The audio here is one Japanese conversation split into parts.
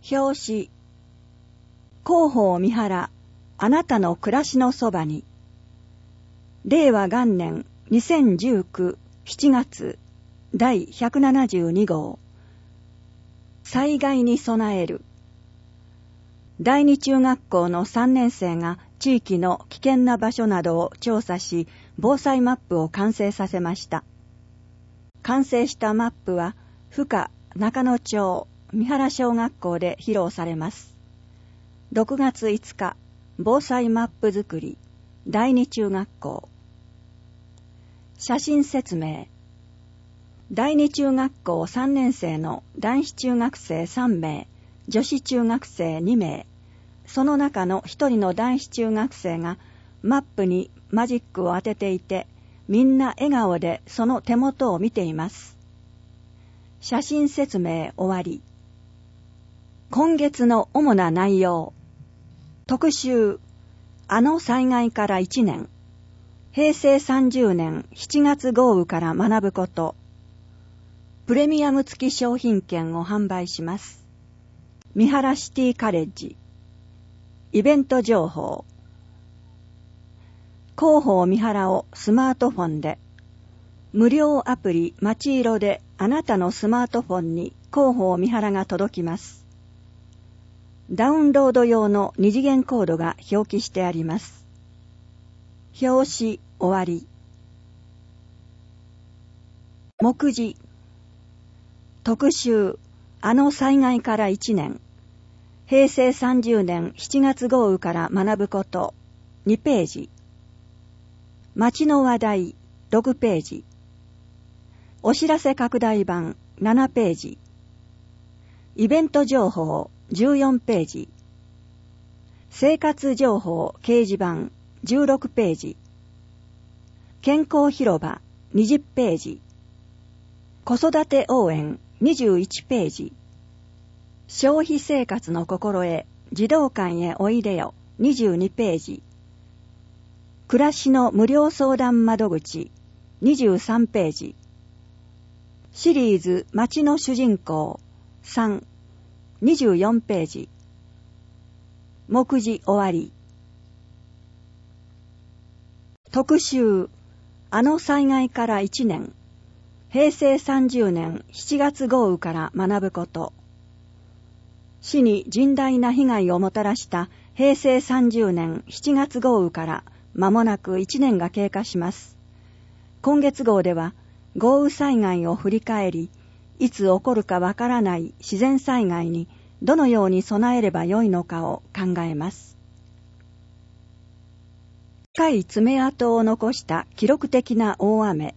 表紙、広報三原、あなたの暮らしのそばに。令和元年2019 7月第172号。災害に備える。第二中学校の3年生が地域の危険な場所などを調査し、防災マップを完成させました。完成したマップは、府下中野町三原小学校で披露されます。6月5日、防災マップ作り、第二中学校。写真説明。第二中学校3年生の男子中学生3名、女子中学生2名、その中の1人の男子中学生がマップにマジックを当てていて、みんな笑顔でその手元を見ています。写真説明終わり。今月の主な内容。特集、あの災害から1年。平成30年7月豪雨から学ぶこと。プレミアム付き商品券を販売します。三原シティカレッジ。イベント情報。広報三原をスマートフォンで。無料アプリまちいろであなたのスマートフォンに広報三原が届きます。ダウンロード用の二次元コードが表記してあります。表紙終わり。目次。特集、あの災害から1年。平成30年7月豪雨から学ぶこと。2ページ。街の話題6ページ。お知らせ拡大版7ページ。イベント情報14ページ。生活情報掲示板16ページ。健康広場20ページ。子育て応援21ページ。消費生活の心得児童館へおいでよ22ページ。暮らしの無料相談窓口23ページ。シリーズ街の主人公3 24ページ。目次終わり。特集、あの災害から1年。平成30年7月豪雨から学ぶこと。市に甚大な被害をもたらした平成30年7月豪雨から間もなく1年が経過します。今月号では豪雨災害を振り返り、いつ起こるかわからない自然災害にどのように備えればよいのかを考えます。深い爪痕を残した記録的な大雨。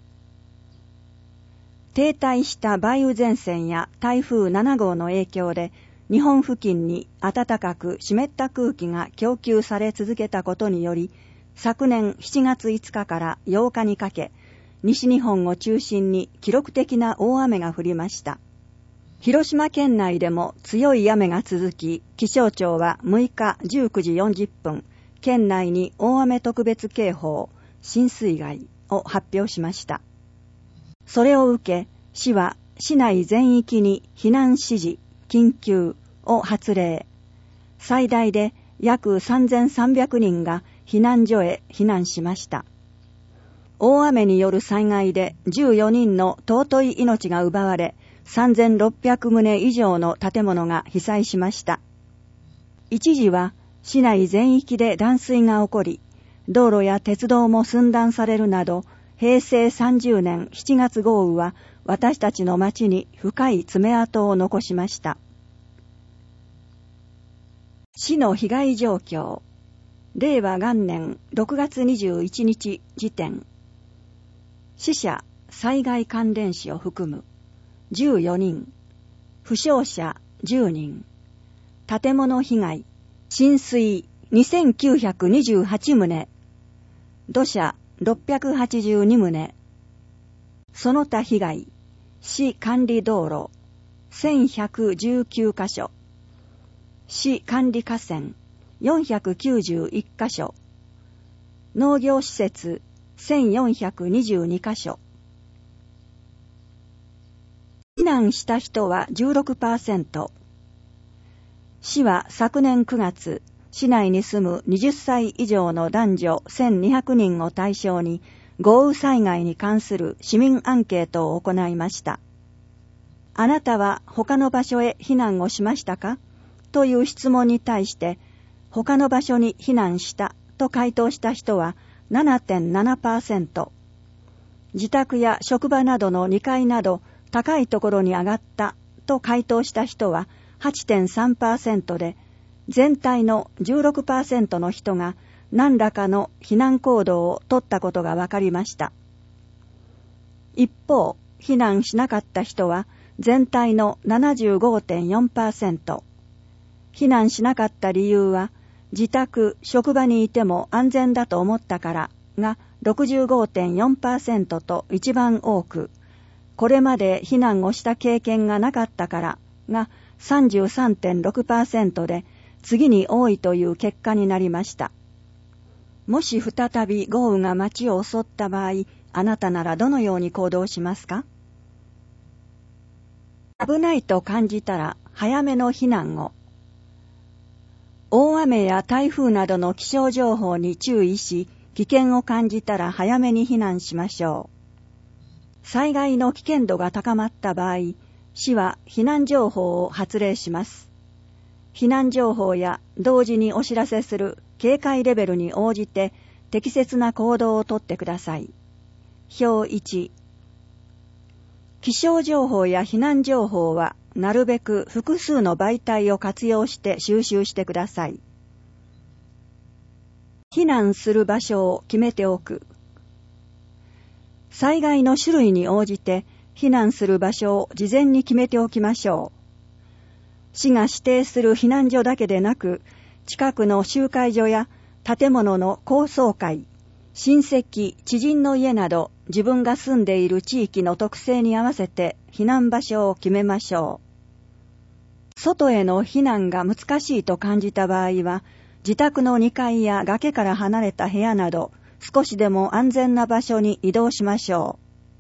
停滞した梅雨前線や台風7号の影響で、日本付近に暖かく湿った空気が供給され続けたことにより、昨年7月5日から8日にかけ、西日本を中心に記録的な大雨が降りました。広島県内でも強い雨が続き、気象庁は6日19時40分、県内に大雨特別警報、浸水害を発表しました。それを受け、市は市内全域に避難指示、緊急を発令。最大で約3300人が避難所へ避難しました。大雨による災害で14人の尊い命が奪われ、3600棟以上の建物が被災しました。一時は市内全域で断水が起こり、道路や鉄道も寸断されるなど、平成30年7月豪雨は私たちの町に深い爪痕を残しました。市の被害状況。令和元年6月21日時点。死者、災害関連死を含む14人。負傷者10人。建物被害。浸水2928棟。土砂682棟。その他被害。市管理道路1119カ所。市管理河川491カ所。農業施設1422カ所。避難した人は 16%。 市は昨年9月、市内に住む20歳以上の男女1200人を対象に豪雨災害に関する市民アンケートを行いました。あなたは他の場所へ避難をしましたかという質問に対して、他の場所に避難したと回答した人は 7.7%、自宅や職場などの2階など高いところに上がったと回答した人は 8.3% で、全体の 16% の人が何らかの避難行動を取ったことが分かりました。一方、避難しなかった人は全体の 75.4%、避難しなかった理由は自宅、職場にいても安全だと思ったからが 65.4% と一番多く、これまで避難をした経験がなかったからが 33.6% で次に多いという結果になりました。もし再び豪雨が町を襲った場合、あなたならどのように行動しますか？危ないと感じたら早めの避難を。大雨や台風などの気象情報に注意し、危険を感じたら早めに避難しましょう。災害の危険度が高まった場合、市は避難情報を発令します。避難情報や同時にお知らせする警戒レベルに応じて適切な行動をとってください。表1、気象情報や避難情報はなるべく複数の媒体を活用して収集してください。避難する場所を決めておく。災害の種類に応じて避難する場所を事前に決めておきましょう。市が指定する避難所だけでなく、近くの集会所や建物の高層階、親戚、知人の家など自分が住んでいる地域の特性に合わせて避難場所を決めましょう。外への避難が難しいと感じた場合は、自宅の2階や崖から離れた部屋など少しでも安全な場所に移動しましょ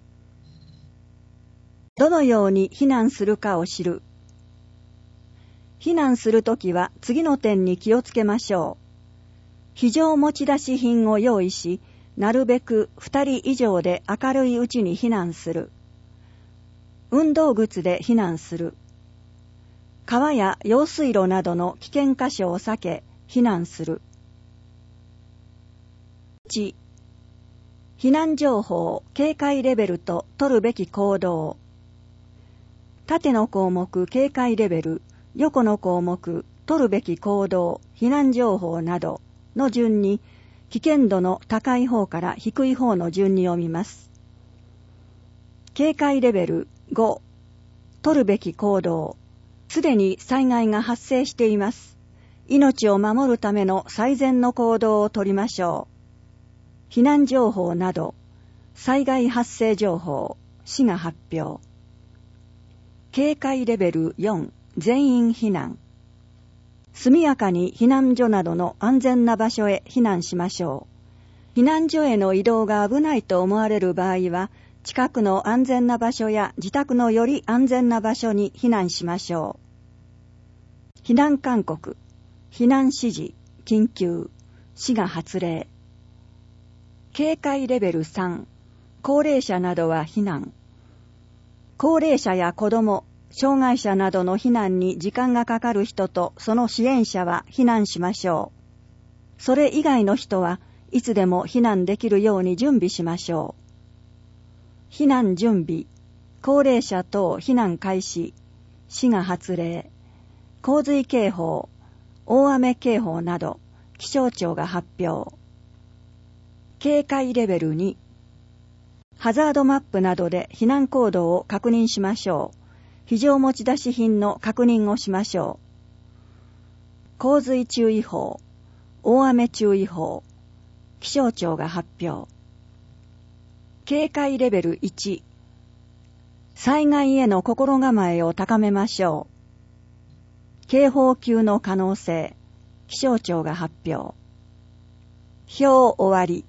う。どのように避難するかを知る。避難するときは次の点に気をつけましょう。非常持ち出し品を用意し、なるべく2人以上で明るいうちに避難する。運動靴で避難する。川や用水路などの危険箇所を避け、避難する。1、避難情報、警戒レベルと取るべき行動。縦の項目、警戒レベル、横の項目、取るべき行動、避難情報などの順に、危険度の高い方から低い方の順に読みます。警戒レベル5、取るべき行動。すでに災害が発生しています。命を守るための最善の行動を取りましょう。避難情報など、災害発生情報、市が発表。警戒レベル4、全員避難。速やかに避難所などの安全な場所へ避難しましょう。避難所への移動が危ないと思われる場合は、近くの安全な場所や自宅のより安全な場所に避難しましょう。避難勧告、避難指示、緊急、市が発令。警戒レベル3、高齢者などは避難。高齢者や子供、障害者などの避難に時間がかかる人とその支援者は避難しましょう。それ以外の人はいつでも避難できるように準備しましょう。避難準備、高齢者等避難開始、市が発令、洪水警報、大雨警報など気象庁が発表。警戒レベル2、ハザードマップなどで避難行動を確認しましょう。非常持ち出し品の確認をしましょう。洪水注意報、大雨注意報、気象庁が発表。警戒レベル1、災害への心構えを高めましょう。警報級の可能性、気象庁が発表。表終わり。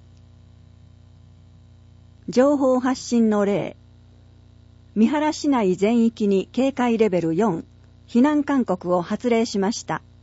情報発信の例。三原市内全域に警戒レベル4、避難勧告を発令しました。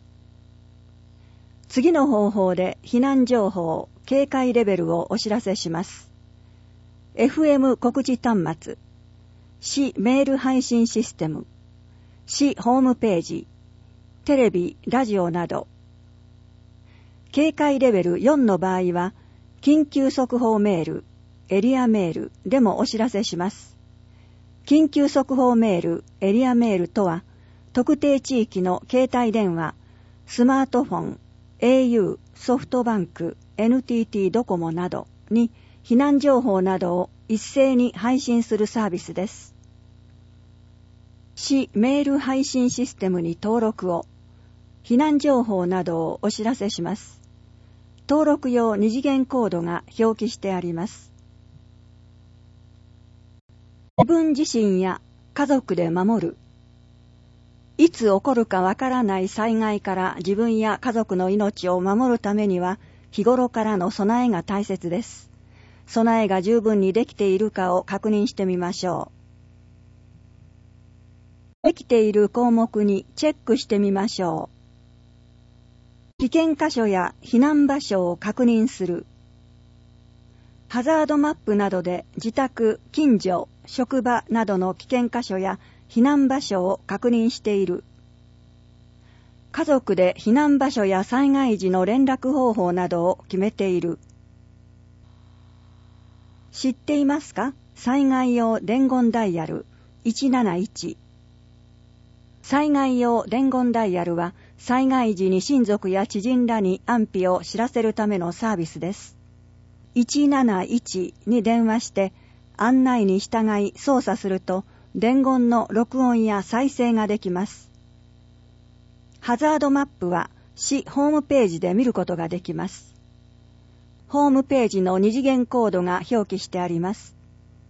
次の方法で避難情報、警戒レベルをお知らせします。FM 告知端末、市メール配信システム、市ホームページ、テレビ、ラジオなど。警戒レベル4の場合は、緊急速報メール、エリアメールでもお知らせします。緊急速報メール、エリアメールとは、特定地域の携帯電話、スマートフォン、au、ソフトバンク、NTT ドコモなどに避難情報などを一斉に配信するサービスです。市メール配信システムに登録を、避難情報などをお知らせします。登録用二次元コードが表記してあります。自分自身や家族で守る。いつ起こるかわからない災害から自分や家族の命を守るためには、日頃からの備えが大切です。備えが十分にできているかを確認してみましょう。できている項目にチェックしてみましょう。危険箇所や避難場所を確認する。ハザードマップなどで自宅、近所、職場などの危険箇所や避難場所を確認している。家族で避難場所や災害時の連絡方法などを決めている。知っていますか？災害用伝言ダイヤル171。災害用伝言ダイヤルは災害時に親族や知人らに安否を知らせるためのサービスです。171に電話して案内に従い操作すると伝言の録音や再生ができます。ハザードマップは市ホームページで見ることができます。ホームページの二次元コードが表記してあります。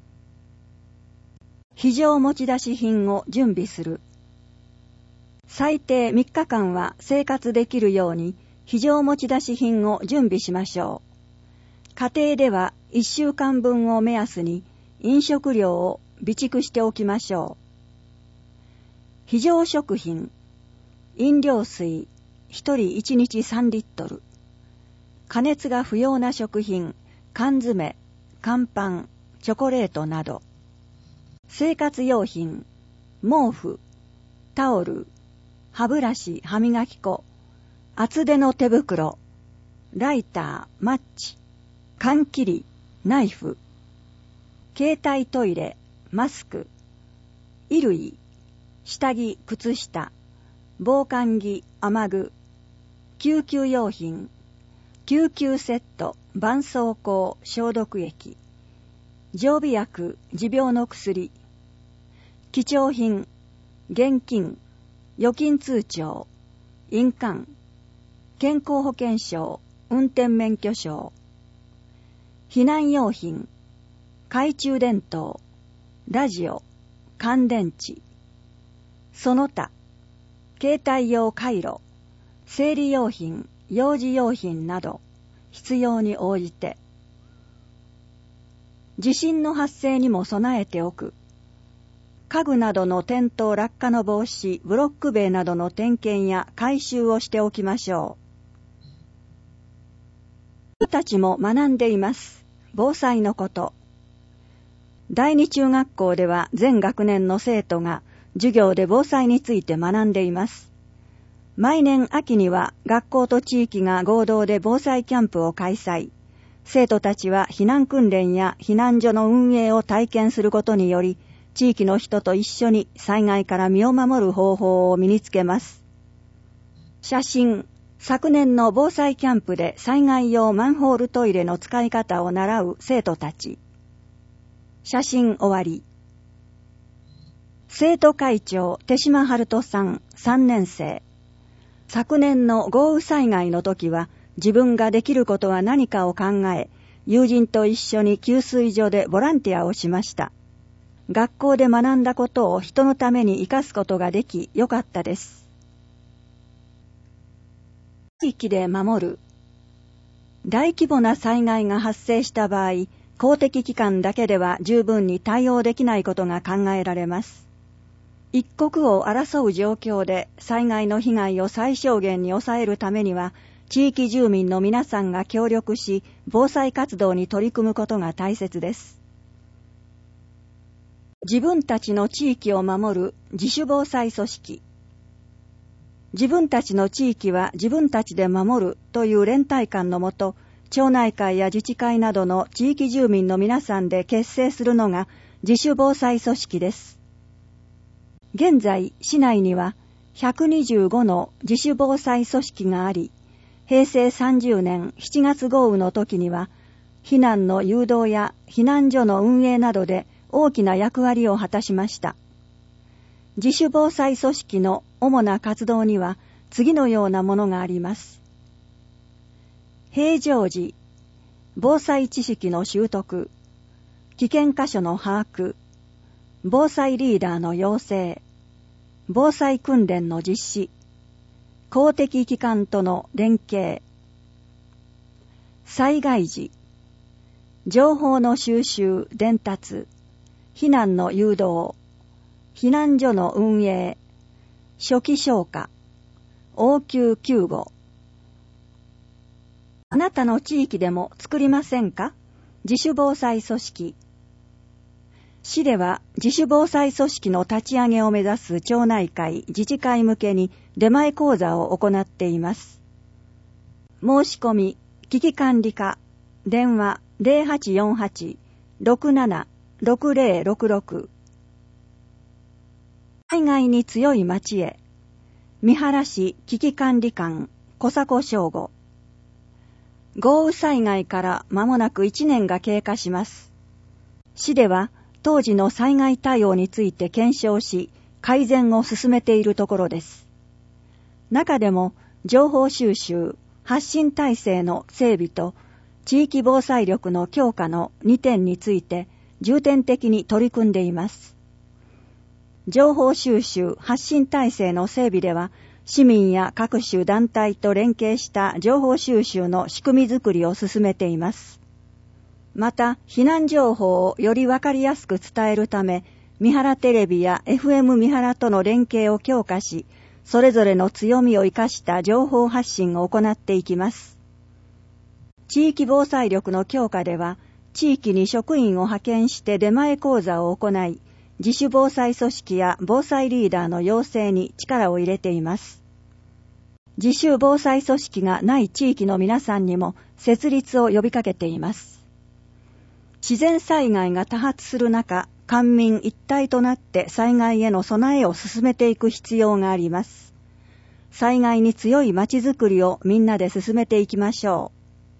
非常持ち出し品を準備する。最低3日間は生活できるように非常持ち出し品を準備しましょう。家庭では1週間分を目安に飲食料を備蓄しておきましょう。非常食品、飲料水、1人1日3リットル。加熱が不要な食品、缶詰、乾パン、チョコレートなど。生活用品、毛布、タオル、歯ブラシ、歯磨き粉、厚手の手袋、ライター、マッチ、缶切り、ナイフ、携帯トイレ、マスク、衣類、下着、靴下、防寒着、雨具、救急用品、救急セット、絆創膏、消毒液、常備薬、持病の薬、貴重品、現金、預金通帳、印鑑、健康保険証、運転免許証、避難用品、懐中電灯、ラジオ、乾電池、その他、携帯用回路、生理用品、幼児用品など、必要に応じて、地震の発生にも備えておく。家具などの転倒落下の防止、ブロック塀などの点検や改修をしておきましょう。私たちも学んでいます。防災のこと。第二中学校では全学年の生徒が授業で防災について学んでいます。毎年秋には学校と地域が合同で防災キャンプを開催。生徒たちは避難訓練や避難所の運営を体験することにより、地域の人と一緒に災害から身を守る方法を身につけます。写真、昨年の防災キャンプで災害用マンホールトイレの使い方を習う生徒たち。写真終わり。生徒会長手島春人さん3年生。昨年の豪雨災害の時は自分ができることは何かを考え、友人と一緒に給水所でボランティアをしました。学校で学んだことを人のために生かすことができよかったです。地域で守る。大規模な災害が発生した場合、公的機関だけでは十分に対応できないことが考えられます。一刻を争う状況で災害の被害を最小限に抑えるためには、 地域住民の皆さんが協力し、防災活動に取り組むことが大切です。自分たちの地域を守る自主防災組織。自分たちの地域は自分たちで守るという連帯感のもと、町内会や自治会などの地域住民の皆さんで結成するのが自主防災組織です。現在、市内には125の自主防災組織があり、平成30年7月豪雨の時には、避難の誘導や避難所の運営などで大きな役割を果たしました。自主防災組織の主な活動には次のようなものがあります。平常時、防災知識の習得、危険箇所の把握、防災リーダーの養成、防災訓練の実施、公的機関との連携、災害時、情報の収集・伝達、避難の誘導、避難所の運営、初期消火、応急救護。あなたの地域でも作りませんか？自主防災組織。市では自主防災組織の立ち上げを目指す町内会、自治会向けに出前講座を行っています。申し込み、危機管理課、電話 0848-676066。災害に強い町へ。三原市危機管理官小迫正吾。豪雨災害から間もなく1年が経過します。市では当時の災害対応について検証し、改善を進めているところです。中でも情報収集、発信体制の整備と地域防災力の強化の2点について重点的に取り組んでいます。情報収集・発信体制の整備では、市民や各種団体と連携した情報収集の仕組みづくりを進めています。また、避難情報をよりわかりやすく伝えるため、三原テレビや FM 三原との連携を強化し、それぞれの強みを生かした情報発信を行っていきます。地域防災力の強化では、地域に職員を派遣して出前講座を行い、自主防災組織や防災リーダーの養成に力を入れています。自主防災組織がない地域の皆さんにも設立を呼びかけています。自然災害が多発する中、官民一体となって災害への備えを進めていく必要があります。災害に強いまちづくりをみんなで進めていきましょ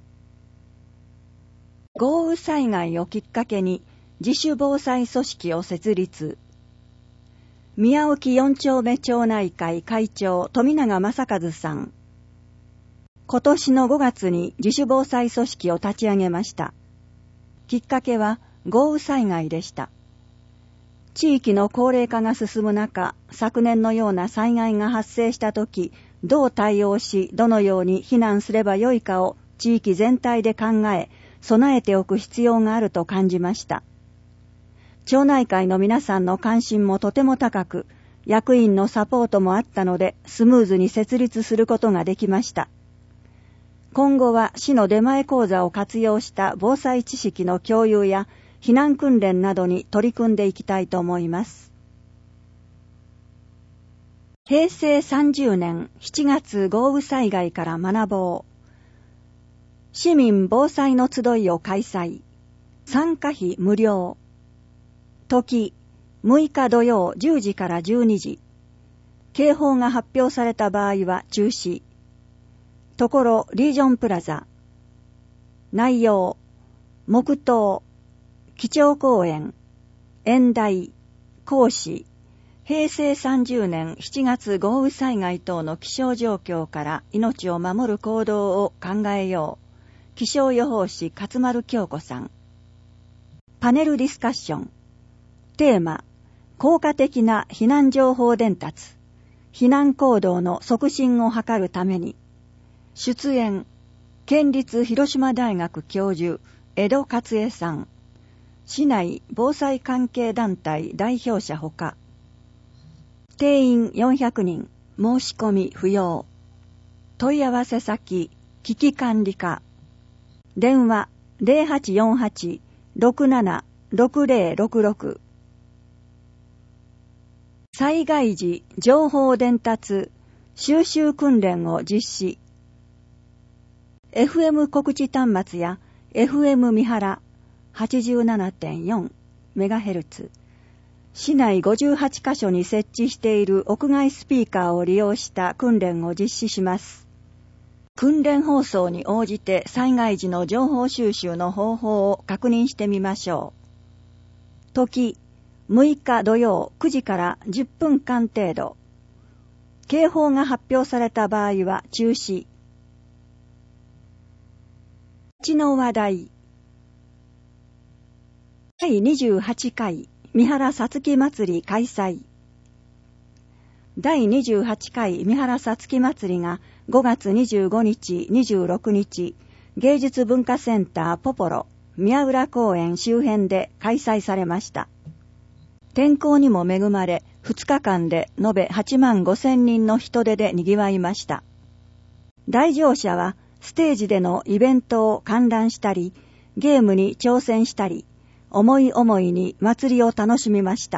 う。豪雨災害をきっかけに自主防災組織を設立。宮沖4丁目町内会会長富永正和さん。今年の5月に自主防災組織を立ち上げました。きっかけは豪雨災害でした。地域の高齢化が進む中、昨年のような災害が発生したとき、どう対応し、どのように避難すればよいかを地域全体で考え、備えておく必要があると感じました。町内会の皆さんの関心もとても高く、役員のサポートもあったので、スムーズに設立することができました。今後は市の出前講座を活用した防災知識の共有や避難訓練などに取り組んでいきたいと思います。平成30年7月豪雨災害から学ぼう。市民防災の集いを開催。参加費無料。時、6日土曜10時から12時。警報が発表された場合は中止。ところリージョンプラザ。内容、黙祷、基調講演、演題、講師、平成30年7月豪雨災害等の気象状況から命を守る行動を考えよう。気象予報士勝丸京子さん。パネルディスカッション。テーマ、効果的な避難情報伝達。避難行動の促進を図るために。出演、県立広島大学教授、江戸勝恵さん。市内防災関係団体代表者ほか。定員400人、申し込み不要。 問い合わせ先、危機管理課。電話0848-676066。災害時情報伝達収集訓練を実施。FM 告知端末や FM 三原 87.4 メガヘルツ、市内58カ所に設置している屋外スピーカーを利用した訓練を実施します。訓練放送に応じて災害時の情報収集の方法を確認してみましょう。時、6日土曜9時から10分間程度。警報が発表された場合は中止。町の話題。第28回三原さつき祭り開催。第28回三原さつき祭りが5月25日、26日、芸術文化センターポポロ宮浦公園周辺で開催されました。天候にも恵まれ、2日間で延べ8万5千人の人出で賑わいました。来場者はステージでのイベントを観覧したり、ゲームに挑戦したり、思い思いに祭りを楽しみました。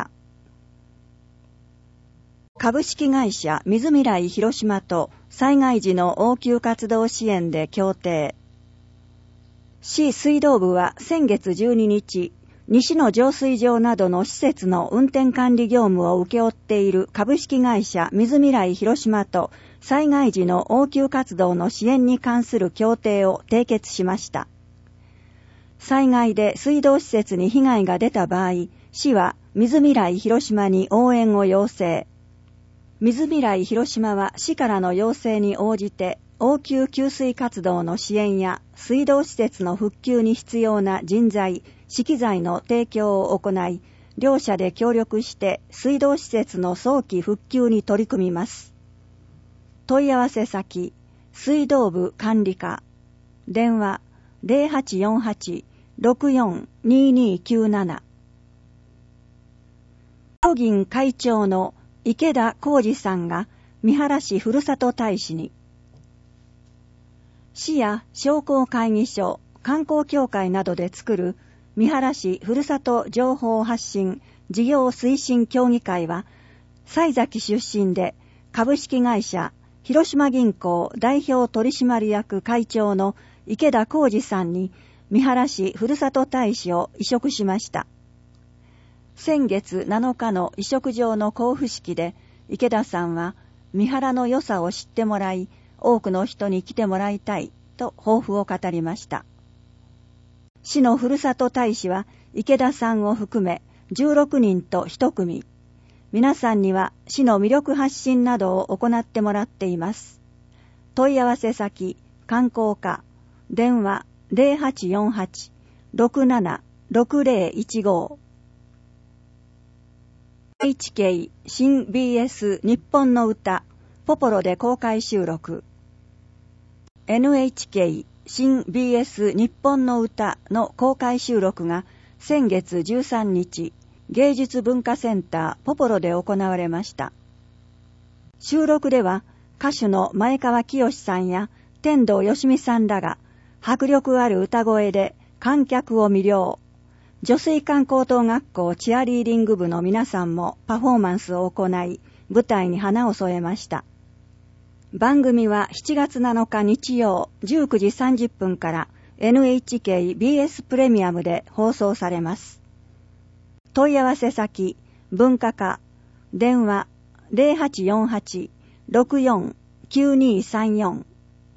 株式会社水未来広島と災害時の応急活動支援で協定。市水道部は先月12日、西の浄水場などの施設の運転管理業務を請け負っている株式会社水未来広島と災害時の応急活動の支援に関する協定を締結しました。災害で水道施設に被害が出た場合、市は水未来広島に応援を要請。水未来広島は市からの要請に応じて応急給水活動の支援や水道施設の復旧に必要な人材、資機材の提供を行い、両社で協力して水道施設の早期復旧に取り組みます。問い合わせ先、水道部管理課。電話0848-642297。都銀会長の池田浩二さんが三原市ふるさと大使に。市や商工会議所、観光協会などで作る三原市ふるさと情報発信事業推進協議会は、西崎出身で株式会社広島銀行代表取締役会長の池田浩二さんに三原市ふるさと大使を委嘱しました。先月7日の委嘱状の交付式で、池田さんは三原の良さを知ってもらい、多くの人に来てもらいたいと抱負を語りました。市のふるさと大使は池田さんを含め16人と1組。皆さんには市の魅力発信などを行ってもらっています。問い合わせ先、観光課。電話0848-676015。NHK 新 BS 日本の歌ポポロで公開収録。 NHK 新 BS 日本の歌の公開収録が先月13日芸術文化センターポポロで行われました。収録では歌手の前川清さんや天童よしみさんらが迫力ある歌声で観客を魅了。女水館高等学校チアリーディング部の皆さんもパフォーマンスを行い、舞台に花を添えました。番組は7月7日日曜19時30分から NHK-BS プレミアムで放送されます。問い合わせ先、文化課。電話0848-649234。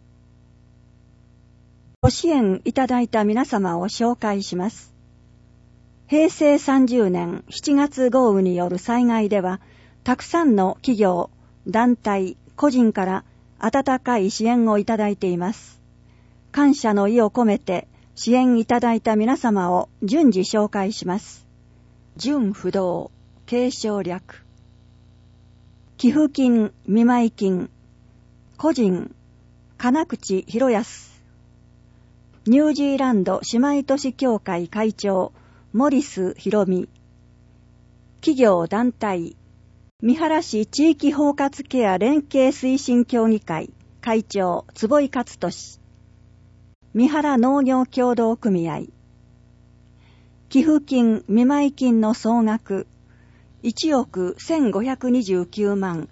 ご支援いただいた皆様を紹介します。平成30年7月豪雨による災害では、たくさんの企業、団体、個人から温かい支援をいただいています。感謝の意を込めて支援いただいた皆様を順次紹介します。純不動、継承略。寄付金、見舞い金。個人、金口博康。ニュージーランド姉妹都市協会会長、モリス博美。企業団体、三原市地域包括ケア連携推進協議会、 会長坪井勝利、三原農業協同組合、寄付金見舞い金の総額1億1529万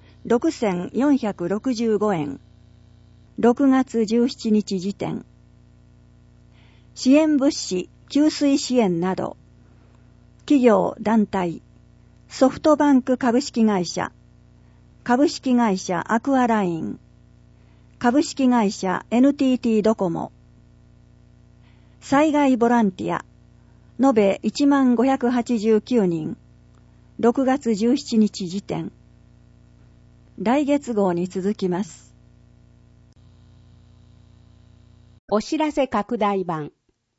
6465円、6月17日時点。支援物資、給水支援など、企業団体、ソフトバンク株式会社、株式会社アクアライン、株式会社 NTT ドコモ、災害ボランティア、延べ1589人、6月17日時点。来月号に続きます。 お知らせ拡大版。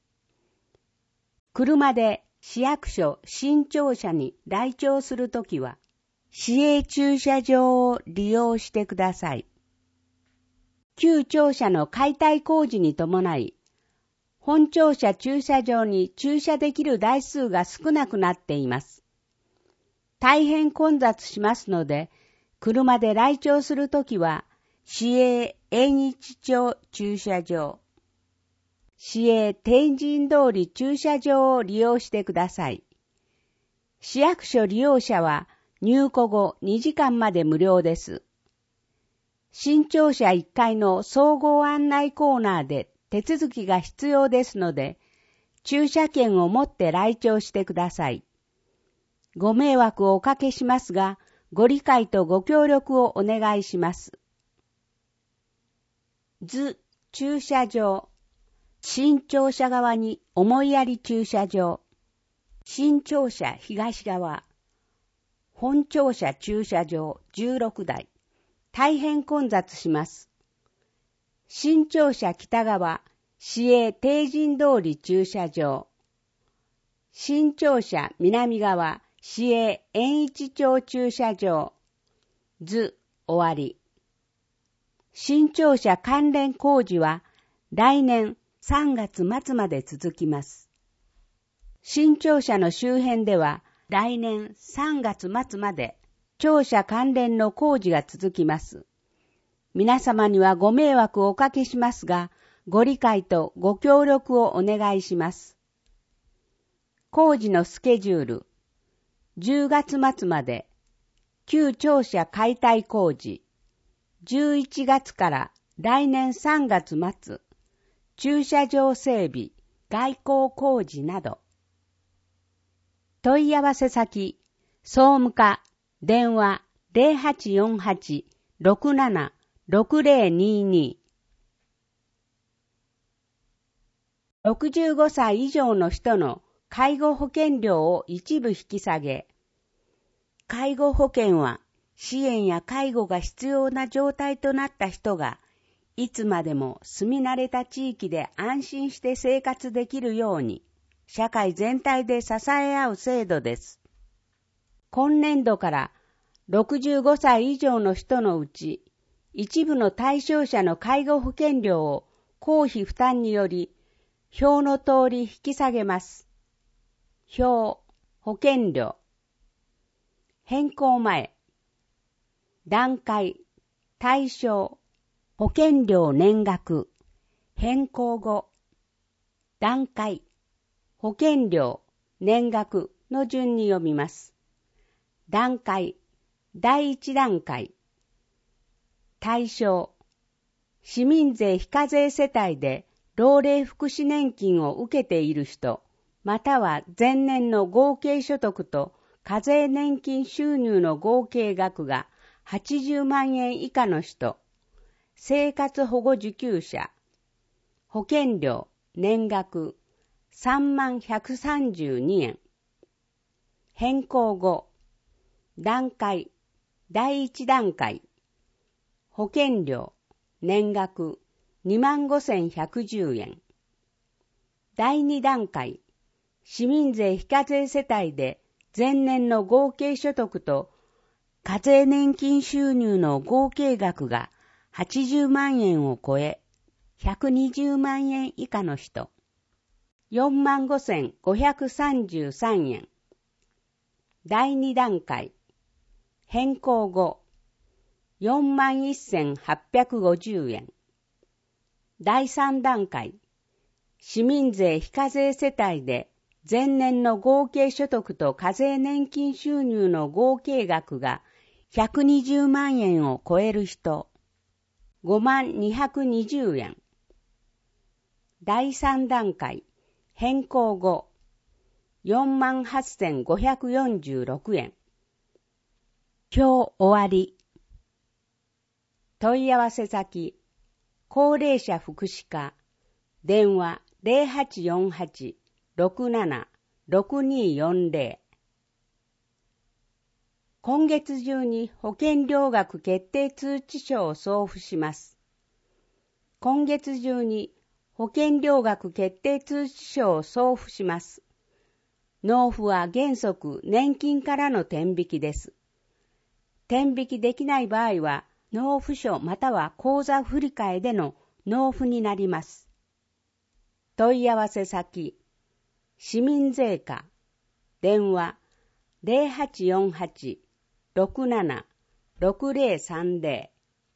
車で市役所新庁舎に来庁するときは、市営駐車場を利用してください。旧庁舎の解体工事に伴い、本庁舎駐車場に駐車できる台数が少なくなっています。大変混雑しますので、車で来庁するときは、市営縁日町駐車場、市営天神通り駐車場を利用してください。市役所利用者は入庫後2時間まで無料です。新庁舎1階の総合案内コーナーで手続きが必要ですので、駐車券を持って来庁してください。ご迷惑をおかけしますが、ご理解とご協力をお願いします。図駐車場。新庁舎側に思いやり駐車場。新庁舎東側。本庁舎駐車場16台。大変混雑します。新庁舎北側。市営定神通り駐車場。新庁舎南側。市営縁一町駐車場。図終わり。新庁舎関連工事は来年3月末まで続きます。新庁舎の周辺では来年3月末まで庁舎関連の工事が続きます。皆様にはご迷惑をおかけしますが、ご理解とご協力をお願いします。工事のスケジュール。10月末まで旧庁舎解体工事。11月から来年3月末、駐車場整備、外交工事など。問い合わせ先、総務課、電話 0848-676022。65歳以上の人の介護保険料を一部引き下げ。介護保険は支援や介護が必要な状態となった人がいつまでも住み慣れた地域で安心して生活できるように社会全体で支え合う制度です。今年度から65歳以上の人のうち一部の対象者の介護保険料を公費負担により表の通り引き下げます。表、保険料。変更前。段階、対象、保険料年額。変更後。段階、保険料、年額の順に読みます。段階、第一段階。対象、市民税非課税世帯で老齢福祉年金を受けている人、または前年の合計所得と課税年金収入の合計額が80万円以下の人、生活保護受給者、保険料、年額3132円。変更後、段階、第一段階、保険料、年額25,110円。第二段階、市民税非課税世帯で前年の合計所得と課税年金収入の合計額が80万円を超え、120万円以下の人、45,533円。第二段階、変更後、 41,850 円。第3段階、市民税非課税世帯で前年の合計所得と課税年金収入の合計額が120万円を超える人、5220 円。第3段階、変更後、48,546 円。今日終わり。問い合わせ先、高齢者福祉課、電話0848-67-6240。今月中に保険料額決定通知書を送付します。今月中に保険料額決定通知書を送付します。納付は原則年金からの転引きです。転引きできない場合は、納付書または口座振替での納付になります。問い合わせ先、市民税課、電話0848-67-6030。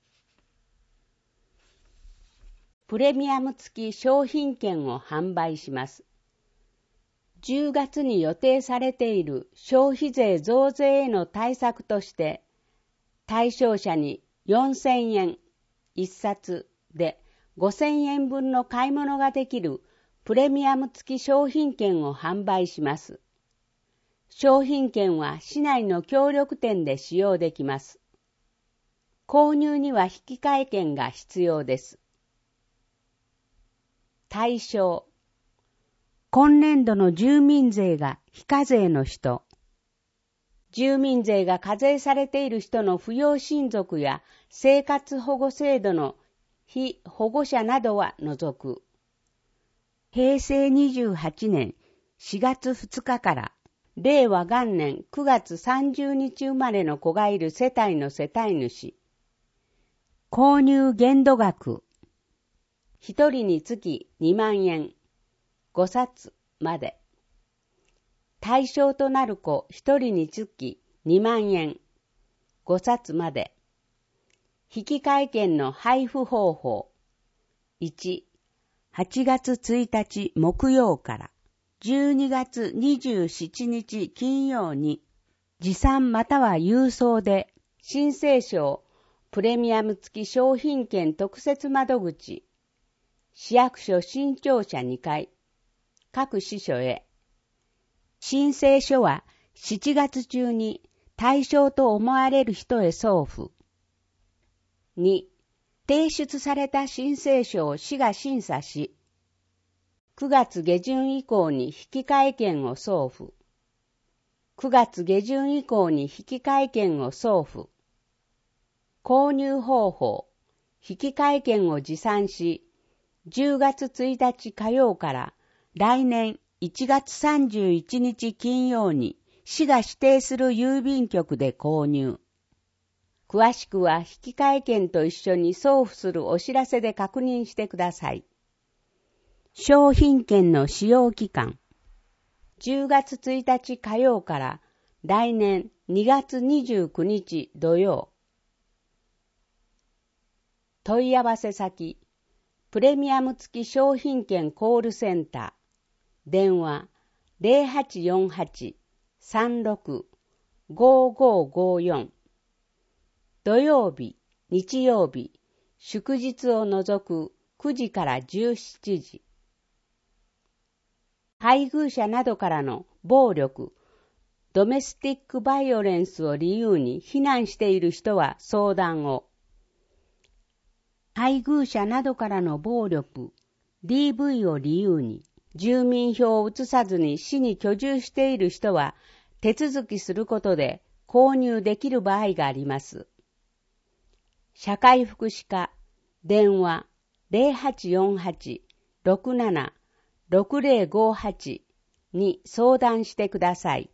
プレミアム付き商品券を販売します。10月に予定されている消費税増税への対策として、対象者に4000円1冊で5000円分の買い物ができるプレミアム付き商品券を販売します。商品券は市内の協力店で使用できます。購入には引換券が必要です。対象、今年度の住民税が非課税の人、住民税が課税されている人の扶養親族や生活保護制度の被保護者などは除く。平成28年4月2日から令和元年9月30日生まれの子がいる世帯の世帯主。購入限度額。1人につき2万円。5冊まで。対象となる子1人につき2万円。5冊まで。引換券の配布方法。1、8月1日木曜から12月27日金曜に持参または郵送で申請書プレミアム付き商品券特設窓口市役所新庁舎2階各支所へ。申請書は7月中に対象と思われる人へ送付。2、提出された申請書を市が審査し、9月下旬以降に引換券を送付。9月下旬以降に引換券を送付。購入方法、引換券を持参し、10月1日火曜から来年1月31日金曜に市が指定する郵便局で購入。詳しくは引換券と一緒に送付するお知らせで確認してください。商品券の使用期間。10月1日火曜から来年2月29日土曜。問い合わせ先。プレミアム付き商品券コールセンター。電話0848-36-5554。土曜日、日曜日、祝日を除く9時から17時。配偶者などからの暴力、ドメスティックバイオレンスを理由に避難している人は相談を。配偶者などからの暴力、DV を理由に住民票を移さずに市に居住している人は手続きすることで購入できる場合があります。社会福祉課電話0848-67-6058に相談してください。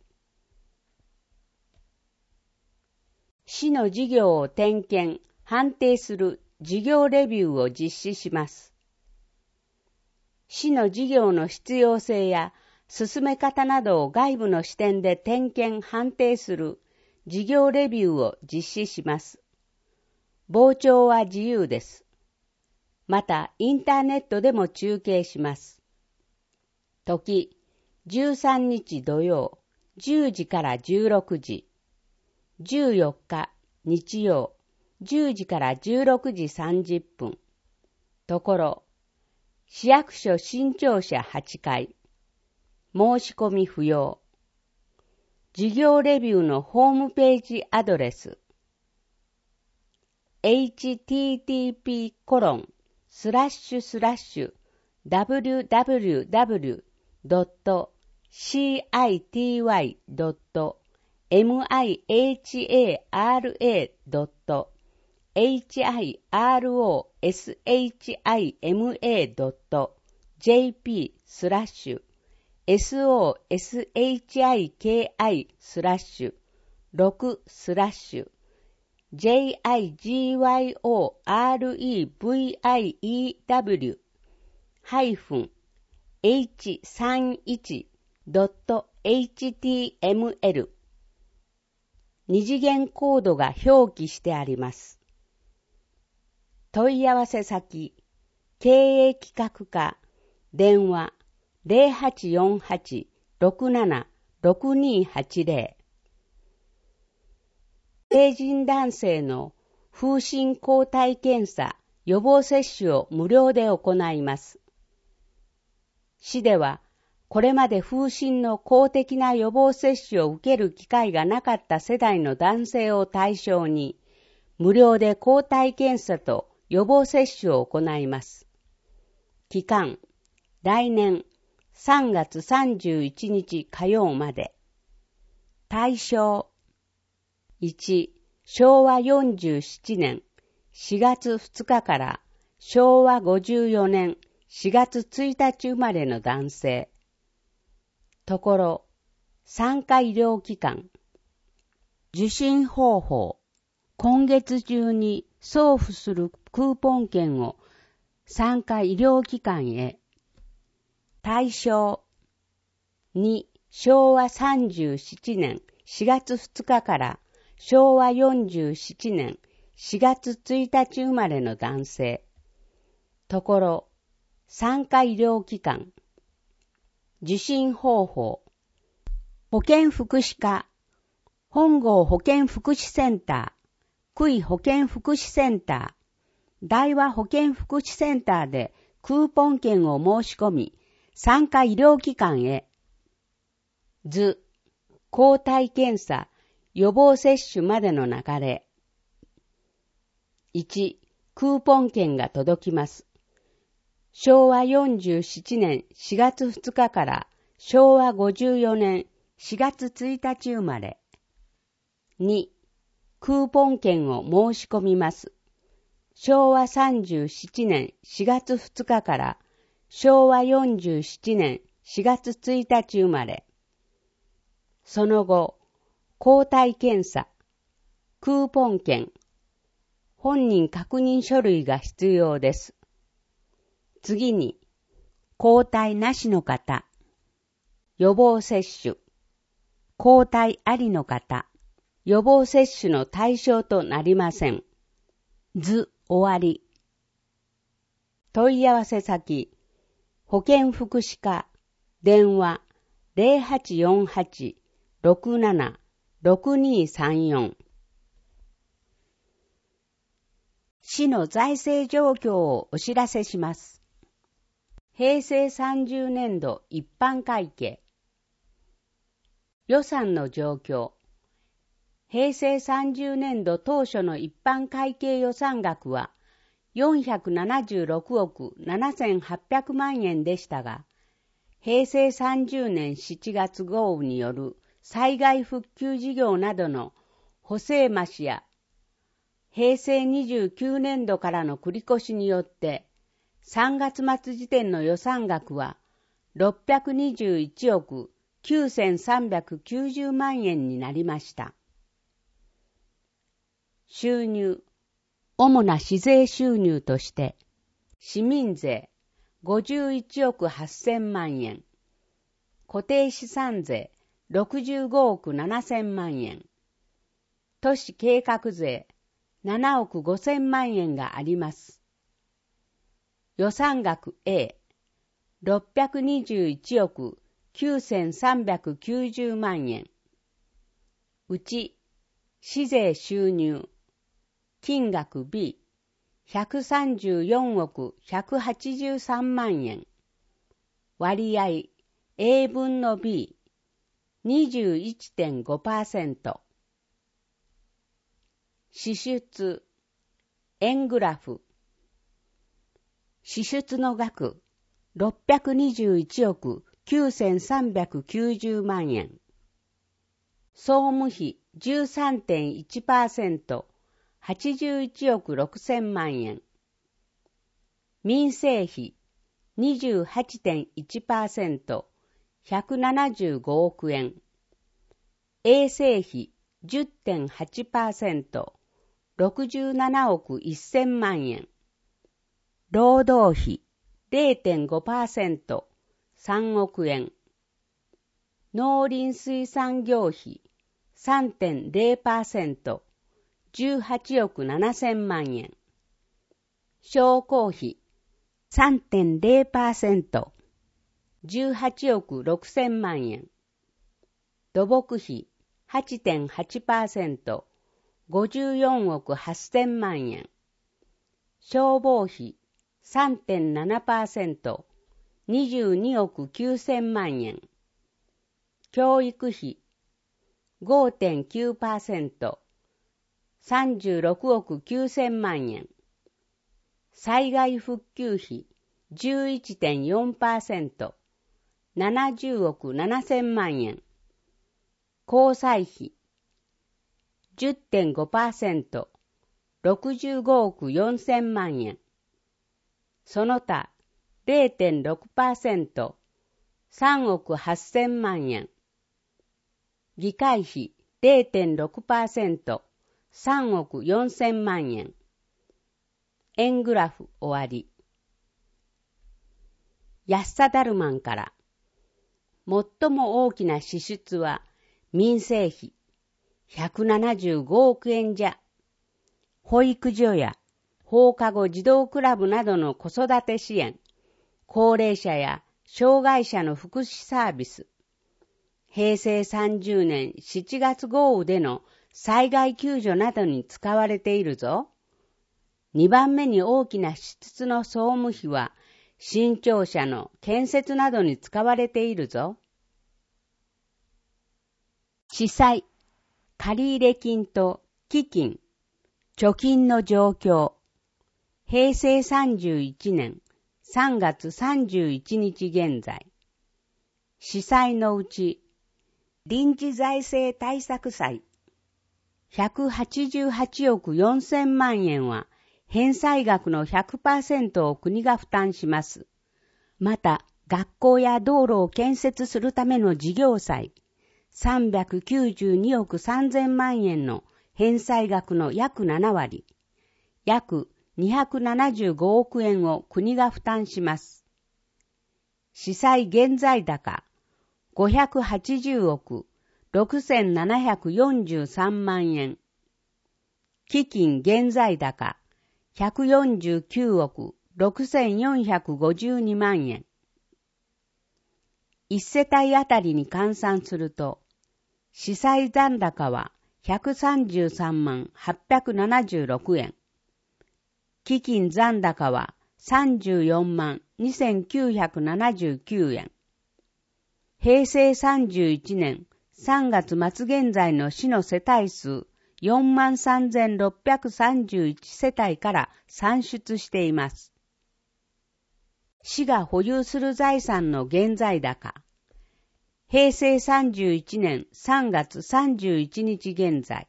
市の事業を点検、判定する事業レビューを実施します。市の事業の必要性や進め方などを外部の視点で点検・判定する事業レビューを実施します。 傍聴は自由です。また、インターネットでも中継します。時、13日土曜、10時から16時。14日、日曜、10時から16時30分。ところ、市役所新庁舎8階。申し込み不要。授業レビューのホームページアドレス。www.cityw.h31.html 二次元コードが表記してあります。問い合わせ先、経営企画課、電話 0848-676280。成人男性の風疹抗体検査予防接種を無料で行います。市では、これまで風疹の公的な予防接種を受ける機会がなかった世代の男性を対象に、無料で抗体検査と予防接種を行います。期間、来年3月31日火曜まで。対象、1、昭和47年4月2日から昭和54年4月1日生まれの男性。ところ、産科医療機関。受診方法。今月中に送付するクーポン券を産科医療機関へ。対象。2、昭和37年4月2日から昭和47年4月1日生まれの男性。ところ、産科医療機関。受診方法。保健福祉課、本郷保健福祉センター、久井保健福祉センター、大和保健福祉センターでクーポン券を申し込み、産科医療機関へ。図、抗体検査、予防接種までの流れ。1、クーポン券が届きます。昭和47年4月2日から昭和54年4月1日生まれ。2、クーポン券を申し込みます。昭和37年4月2日から昭和47年4月1日生まれ。その後、抗体検査、クーポン券、本人確認書類が必要です。次に、抗体なしの方、予防接種、抗体ありの方、予防接種の対象となりません。図終わり。問い合わせ先、保健福祉課、電話 0848-676234。市の財政状況をお知らせします。平成30年度一般会計。予算の状況。平成30年度当初の一般会計予算額は476億7800万円でしたが、平成30年7月豪雨による災害復旧事業などの補正増しや、平成29年度からの繰越によって、3月末時点の予算額は621億9390万円になりました。収入、主な市税収入として、市民税51億8000万円、固定資産税65億7000万円、都市計画税 7億5000万円があります。予算額 A、621億9390万円。うち、市税収入、金額 B、134億183万円。割合 A 分の B、21.5%。支出、円グラフ。支出の額、621億9390万円。総務費 13.1%、81億6000万円。民生費 28.1%、175億円。衛生費 10.8%、67億1000万円。労働費 0.5%、3億円。農林水産業費 3.0%、18億7000万円。商工費 3.0%、18億6000万円。土木費 8.8%、54億8000万円。消防費 3.7%、22億9000万円。教育費 5.9%、36億9000万円。災害復旧費 11.4%、70億7000万円。交際費 10.5%、65億4000万円。その他 0.6%、3億8000万円。議会費 0.6%、3億4000万円。円グラフ終わり。ヤッサダルマンから、最も大きな支出は民生費175億円じゃ。保育所や放課後児童クラブなどの子育て支援、高齢者や障害者の福祉サービス、平成30年7月豪雨での災害救助などに使われているぞ。2番目に大きな支出の総務費は、新庁舎の建設などに使われているぞ。司債、借入金と基金、貯金の状況。平成31年3月31日現在。司債のうち、臨時財政対策債、188億4000万円は、返済額の 100% を国が負担します。また、学校や道路を建設するための事業債、392億3000万円の返済額の約7割、約275億円を国が負担します。司債現在高、580億6743万円。基金現在高、149億6452万円。1世帯あたりに換算すると、司債残高は133万876円。基金残高は34万2979円。平成31年3月末現在の市の世帯数43,631世帯から算出しています。市が保有する財産の現在高。平成31年3月31日現在。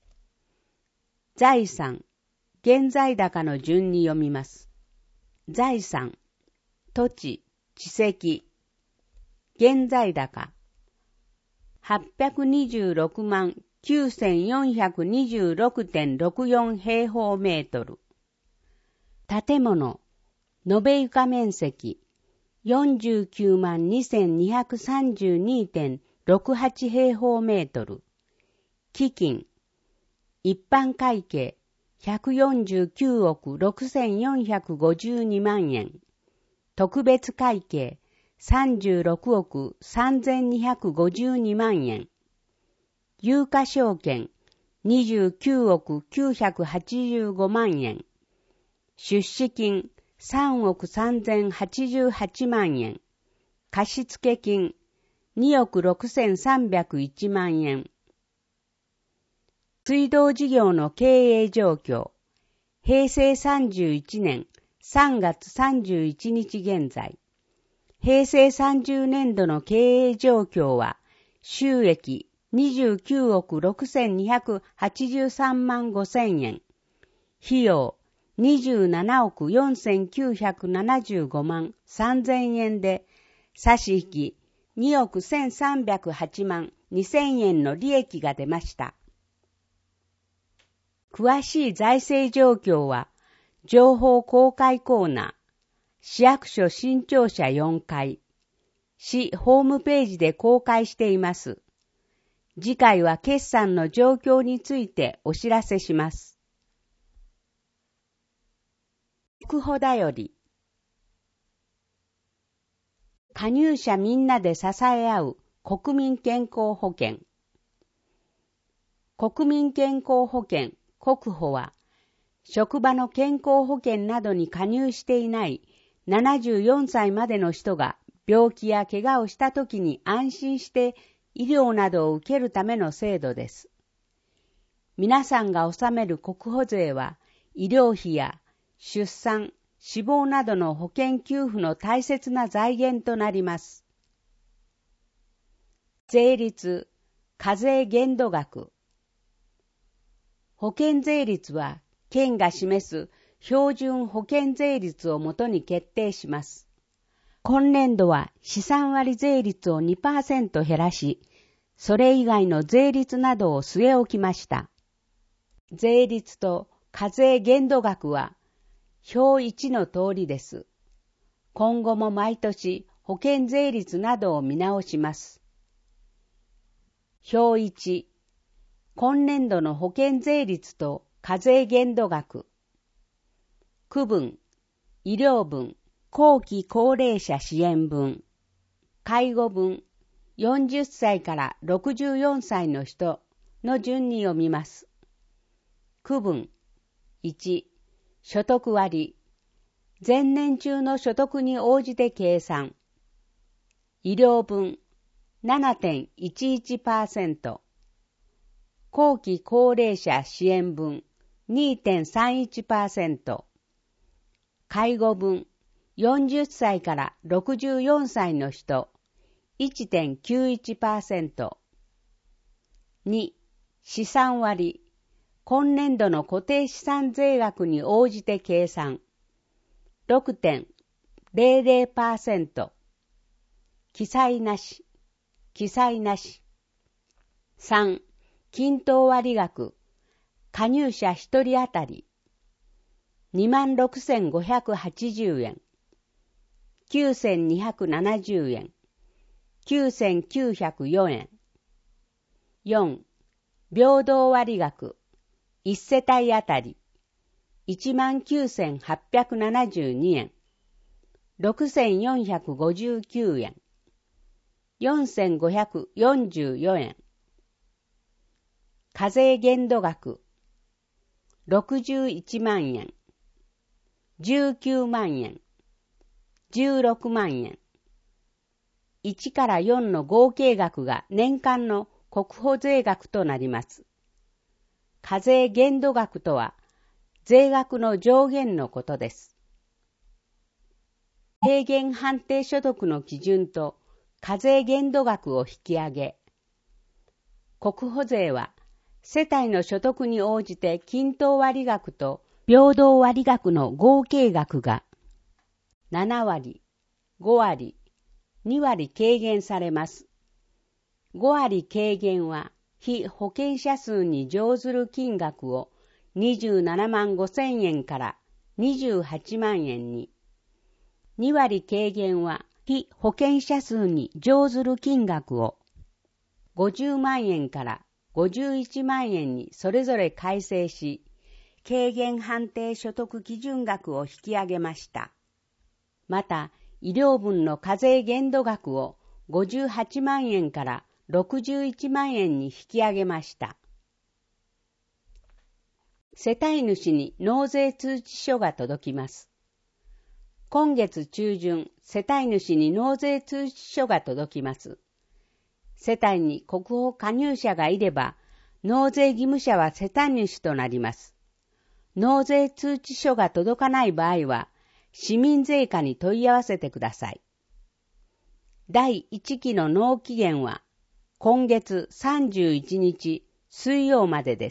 財産、現在高の順に読みます。財産、土地、地籍。現在高。826万9426.64 平方メートル。建物、延べ床面積、49万2232.68 平方メートル。基金、一般会計、 149億6452万円。特別会計36億3252万円。有価証券29億985万円。出資金3億3088万円。貸付金2億6301万円。水道事業の経営状況。平成31年3月31日現在。平成30年度の経営状況は、収益29億6283万5千円。費用27億4975万3千円で、差し引き2億1308万2千円の利益が出ました。詳しい財政状況は、情報公開コーナー、市役所新庁舎4階、市ホームページで公開しています。次回は決算の状況についてお知らせします。速報だより。加入者みんなで支え合う国民健康保険。国民健康保険国保は、職場の健康保険などに加入していない74歳までの人が病気や怪我をしたときに安心して医療などを受けるための制度です。皆さんが納める国保税は、医療費や出産、死亡などの保険給付の大切な財源となります。税率、課税限度額。保険税率は、県が示す標準保険税率をもとに決定します。今年度は資産割税率を 2% 減らし、それ以外の税率などを据え置きました。税率と課税限度額は、表1の通りです。今後も毎年保険税率などを見直します。表1、今年度の保険税率と課税限度額。区分、医療分、後期高齢者支援分、介護分、40歳から64歳の人の順に読みます。区分、1、所得割、前年中の所得に応じて計算。医療分 7.11%、後期高齢者支援分 2.31%、介護分40歳から64歳の人 1.91%、2、資産割、今年度の固定資産税額に応じて計算 6.00%、記載なし、記載なし。3、均等割額、加入者1人当たり 26,580 円、9,270 円、9,904 円。4、平等割額、1世帯当たり 19,872 円、6,459 円、4,544 円。課税限度額、61万円、19万円、16万円。1から4の合計額が年間の国保税額となります。課税限度額とは、税額の上限のことです。平減判定所得の基準と課税限度額を引き上げ、国保税は世帯の所得に応じて均等割額と平等割額の合計額が7割、5割、2割軽減されます。5割軽減は被保険者数に乗ずる金額を27万5千円から28万円に、2割軽減は被保険者数に乗ずる金額を50万円から51万円にそれぞれ改正し、 軽減判定所得基準額を引き上げました。また、医療分の課税限度額を58万円から61万円に引き上げました。世帯主に納税通知書が届きます。今月中旬、世帯主に納税通知書が届きます。世帯に国保加入者がいれば、納税義務者は世帯主となります。納税通知書が届かない場合は、市民税課に問い合わせてください。第1期の納期限は、今月31日水曜までです。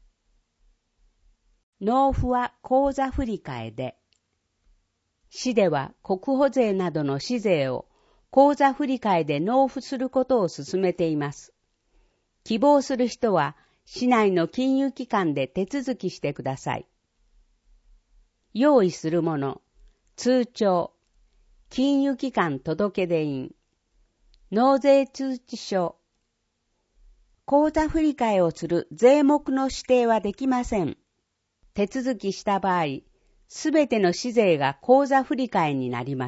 納付は口座振替で、市では国保税などの市税を口座振替で納付することを進めています。希望する人は市内の金融機関で手続きしてください。用意するもの、通帳、金融機関届出印、納税通知書。口座振替をする税目の指定はできません。手続きした場合、すべての市税が口座振替になります。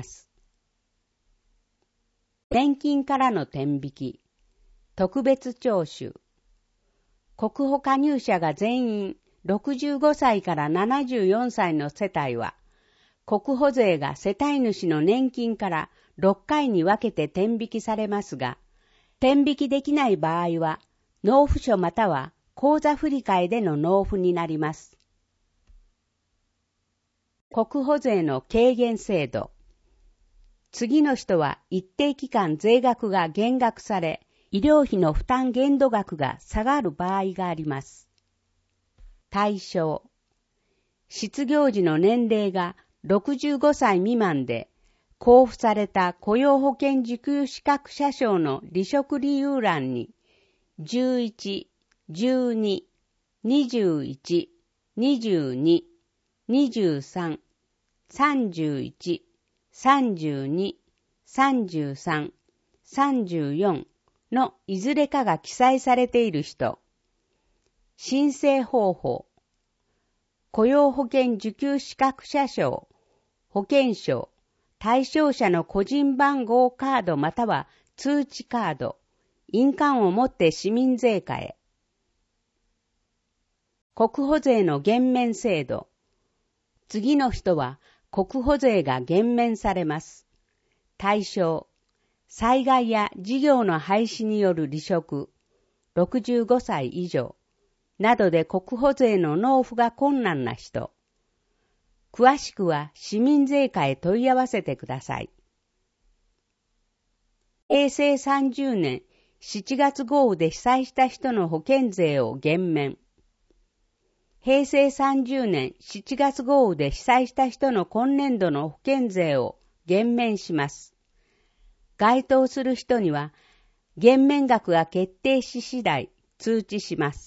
年金からの天引き、特別徴収。国保加入者が全員65歳から74歳の世帯は、国保税が世帯主の年金から6回に分けて天引きされますが、天引きできない場合は、納付書または口座振替での納付になります。国保税の軽減制度。次の人は一定期間税額が減額され、医療費の負担限度額が下がる場合があります。対象。失業時の年齢が65歳未満で、交付された雇用保険受給資格者証の離職理由欄に、11、12、21、22、23、31、32、33、34のいずれかが記載されている人。申請方法。雇用保険受給資格者証、保険証、対象者の個人番号カードまたは通知カード、印鑑を持って市民税課へ。国保税の減免制度。次の人は国保税が減免されます。対象、災害や事業の廃止による離職、65歳以上、などで国保税の納付が困難な人。詳しくは市民税課へ問い合わせてください。平成30年7月豪雨で被災した人の保険税を減免。平成30年7月豪雨で被災した人の今年度の保険税を減免します。該当する人には、減免額が決定し次第通知します。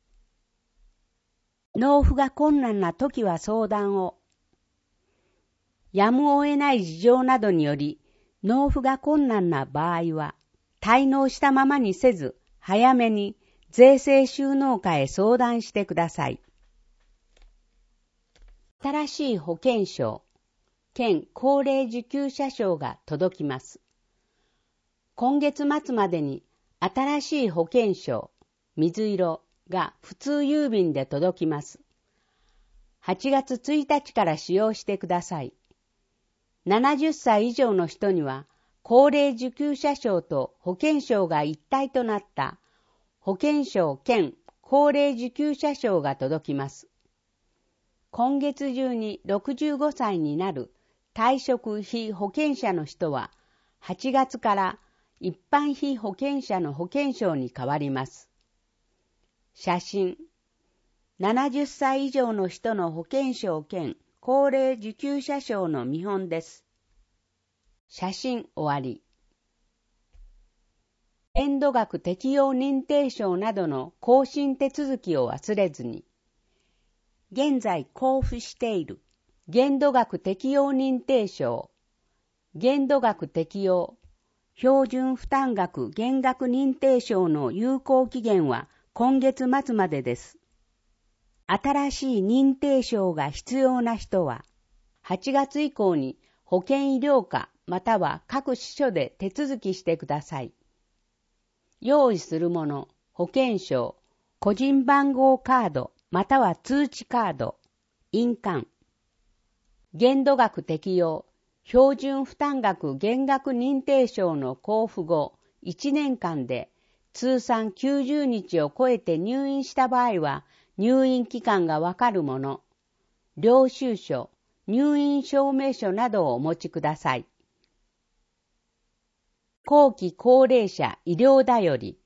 納付が困難な時は相談を。やむを得ない事情などにより、納付が困難な場合は、滞納したままにせず、早めに税制収納課へ相談してください。新しい保険証、県高齢受給者証が届きます。今月末までに新しい保険証、水色が普通郵便で届きます。8月1日から使用してください。70歳以上の人には、高齢受給者証と保険証が一体となった保険証兼高齢受給者証が届きます。今月中に65歳になる退職被保険者の人は、8月から一般被保険者の保険証に変わります。写真。70歳以上の人の保険証兼高齢受給者証の見本です。写真終わり。限度額適用認定証などの更新手続きを忘れずに。現在交付している限度額適用認定証、限度額適用、標準負担額減額認定証の有効期限は今月末までです。 新しい認定証が必要な人は、8月以降に保健医療課または各支所で手続きしてください。用意するもの、保険証、個人番号カードまたは通知カード、印鑑。限度額適用、標準負担額減額認定証の交付後1年間で通算90日を超えて入院した場合は入院期間がわかるもの、領収書、入院証明書などをお持ちください。後期高齢者医療だより。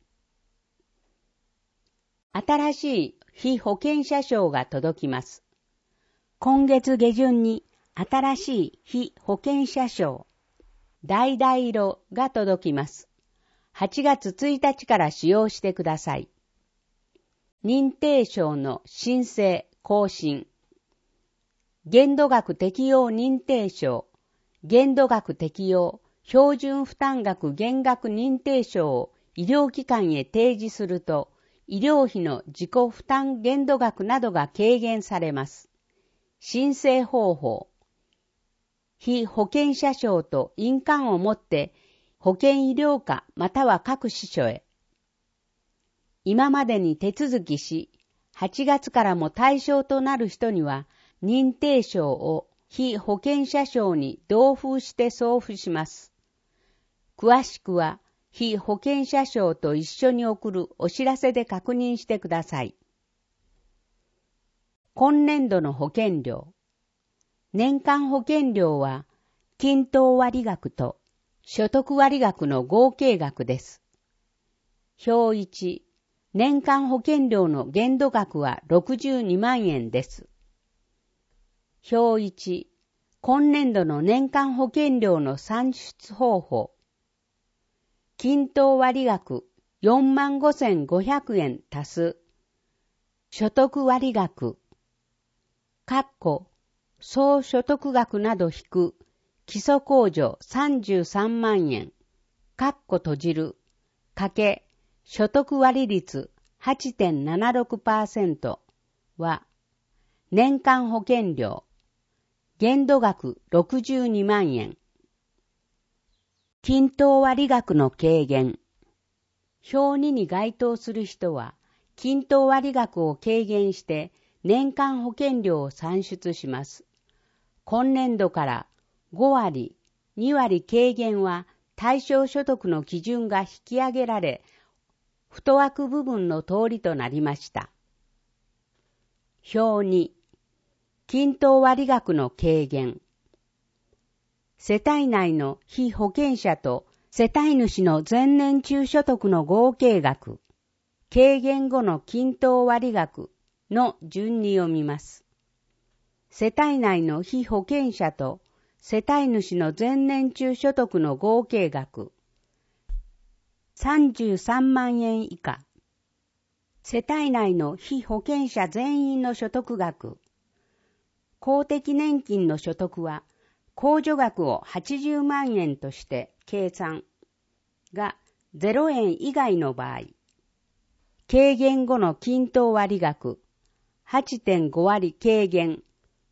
新しい被保険者証が届きます。今月下旬に新しい被保険者証、橙色が届きます。8月1日から使用してください。認定証の申請、更新。限度額適用認定証、限度額適用、標準負担額減額認定証を医療機関へ提示すると、医療費の自己負担限度額などが軽減されます。申請方法。被保険者証と印鑑を持って保健医療課または各支所へ。今までに手続きし、8月からも対象となる人には認定証を被保険者証に同封して送付します。詳しくは被保険者証と一緒に送るお知らせで確認してください。今年度の保険料。年間保険料は均等割額と所得割額の合計額です。表1、年間保険料の限度額は62万円です。表1、今年度の年間保険料の算出方法。均等割額45,500円足す所得割額総所得額など引く基礎控除33万円閉じる掛け所得割率 8.76% は年間保険料限度額62万円均等割額の軽減。表2に該当する人は、均等割額を軽減して年間保険料を算出します。今年度から5割、2割軽減は対象所得の基準が引き上げられ、太枠部分の通りとなりました。表2、均等割額の軽減。世帯内の被保険者と世帯主の前年中所得の合計額、軽減後の均等割額の順に読みます。世帯内の被保険者と世帯主の前年中所得の合計額、33万円以下。世帯内の被保険者全員の所得額、公的年金の所得は、控除額を80万円として計算が0円以外の場合、軽減後の均等割額 8.5 割軽減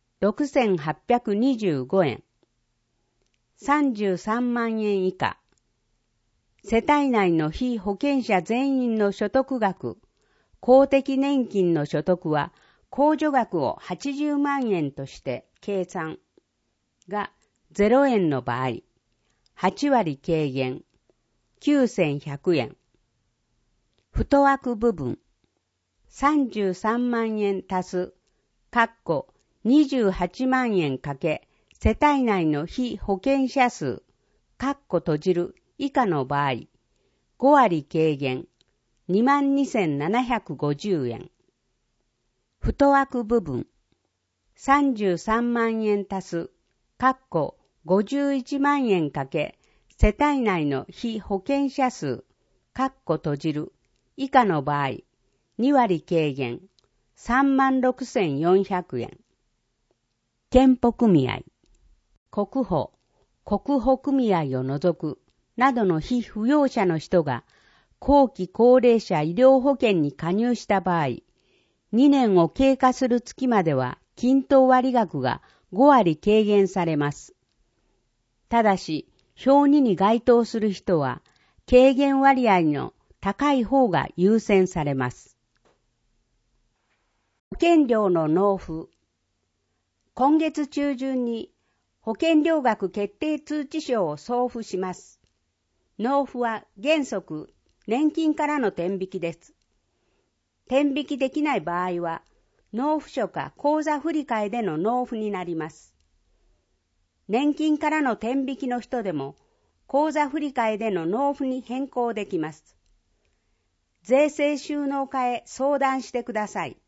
6,825円、33万円以下、世帯内の被保険者全員の所得額、公的年金の所得は控除額を80万円として計算が0円の場合、8割軽減、9,100円。太枠部分、33万円足す、28万円かけ、世帯内の被保険者数、閉じる以下の場合、5割軽減、22,750円。太枠部分、33万円足す、51万円かけ、世帯内の被保険者数、閉じる以下の場合、2割軽減、36,400円。健保組合、国保組合を除くなどの被扶養者の人が後期高齢者医療保険に加入した場合、 2年を経過する月までは均等割額が5割軽減されます。ただし、表2に該当する人は、軽減割合の高い方が優先されます。保険料の納付。今月中旬に保険料額決定通知書を送付します。納付は原則年金からの転引きです。転引きできない場合は、納付書か口座振替での納付になります。年金からの転引きの人でも、口座振替での納付に変更できます。税制収納課へ相談してください。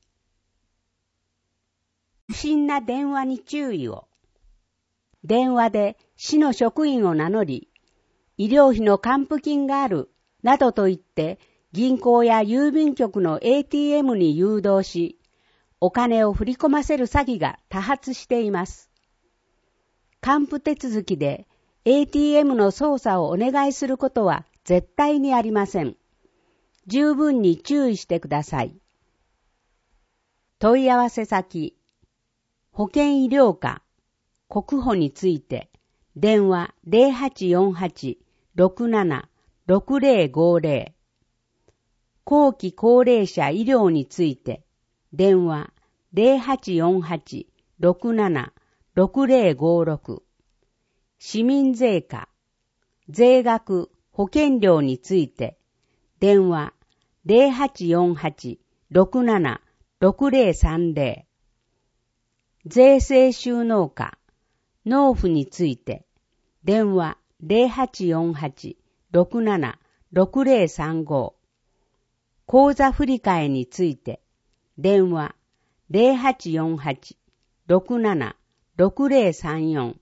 不審な電話に注意を。電話で市の職員を名乗り、医療費の還付金がある、などと言って、銀行や郵便局の ATM に誘導し、お金を振り込ませる詐欺が多発しています。還付手続きで ATM の操作をお願いすることは絶対にありません。十分に注意してください。問い合わせ先。保険医療課、国保について、電話 0848-67-6050。後期高齢者医療について、電話 0848-67-6056。市民税課、税額、保険料について、電話 0848-67-6030。税制収納課、納付について、電話 0848-67-6035。口座振替について、電話 0848-67-6034。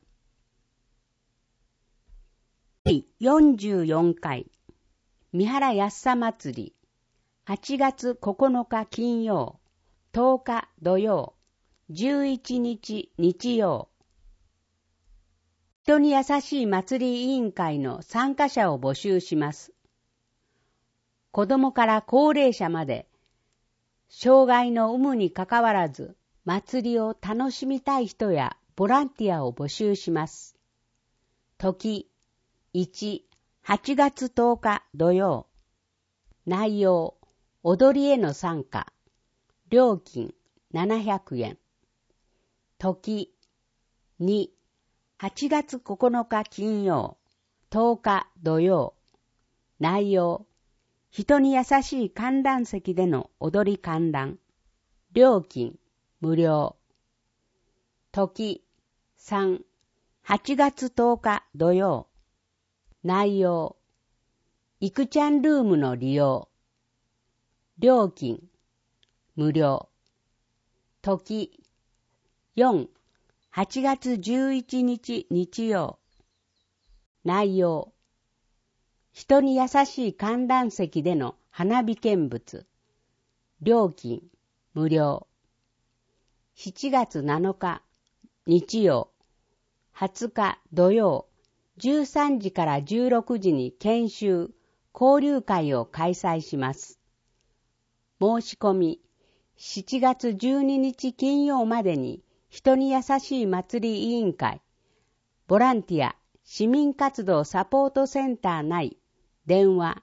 第44回、三原安さ祭り、8月9日金曜、10日土曜、11日日曜。人に優しい祭り委員会の参加者を募集します。子供から高齢者まで、障害の有無にかかわらず、祭りを楽しみたい人やボランティアを募集します。時、1、8月10日土曜。内容、踊りへの参加。料金、700円。時、2、8月9日金曜、10日土曜。内容、人に優しい観覧席での踊り観覧。料金、無料。時、3、8月10日土曜。内容、いくちゃんルームの利用。料金、無料。時、4、8月11日日曜。内容、人に優しい観覧席での花火見物。料金、無料。7月7日日曜、20日土曜、13時から16時に研修、交流会を開催します。申し込み、7月12日金曜までに人に優しい祭り委員会、ボランティア、市民活動サポートセンター内、電話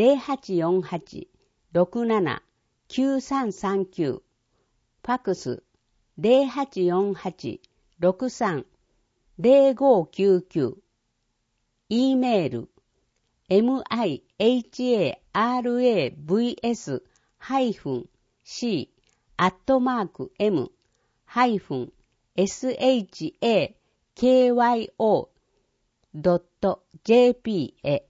0848-67-9339、ファクス 0848-63-0599、E メール mihavs-c-m-shakyo.jp へ。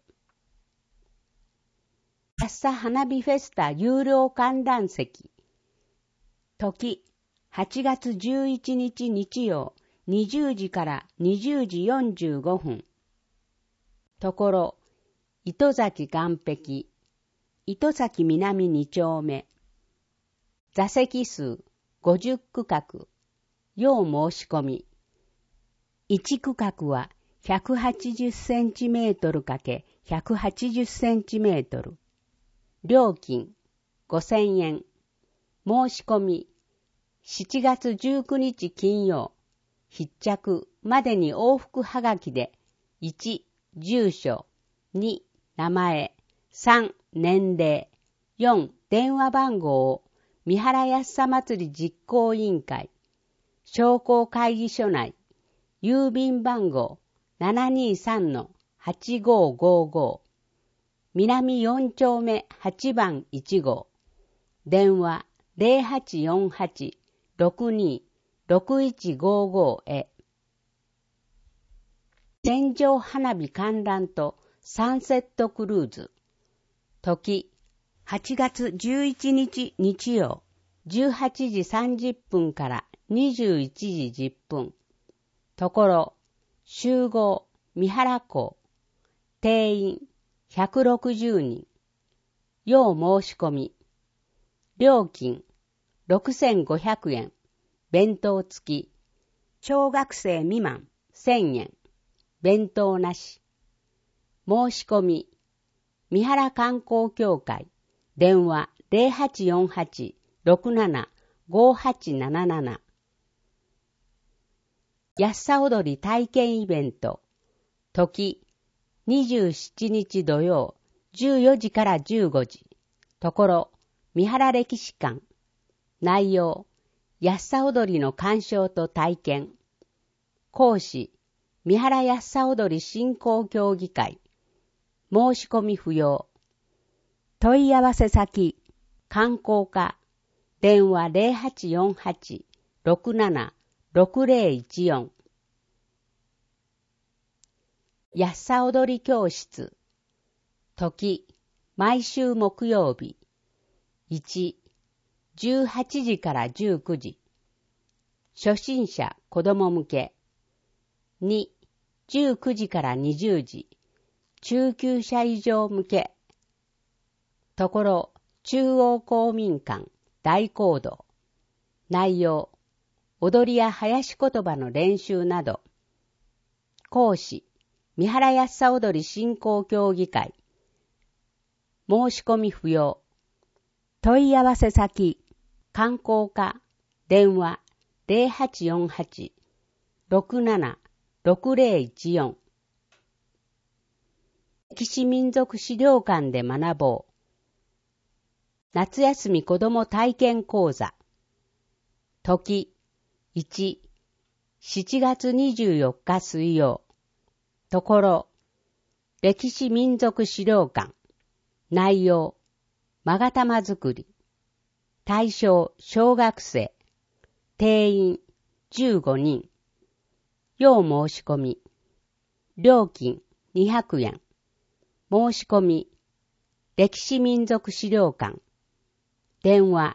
安さ花火フェスタ有料観覧席。時、8月11日日曜、20時から20時45分。ところ、糸崎岸壁、糸崎南2丁目。座席数50区画、要申し込み。1区画は180センチメートル×180センチメートル。料金5000円。 申し込み、7月19日金曜、必着までに往復はがきで、1、住所、2、名前、3、年齢、4、電話番号を三原安佐祭り実行委員会、商工会議所内、郵便番号 723-8555、南4丁目8番1号、電話 0848-62-6155 へ。船上花火観覧とサンセットクルーズ。時、8月11日日曜、18時30分から21時10分。ところ、集合、三原港。定員、160人。要申し込み。料金、6500円。弁当付き。小学生未満、1000円。弁当なし。申し込み。三原観光協会。電話0848-675877。安さ踊り体験イベント。時、27日土曜、14時から15時。ところ、三原歴史館。内容、安さ踊りの鑑賞と体験。講師、三原安さ踊り振興協議会。申し込み不要。問い合わせ先、観光課。電話0848-676014。安さ踊り教室。時、毎週木曜日。1、18時から19時。初心者子供向け。2、19時から20時。中級者以上向け。ところ、中央公民館大講堂。内容、踊りや囃子言葉の練習など。講師、三原安さ踊り振興協議会。申し込み不要。問い合わせ先、観光課。電話0848-676014。歴史民族資料館で学ぼう。夏休み子ども体験講座。時、1、7月24日水曜。ところ、歴史民族資料館。内容、勾玉作り。対象、小学生。定員、15人。要申し込み。料金、200円。申し込み。歴史民族資料館。電話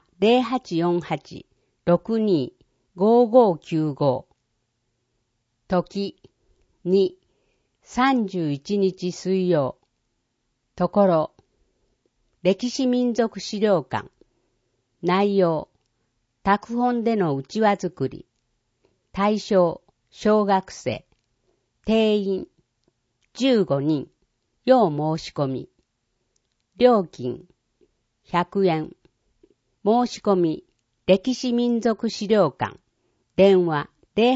0848-62-5595。時、2、31日水曜。ところ、歴史民族資料館。内容、拓本でのうちわ作り。対象、小学生。定員、15人。要申し込み。料金、100円。申し込み、歴史民族資料館。電話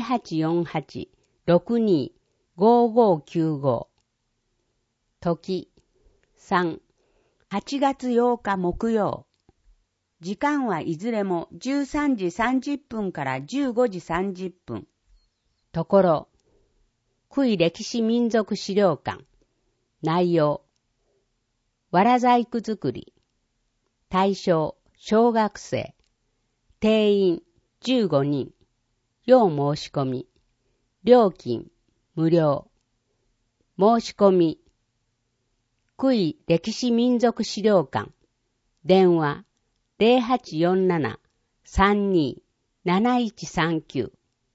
0848-62-5595。時、3、8月8日木曜。時間はいずれも13時30分から15時30分。ところ、杭歴史民族資料館。内容、わら細工作り。対象、小学生。定員、15人。要申し込み。料金、無料。申し込み。杭歴史民族資料館。電話、0847-32-7139。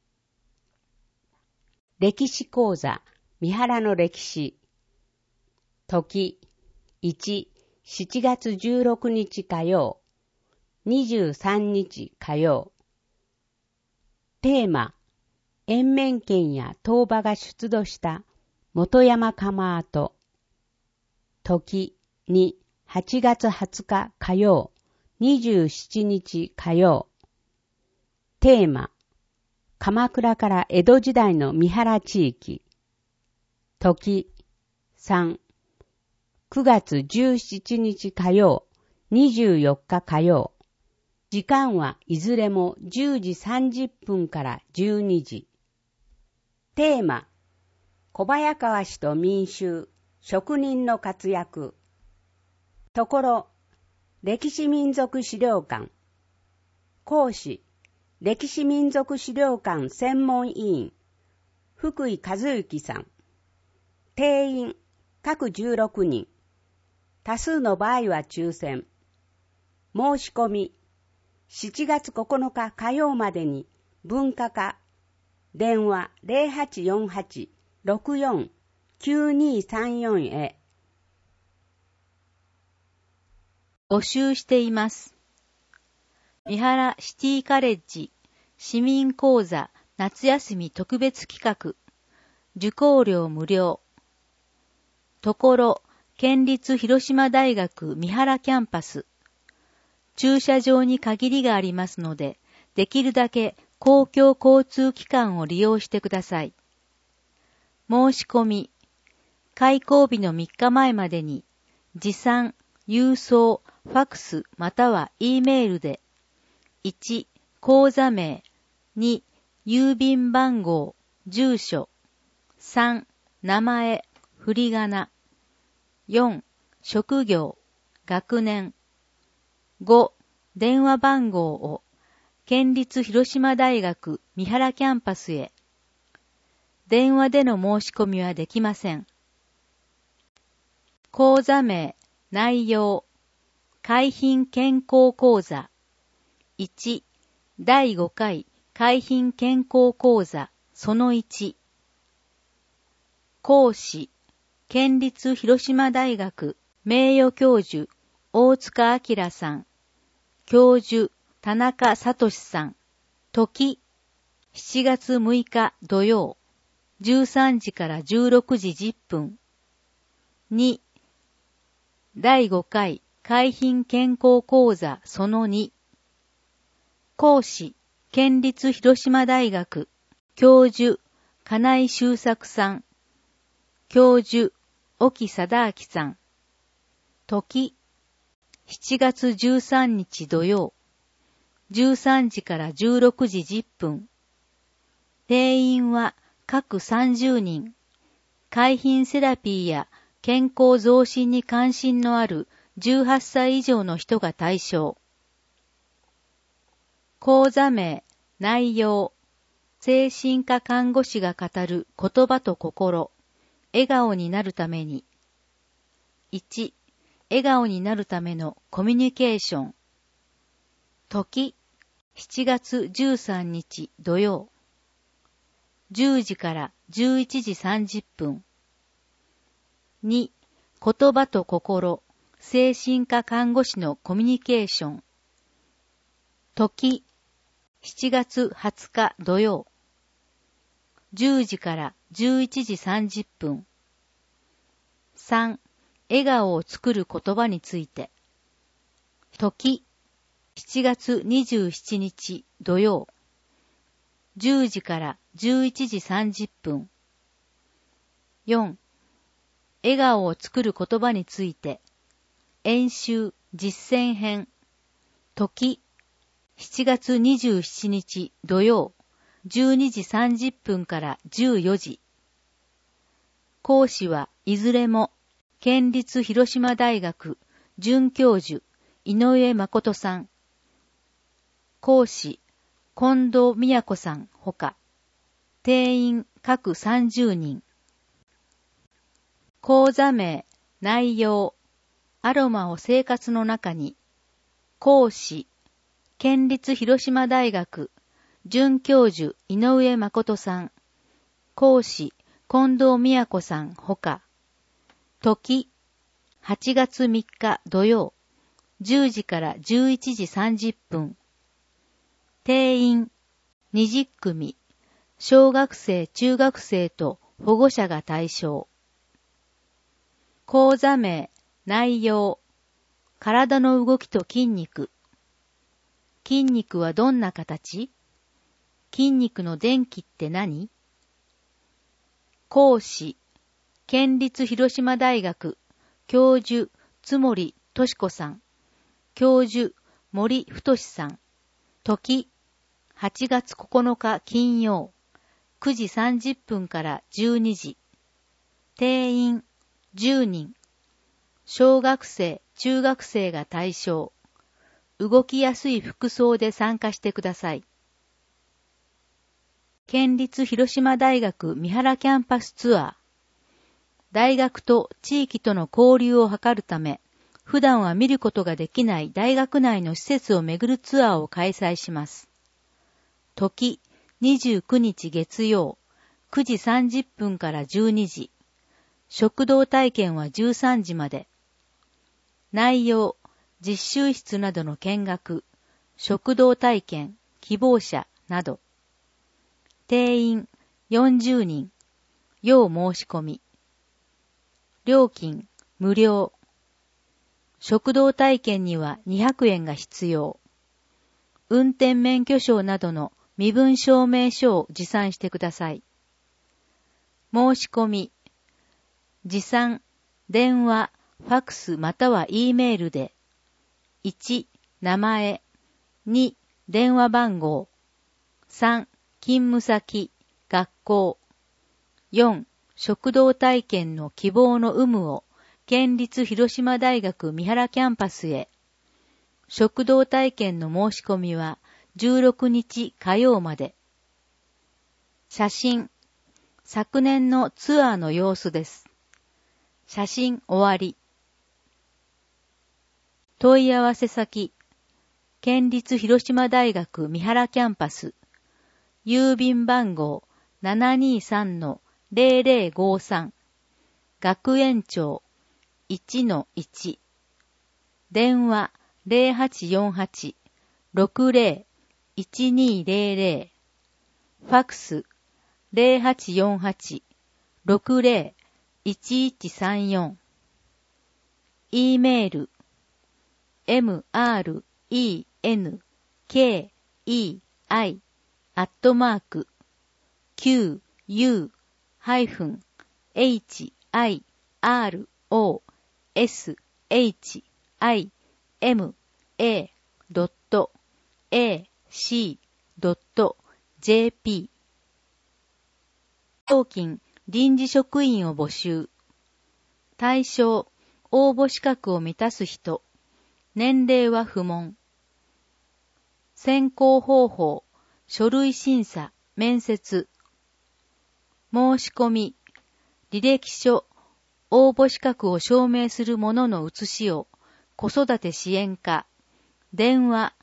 歴史講座、三原の歴史。時、1、7月16日火曜。23日火曜。テーマ、延綿県や東馬が出土した本山窯跡。時、2、8月20日火曜。 27日火曜。テーマ、鎌倉から江戸時代の三原地域。時、3、9月17日火曜、24日火曜。時間はいずれも10時30分から12時。テーマ、小早川氏と民衆、職人の活躍。ところ、歴史民族資料館。講師、歴史民族資料館専門委員、福井和幸さん。定員、各16人。多数の場合は抽選。申し込み、7月9日火曜までに文化課、電話0848-64-9234へ。 募集しています。三原シティカレッジ市民講座夏休み特別企画。受講料無料。ところ、県立広島大学三原キャンパス。駐車場に限りがありますので、できるだけ公共交通機関を利用してください。申し込み、開講日の3日前までに、持参、郵送、ファクスまたは E メールで、1、口座名、2、郵便番号、住所、3、名前、振り仮名、4、職業、学年、5、電話番号を、県立広島大学三原キャンパスへ。電話での申し込みはできません。講座名、内容、海浜健康講座。1、第5回海浜健康講座その1。講師、県立広島大学名誉教授大塚明さん。教授、田中聡さん。時、7月6日土曜、13時から16時10分。2、第5回海浜健康講座その2。講師、県立広島大学、教授、金井修作さん。教授、沖貞明さん。時、7月13日土曜、13時から16時10分。定員は各30人。海浜セラピーや健康増進に関心のある18歳以上の人が対象。講座名、内容、精神科看護師が語る言葉と心、笑顔になるために。1、笑顔になるためのコミュニケーション。時、7月13日土曜。10時から11時30分。2、言葉と心、精神科看護師のコミュニケーション。時、7月20日土曜。10時から11時30分。3、笑顔を作る言葉について。時、7月27日土曜。10時から11時30分。4、笑顔を作る言葉について。演習実践編。時、7月27日土曜。12時30分から14時。講師はいずれも、県立広島大学准教授井上誠さん。講師近藤美子さんほか。定員各30人。講座名、内容、アロマを生活の中に。講師、県立広島大学准教授井上誠さん。講師近藤美子さんほか。時、8月3日土曜、10時から11時30分。定員、20組、小学生中学生と保護者が対象。講座名、内容、体の動きと筋肉、 筋肉はどんな形？筋肉の電気って何？講師、県立広島大学、教授、津森敏子さん、教授、森太さん。時、8月9日金曜、9時30分から12時。定員、10人。小学生、中学生が対象。動きやすい服装で参加してください。県立広島大学三原キャンパスツアー。大学と地域との交流を図るため、普段は見ることができない大学内の施設を巡るツアーを開催します。時、29日月曜、9時30分から12時。食堂体験は13時まで。内容、実習室などの見学、食堂体験、希望者など。定員40人。要申し込み。料金無料。食堂体験には200円が必要。運転免許証などの身分証明書を持参してください。申し込み。持参、電話、ファクスまたは E メールで。1、名前。2、電話番号。3、勤務先、学校。4、食堂体験の希望の有無を県立広島大学三原キャンパスへ。食堂体験の申し込みは16日火曜まで。写真。昨年のツアーの様子です。写真終わり。問い合わせ先。県立広島大学三原キャンパス。郵便番号 723-0053。学園長 1-1。電話 0848-60-1200。ファクス 0848-60-1134。E メール mrei-hirosima.jp。 料金、臨時職員を募集。対象、応募資格を満たす人。年齢は不問。選考方法、書類審査、面接。申し込み、履歴書、応募資格を証明するものの写しを、子育て支援課、電話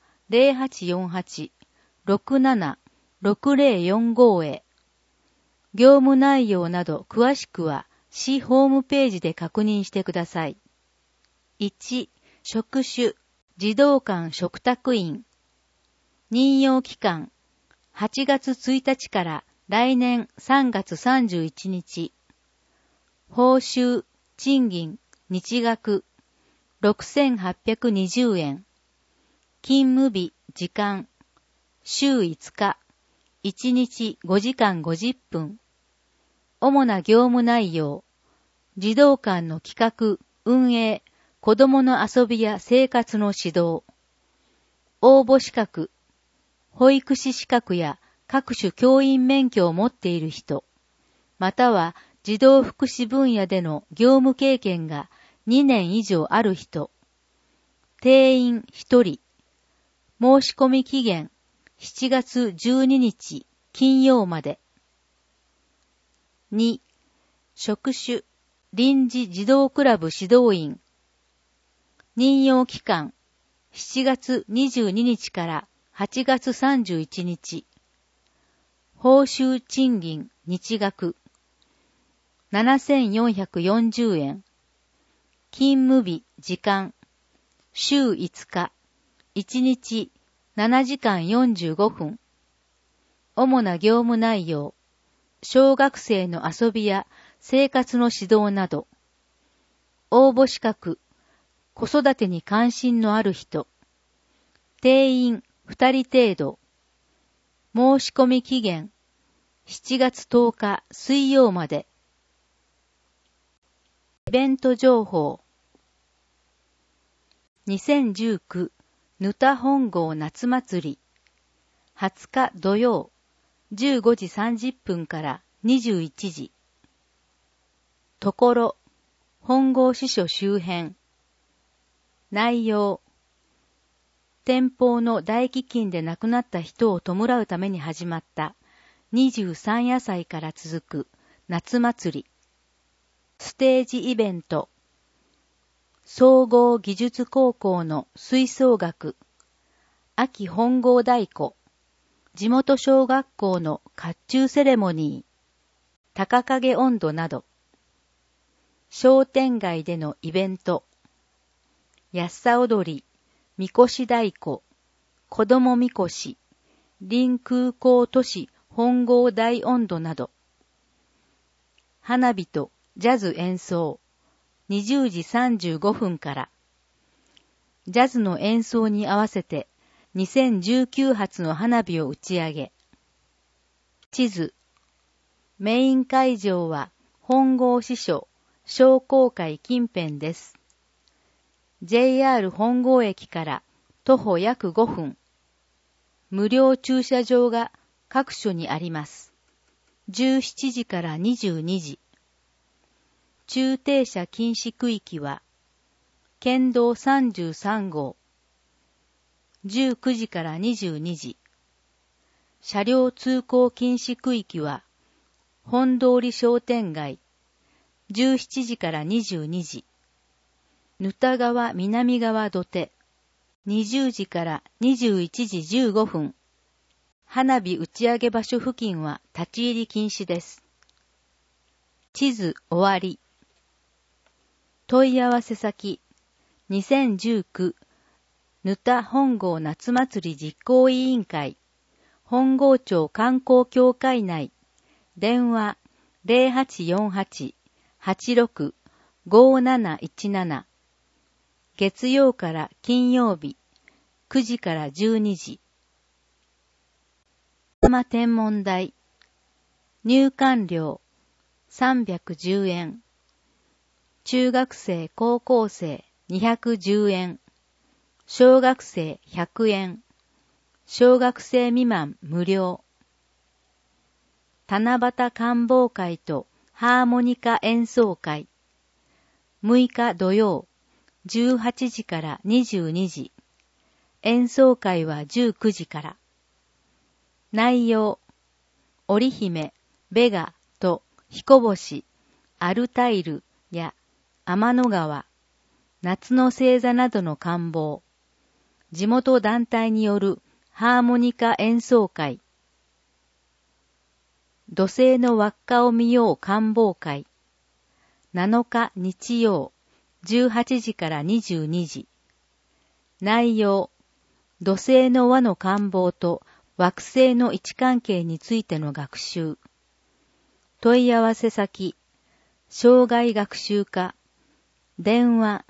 0848-67-6045へ。業務内容など詳しくは、市ホームページで確認してください。1、職種、児童館嘱託員。任用期間、8月1日から来年3月31日。報酬、賃金、日額、6820円。勤務日、時間、週5日、1日5時間50分。主な業務内容、児童館の企画、運営、子供の遊びや生活の指導。応募資格、保育士資格や各種教員免許を持っている人、または児童福祉分野での業務経験が2年以上ある人。定員1人。申し込み期限7月12日金曜まで。2、職種、臨時児童クラブ指導員。任用期間、7月22日から8月31日。報酬賃金、日額、7440円。勤務日、時間、週5日、1日7時間45分。主な業務内容、小学生の遊びや生活の指導など。応募資格、子育てに関心のある人。定員 2人程度。申し込み期限、7月10日水曜まで。イベント情報。2019ヌタ本郷夏祭り。20日土曜、15時30分から21時。ところ、本郷支所周辺。内容。天保の大飢饉で亡くなった人を弔うために始まった23夜祭から続く夏祭り。ステージイベント。総合技術高校の吹奏楽。秋本郷太鼓。地元小学校の甲冑セレモニー。高影音頭など。商店街でのイベント。やっさ踊り、みこし太鼓、子供みこし、臨空港都市本郷大音頭など。花火とジャズ演奏、20時35分から。ジャズの演奏に合わせて2019発の花火を打ち上げ。地図。メイン会場は本郷支所商工会近辺です。JR 本郷駅から徒歩約5分。無料駐車場が各所にあります。17時から22時。駐停車禁止区域は、県道33号。19時から22時。車両通行禁止区域は、本通商店街。17時から22時。ぬた川南側土手。20時から21時15分。花火打ち上げ場所付近は立ち入り禁止です。地図終わり。問い合わせ先。2019ぬた本郷夏祭り実行委員会。本郷町観光協会内。電話 0848-86-5717。月曜から金曜日、9時から12時。天文台。入館料、310円。中学生、高校生、210円。小学生、100円。小学生未満、無料。七夕観望会とハーモニカ演奏会。6日土曜、18時から22時。演奏会は19時から。内容。織姫、ベガと彦星、アルタイルや天の川、夏の星座などの観望。地元団体によるハーモニカ演奏会。土星の輪っかを見よう観望会。7日日曜、18時から22時。内容。土星の輪の観望と惑星の位置関係についての学習。問い合わせ先。生涯学習課。電話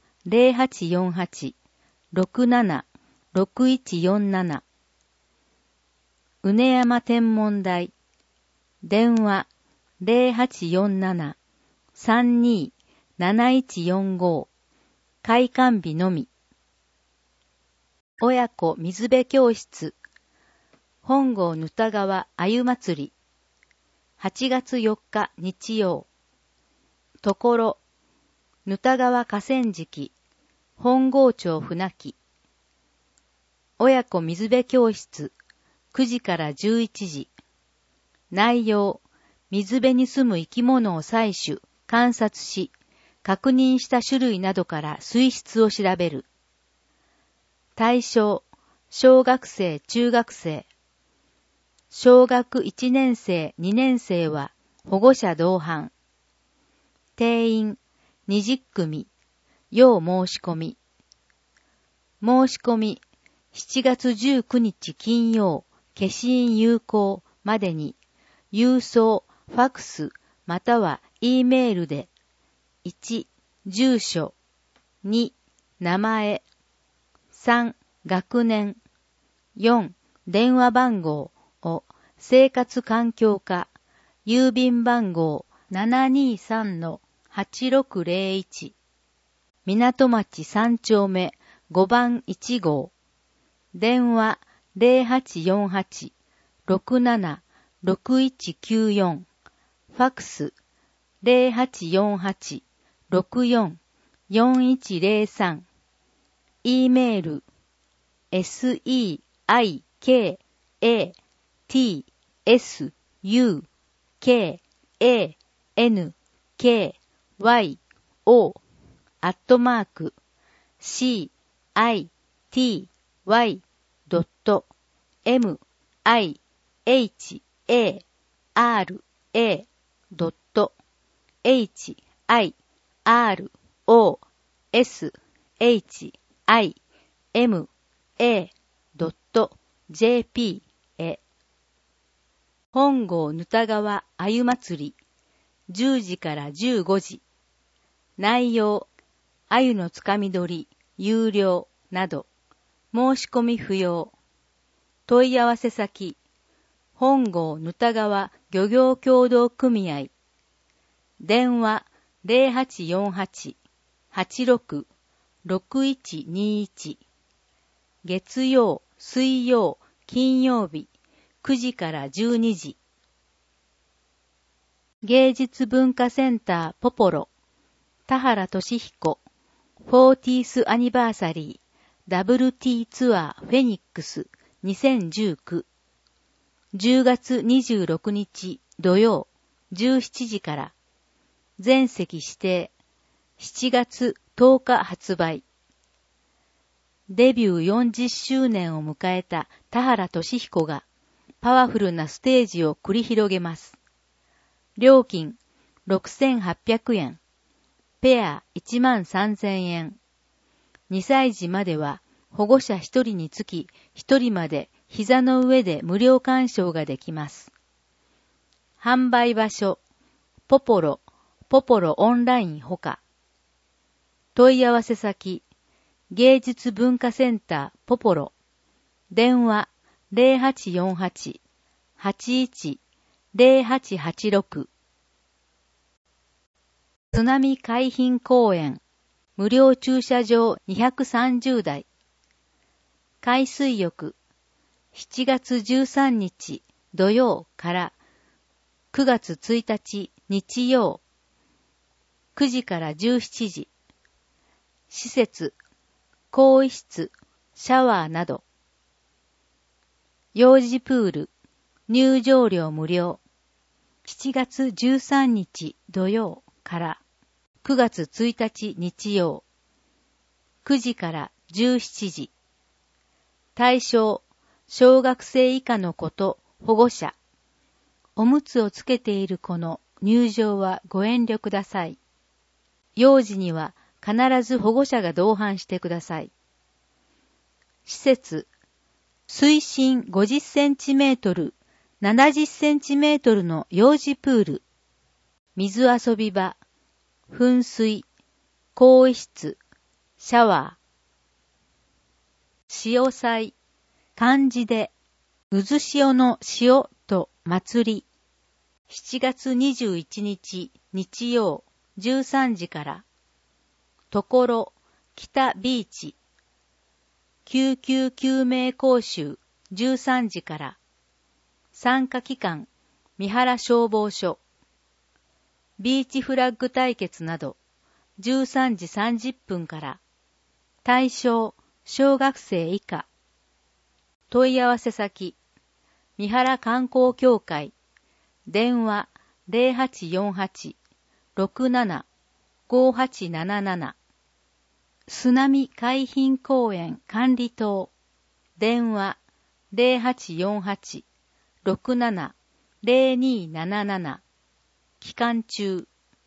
0848-67-6147。うね山天文台。電話 0847-32-7145。開館日のみ。親子水辺教室。本郷ぬた川あゆ祭り。8月4日日曜。ところ、ぬた川河川敷。本郷町船木。親子水辺教室。9時から11時。内容。水辺に住む生き物を採取、観察し、確認した種類などから水質を調べる。対象、小学生、中学生。小学1年生、2年生は保護者同伴。定員20組。要申し込み。申し込み7月19日金曜、消印有効までに、郵送、ファクス、または E メールで、1、住所、2、名前、3、学年、 4、電話番号を生活環境課、郵便番号 723-8601、港町3丁目5番1号、電話 0848-676194、ファックス 0848-644103、E メール SITYHIRA.jp へ。本郷ぬた川あゆ祭り10時から15時。内容、あゆのつかみ取り、有料など、申し込み不要。問い合わせ先、本郷ぬた川漁業協同組合。電話 0848-86-6121。月曜、水曜、金曜日、9時から12時。芸術文化センターポポロ、田原俊彦、40th アニバーサリー、WT ツアーフェニックス2019。10月26日土曜、17時から。全席指定、7月10日発売。デビュー40周年を迎えた田原俊彦がパワフルなステージを繰り広げます。料金6800円。ペア13000円。2歳児までは保護者1人につき1人まで膝の上で無料鑑賞ができます。販売場所、ポポロオンラインほか。問い合わせ先、芸術文化センターポポロ。電話 0848-81-0886。津波海浜公園、無料駐車場230台。海水浴、7月13日土曜から9月1日日曜、9時から17時。施設、更衣室、シャワーなど。幼児プール、入場料無料。7月13日土曜から9月1日日曜、9時から17時。対象、小学生以下の子と保護者。おむつをつけている子の入場はご遠慮ください。幼児には必ず保護者が同伴してください。施設、水深50センチメートル、70センチメートルの幼児プール、水遊び場、噴水、更衣室、シャワー。潮祭、漢字で、渦潮の潮と祭り。7月21日日曜13時から。ところ、北ビーチ。救急救命講習13時から。参加機関、三原消防署。ビーチフラッグ対決など、13時30分から。対象、小学生以下。問い合わせ先、三原観光協会。電話0848-67-5877。津波海浜公園管理棟。電話0848-67-0277。期間中。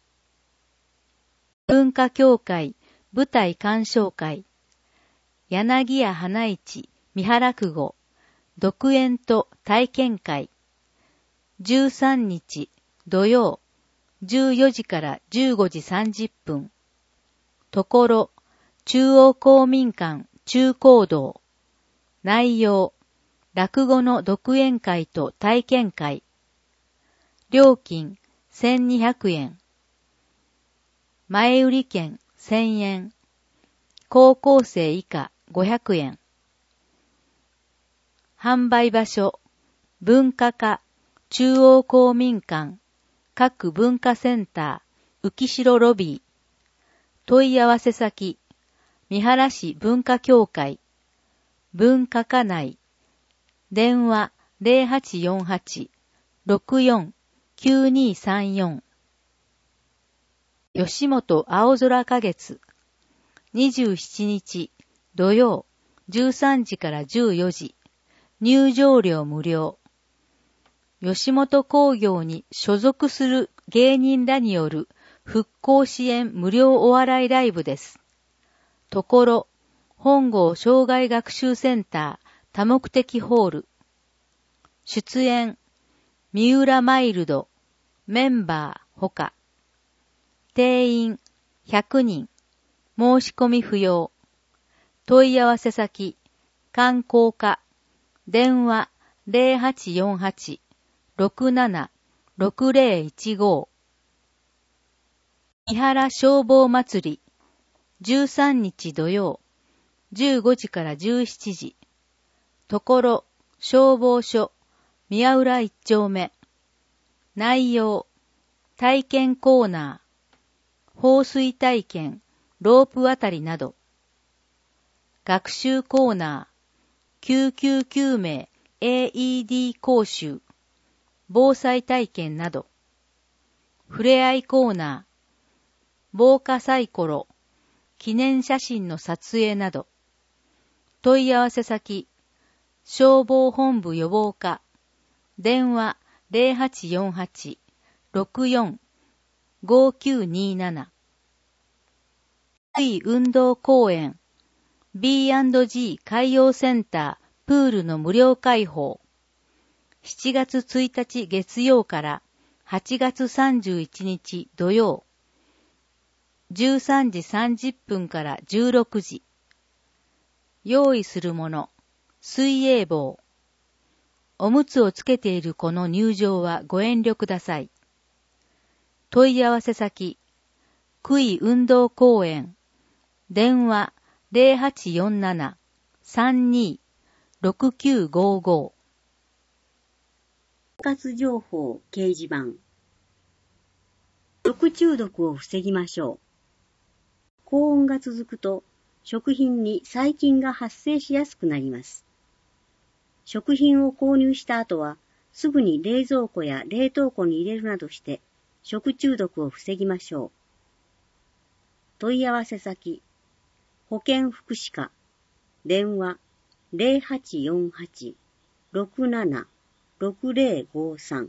文化協会舞台鑑賞会。柳家花市三原区語独演と体験会。13日土曜14時から15時30分。ところ、中央公民館中高道。内容、 落語の独演会と体験会。料金1200円。前売り券1000円。高校生以下500円。販売場所、文化課、中央公民館、各文化センター、浮城ロビー。問い合わせ先、三原市文化協会、文化課内、電話0848-64-9234。吉本青空花月、27日土曜13時から14時、入場料無料。吉本興業に所属する芸人らによる復興支援無料お笑いライブです。ところ、本郷障害学習センター多目的ホール。出演、三浦マイルド、メンバーほか。定員100人。申し込み不要。問い合わせ先、観光課。電話0848-67-6015。三原消防祭り。13日土曜。15時から17時。ところ、消防署、宮浦1丁目。内容、体験コーナー、放水体験、ロープ渡りなど。学習コーナー、救急救命、AED 講習、防災体験など。ふれあいコーナー、防火サイコロ、記念写真の撮影など。問い合わせ先、消防本部予防課、電話0848-64-5927。運動公園、B&G 海洋センタープールの無料開放。7月1日月曜から8月31日土曜。13時30分から16時。用意するもの、水泳帽。おむつをつけている子の入場はご遠慮ください。問い合わせ先、区井運動公園、電話0847-32-6955。 生活情報掲示板。食中毒を防ぎましょう。高温が続くと食品に細菌が発生しやすくなります。食品を購入した後はすぐに冷蔵庫や冷凍庫に入れるなどして食中毒を防ぎましょう。問い合わせ先、保健福祉課、電話0848-67-6053。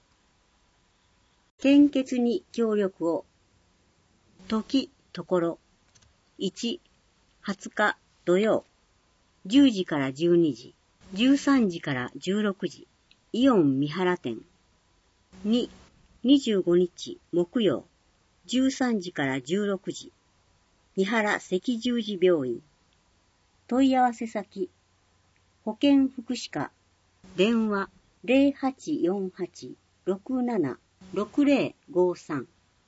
献血に協力を。時、ところ。1、20日土曜、10時から12時、13時から16時、イオン三原店。2、25日木曜、13時から16時、三原赤十字病院。問い合わせ先、保健福祉課、電話0848-67-6053。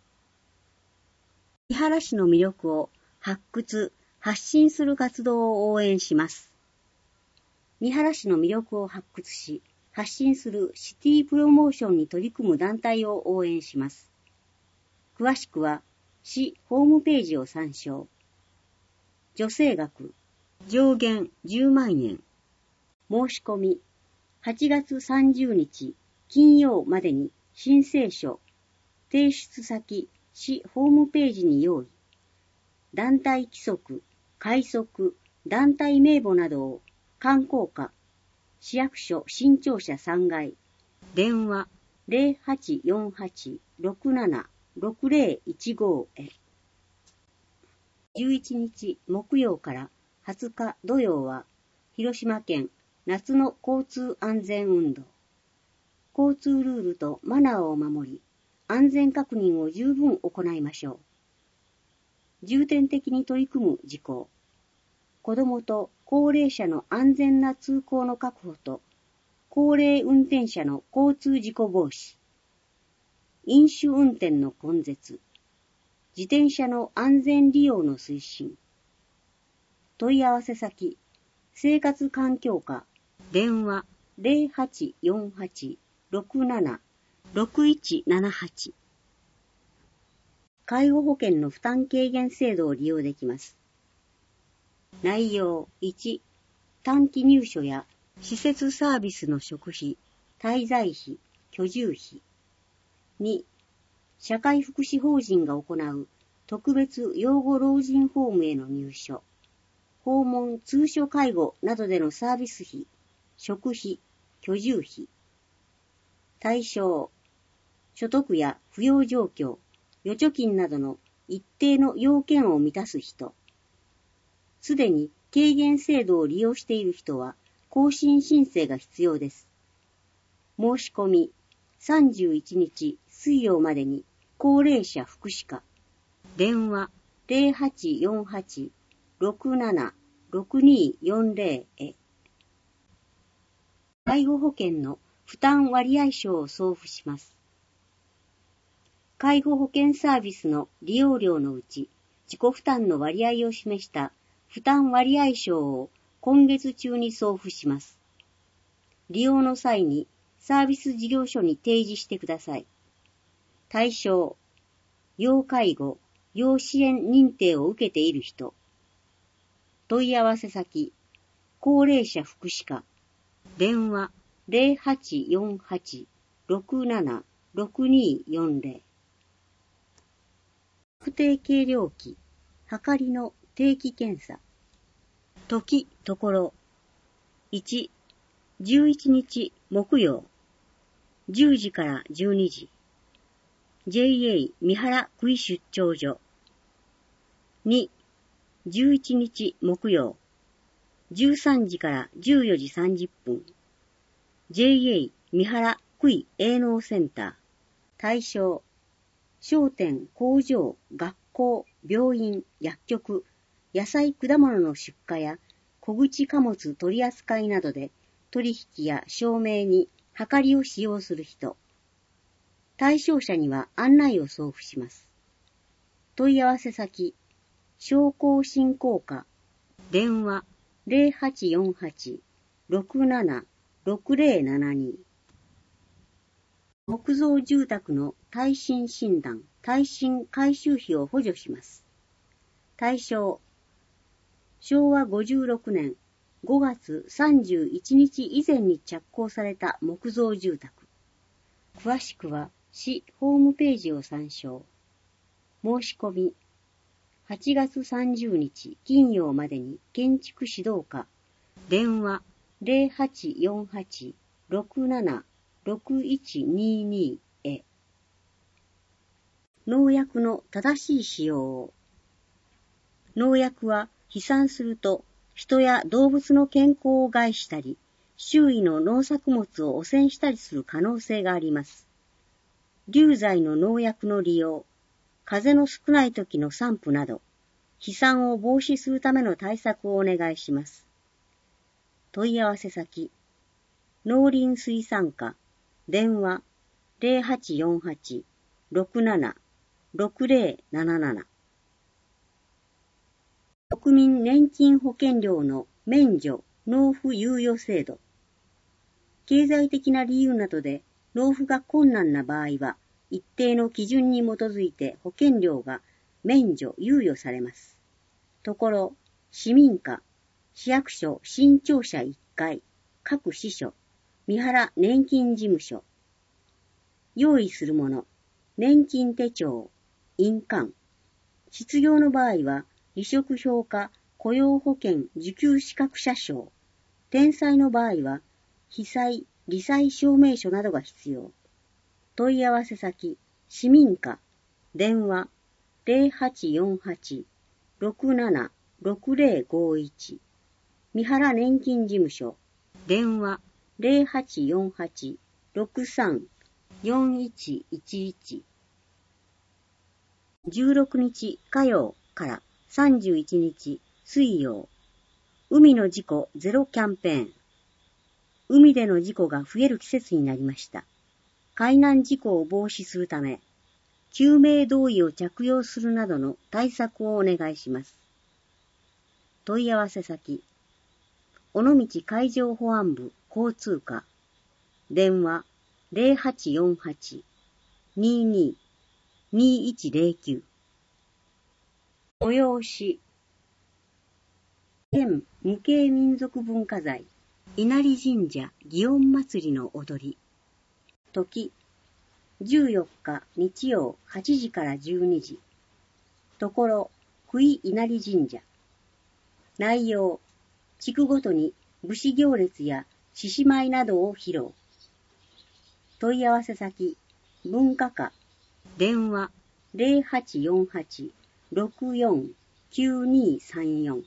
三原市の魅力を発掘、発信する活動を応援します。三原市の魅力を発掘し、発信するシティプロモーションに取り組む団体を応援します。詳しくは、市ホームページを参照。助成額、上限10万円。申し込み、8月30日金曜までに申請書、提出先、市ホームページに用意。団体規則、会則、団体名簿などを観光課、市役所新庁舎3階、電話0848-67-6015へ。11日木曜から20日土曜は、広島県夏の交通安全運動。交通ルールとマナーを守り、安全確認を十分行いましょう。重点的に取り組む事項。子供と高齢者の安全な通行の確保と、高齢運転者の交通事故防止、飲酒運転の根絶、自転車の安全利用の推進。問い合わせ先、生活環境課、電話0848-67-6178。介護保険の負担軽減制度を利用できます。内容1、短期入所や施設サービスの食費、滞在費、居住費。2、社会福祉法人が行う特別養護老人ホームへの入所、訪問通所介護などでのサービス費、食費、居住費。対象、所得や扶養状況、預貯金などの一定の要件を満たす人。すでに軽減制度を利用している人は更新申請が必要です。申し込み31日水曜までに高齢者福祉課、電話0848-67-6240へ。介護保険の負担割合証を送付します。介護保険サービスの利用料のうち自己負担の割合を示した負担割合証を今月中に送付します。利用の際にサービス事業所に提示してください。対象、要介護、要支援認定を受けている人。問い合わせ先、高齢者福祉課、電話0848-67-6240。測定計量器、はかりの定期検査。時、ところ。1、11日木曜、10時から12時。JA 三原区医出張所。2、11日木曜、13時から14時30分。JA 三原区医営農センター。対象、商店、工場、学校、病院、薬局、野菜果物の出荷や小口貨物取扱いなどで取引や証明にはかりを使用する人。対象者には案内を送付します。問い合わせ先、商工振興課、電話0848-67-6072。木造住宅の耐震診断、耐震改修費を補助します。対象、昭和56年5月31日以前に着工された木造住宅。詳しくは市ホームページを参照。申し込み、8月30日金曜までに建築指導課、電話0848-67-6122へ。農薬の正しい使用を。農薬は飛散すると人や動物の健康を害したり、周囲の農作物を汚染したりする可能性があります。流剤の農薬の利用、風の少ない時の散布など、飛散を防止するための対策をお願いします。問い合わせ先、農林水産課、電話0848-67-6077。国民年金保険料の免除納付猶予制度。経済的な理由などで納付が困難な場合は、一定の基準に基づいて保険料が免除猶予されます。ところ、市民課、市役所新庁舎1階、各支所、三原年金事務所。用意するもの、年金手帳、印鑑。失業の場合は、離職評価、雇用保険受給資格者証。転災の場合は、被災、罹災証明書などが必要。問い合わせ先、市民課、電話0848-67-6051。三原年金事務所、電話0848-63-4111。16日火曜から31日水曜。 海の事故ゼロキャンペーン。海での事故が増える季節になりました。海難事故を防止するため、救命胴衣を着用するなどの対策をお願いします。問い合わせ先、尾道海上保安部交通課、電話0848-22-2109。催し、県無形民族文化財、稲荷神社祇園祭の踊り。時、14日日曜8時から12時。ところ、久井稲荷神社。内容、地区ごとに武士行列や獅子舞などを披露。問い合わせ先、文化課、電話0848-649234。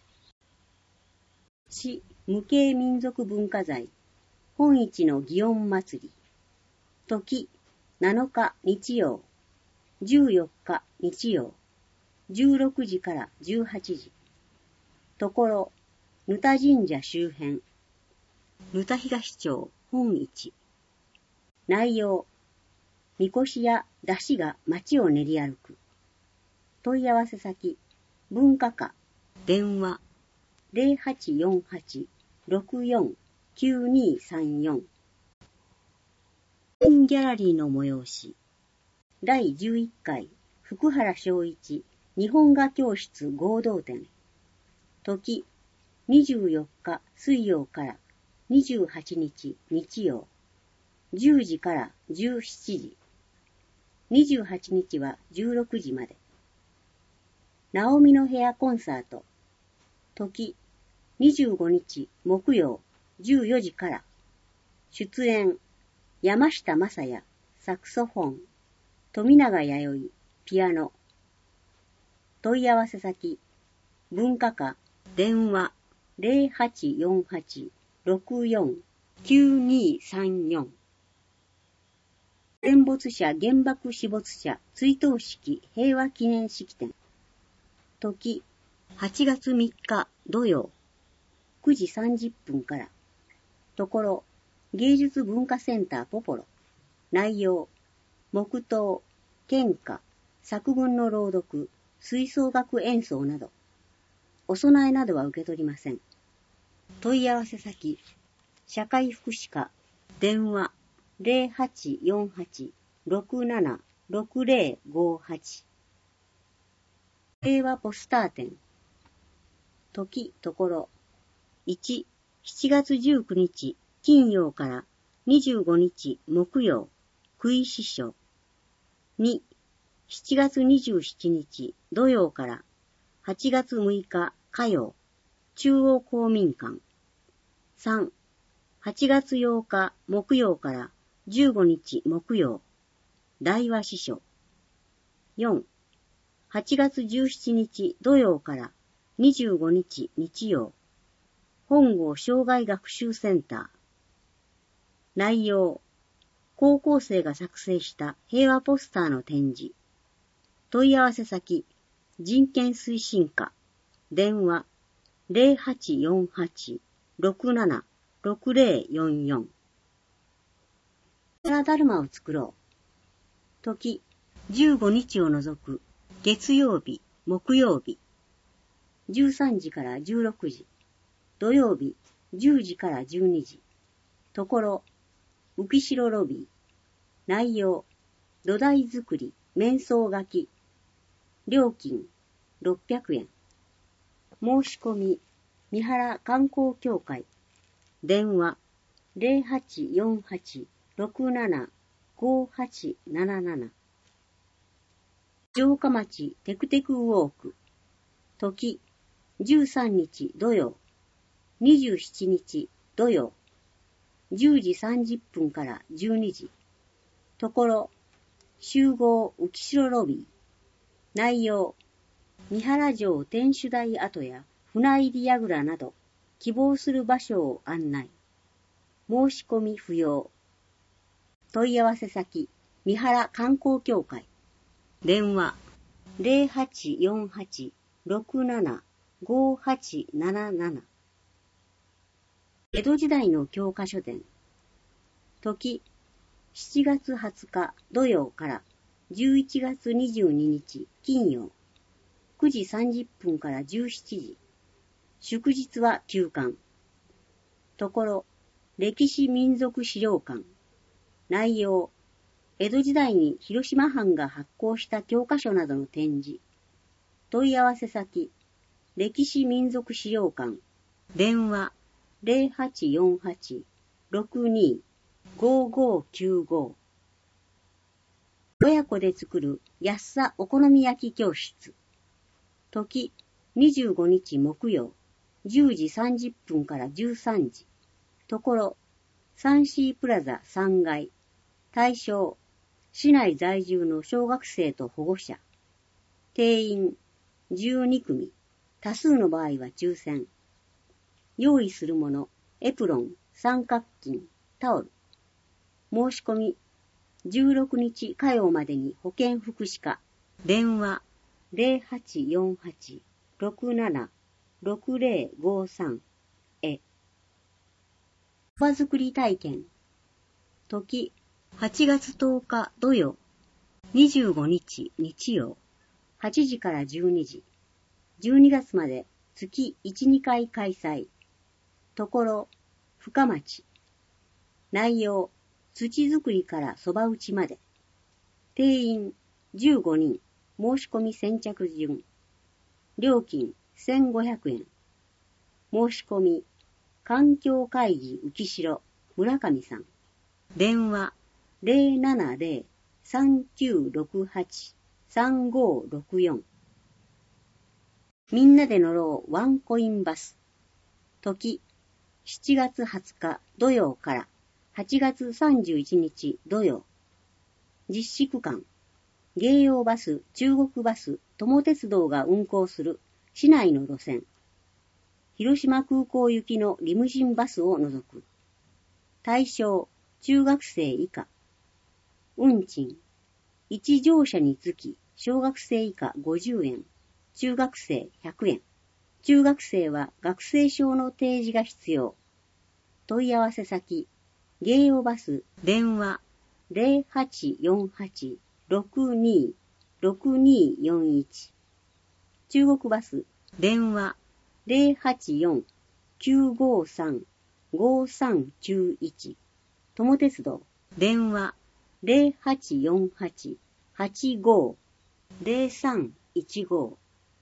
市無形民族文化財、本市の祇園祭り。時、7日日曜、14日日曜、16時から18時。ところ、沼田神社周辺。沼田東町本市。内容、みこしや山車が街を練り歩く。問い合わせ先、文化課、電話0848-649234。ギャラリーの催し。第11回福原正一日本画教室合同展。時、24日水曜から28日日曜、10時から17時。28日は16時まで。直美の部屋コンサート。時、25日木曜14時から。出演、山下正也、サクソフォン、富永弥生、ピアノ。問い合わせ先、文化課、電話0848-649234。戦没者原爆死没者追悼式平和記念式典。時、8月3日土曜、9時30分から。ところ、芸術文化センターポポロ。内容、黙祷、献花、作文の朗読、吹奏楽演奏など。お供えなどは受け取りません。問い合わせ先、社会福祉課、電話0848-676058。平和ポスター展。時、ところ。1、7月19日金曜から25日木曜、久井支所。2、7月27日土曜から8月6日火曜、中央公民館。3、8月8日木曜から15日木曜、大和支所。4、8月17日土曜から25日日曜、本郷障害学習センター。内容、高校生が作成した平和ポスターの展示。問い合わせ先、人権推進課。電話0848-676044。だるまを作ろう。時、15日を除く月曜日、木曜日。13時から16時。土曜日、10時から12時。ところ、浮城ロビー。内容、土台作り、面相書き。料金、600円。申し込み、三原観光協会。電話、0848-675877。城下町テクテクウォーク。時、13日土曜、27日土曜、10時30分から12時。ところ、集合浮城ロビー。内容、三原城天守台跡や船入り櫓など、希望する場所を案内。申し込み不要。問い合わせ先、三原観光協会。電話、0848-675877。 江戸時代の教科書伝。時、7月20日土曜から11月22日金曜、9時30分から17時。祝日は休館。ところ、歴史民族資料館。内容、江戸時代に広島藩が発行した教科書などの展示。問い合わせ先、歴史民族資料館。電話、0848-62-5595。親子で作る安さお好み焼き教室。時、25日木曜、10時30分から13時。ところ、サンシープラザ3階。対象、市内在住の小学生と保護者。定員、12組。多数の場合は抽選。用意するもの、エプロン、三角巾、タオル。申し込み、16日火曜までに保健福祉課。電話、0848-67-6053へ。そば作り体験。時、8月10日土曜、25日日曜、8時から12時。12月まで月1、2回開催。ところ、深町。内容、土作りからそば打ちまで。定員、15人。申し込み先着順。料金、1500円。申し込み、環境会議浮城、村上さん。電話、070-3968-3564。みんなで乗ろうワンコインバス。時、7月20日土曜から8月31日土曜。実施区間、芸洋バス、中国バス、友鉄道が運行する市内の路線。広島空港行きのリムジンバスを除く。対象、中学生以下。運賃、1乗車につき小学生以下50円。中学生100円。中学生は学生証の提示が必要。問い合わせ先、芸洋バス、電話、0848-62-6241。中国バス、電話、084-953-5391。友鉄道、電話、0848-85-0315。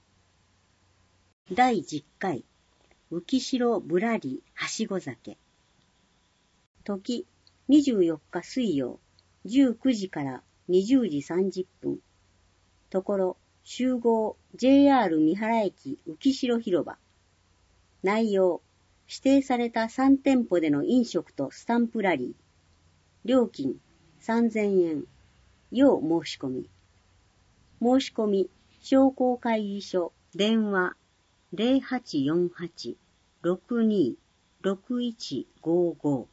第10回、浮城ぶらりはしご酒。時、24日水曜、19時から20時30分。ところ、集合 JR 三原駅浮城広場。内容、指定された3店舗での飲食とスタンプラリー。料金、3000円。要申し込み。申し込み、商工会議所、電話、0848-62-6155。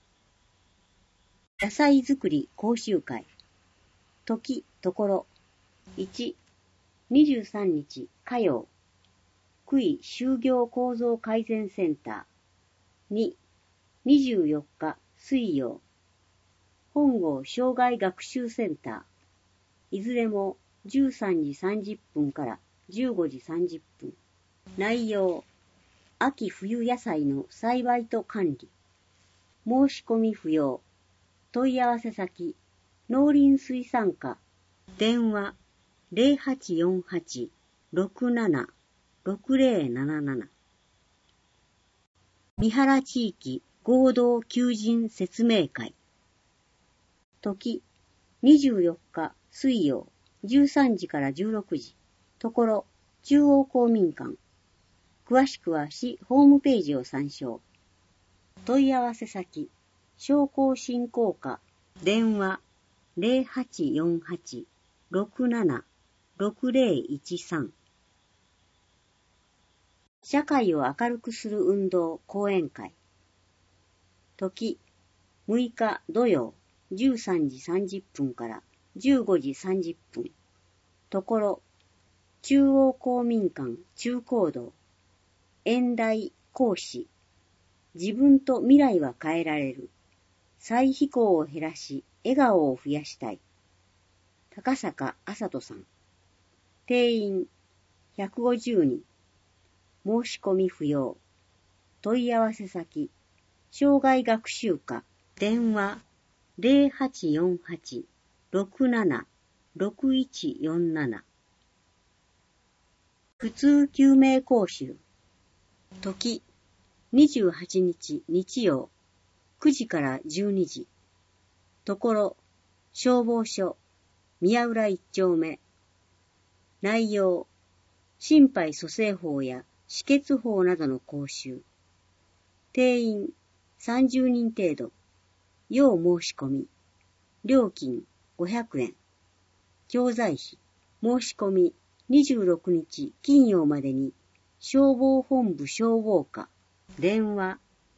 野菜作り講習会。時、ところ。1、23日火曜。区域就業構造改善センター。2、24日水曜。本郷障害学習センター。いずれも13時30分から15時30分。内容、秋冬野菜の栽培と管理。申し込み不要。問い合わせ先、農林水産課。電話、0848-67-6077。三原地域合同求人説明会。時、24日水曜、13時から16時。ところ、中央公民館。詳しくは市ホームページを参照。問い合わせ先、商工振興課。電話、0848-67-6013。社会を明るくする運動講演会。時、6日土曜、13時30分から15時30分。ところ、中央公民館中高道。演題講師。 自分と未来は変えられる。再飛行を減らし、笑顔を増やしたい。高坂あさとさん。定員150人。申し込み不要。問い合わせ先。障害学習課。電話0848-67-6147。普通救命講習。時28日日曜9時から12時。ところ消防署宮浦1丁目。内容心肺蘇生法や止血法などの講習。定員30人程度。要申し込み。料金500円。教材費。申し込み26日金曜までに消防本部消防課。電話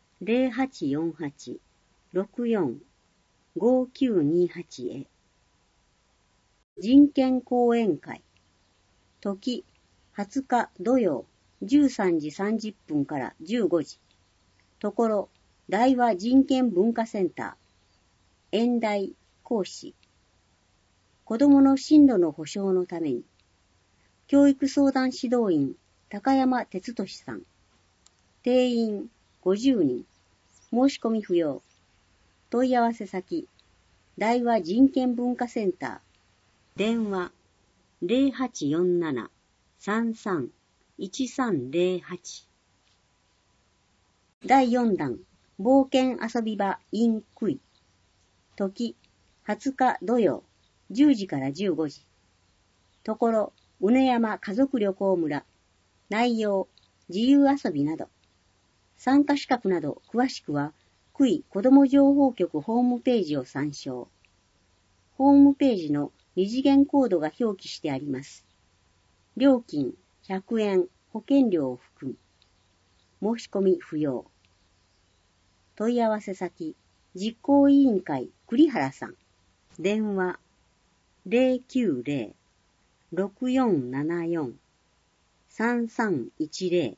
0848-64-5928へ。人権講演会。時20日土曜13時30分から15時。ところ大和人権文化センター。演題講師。子どもの進路の保障のために。教育相談指導員高山哲俊さん。定員50人。申し込み不要。問い合わせ先。大和人権文化センター。電話0847-33-1308。第4弾冒険遊び場 in クイ。時20日土曜10時から15時。ところ畝山家族旅行村。内容自由遊びなど。参加資格など詳しくはクイ子ども情報局ホームページを参照。ホームページの二次元コードが表記してあります。料金100円、保険料を含む。申し込み不要。問い合わせ先、実行委員会栗原さん。電話090-6474-3310。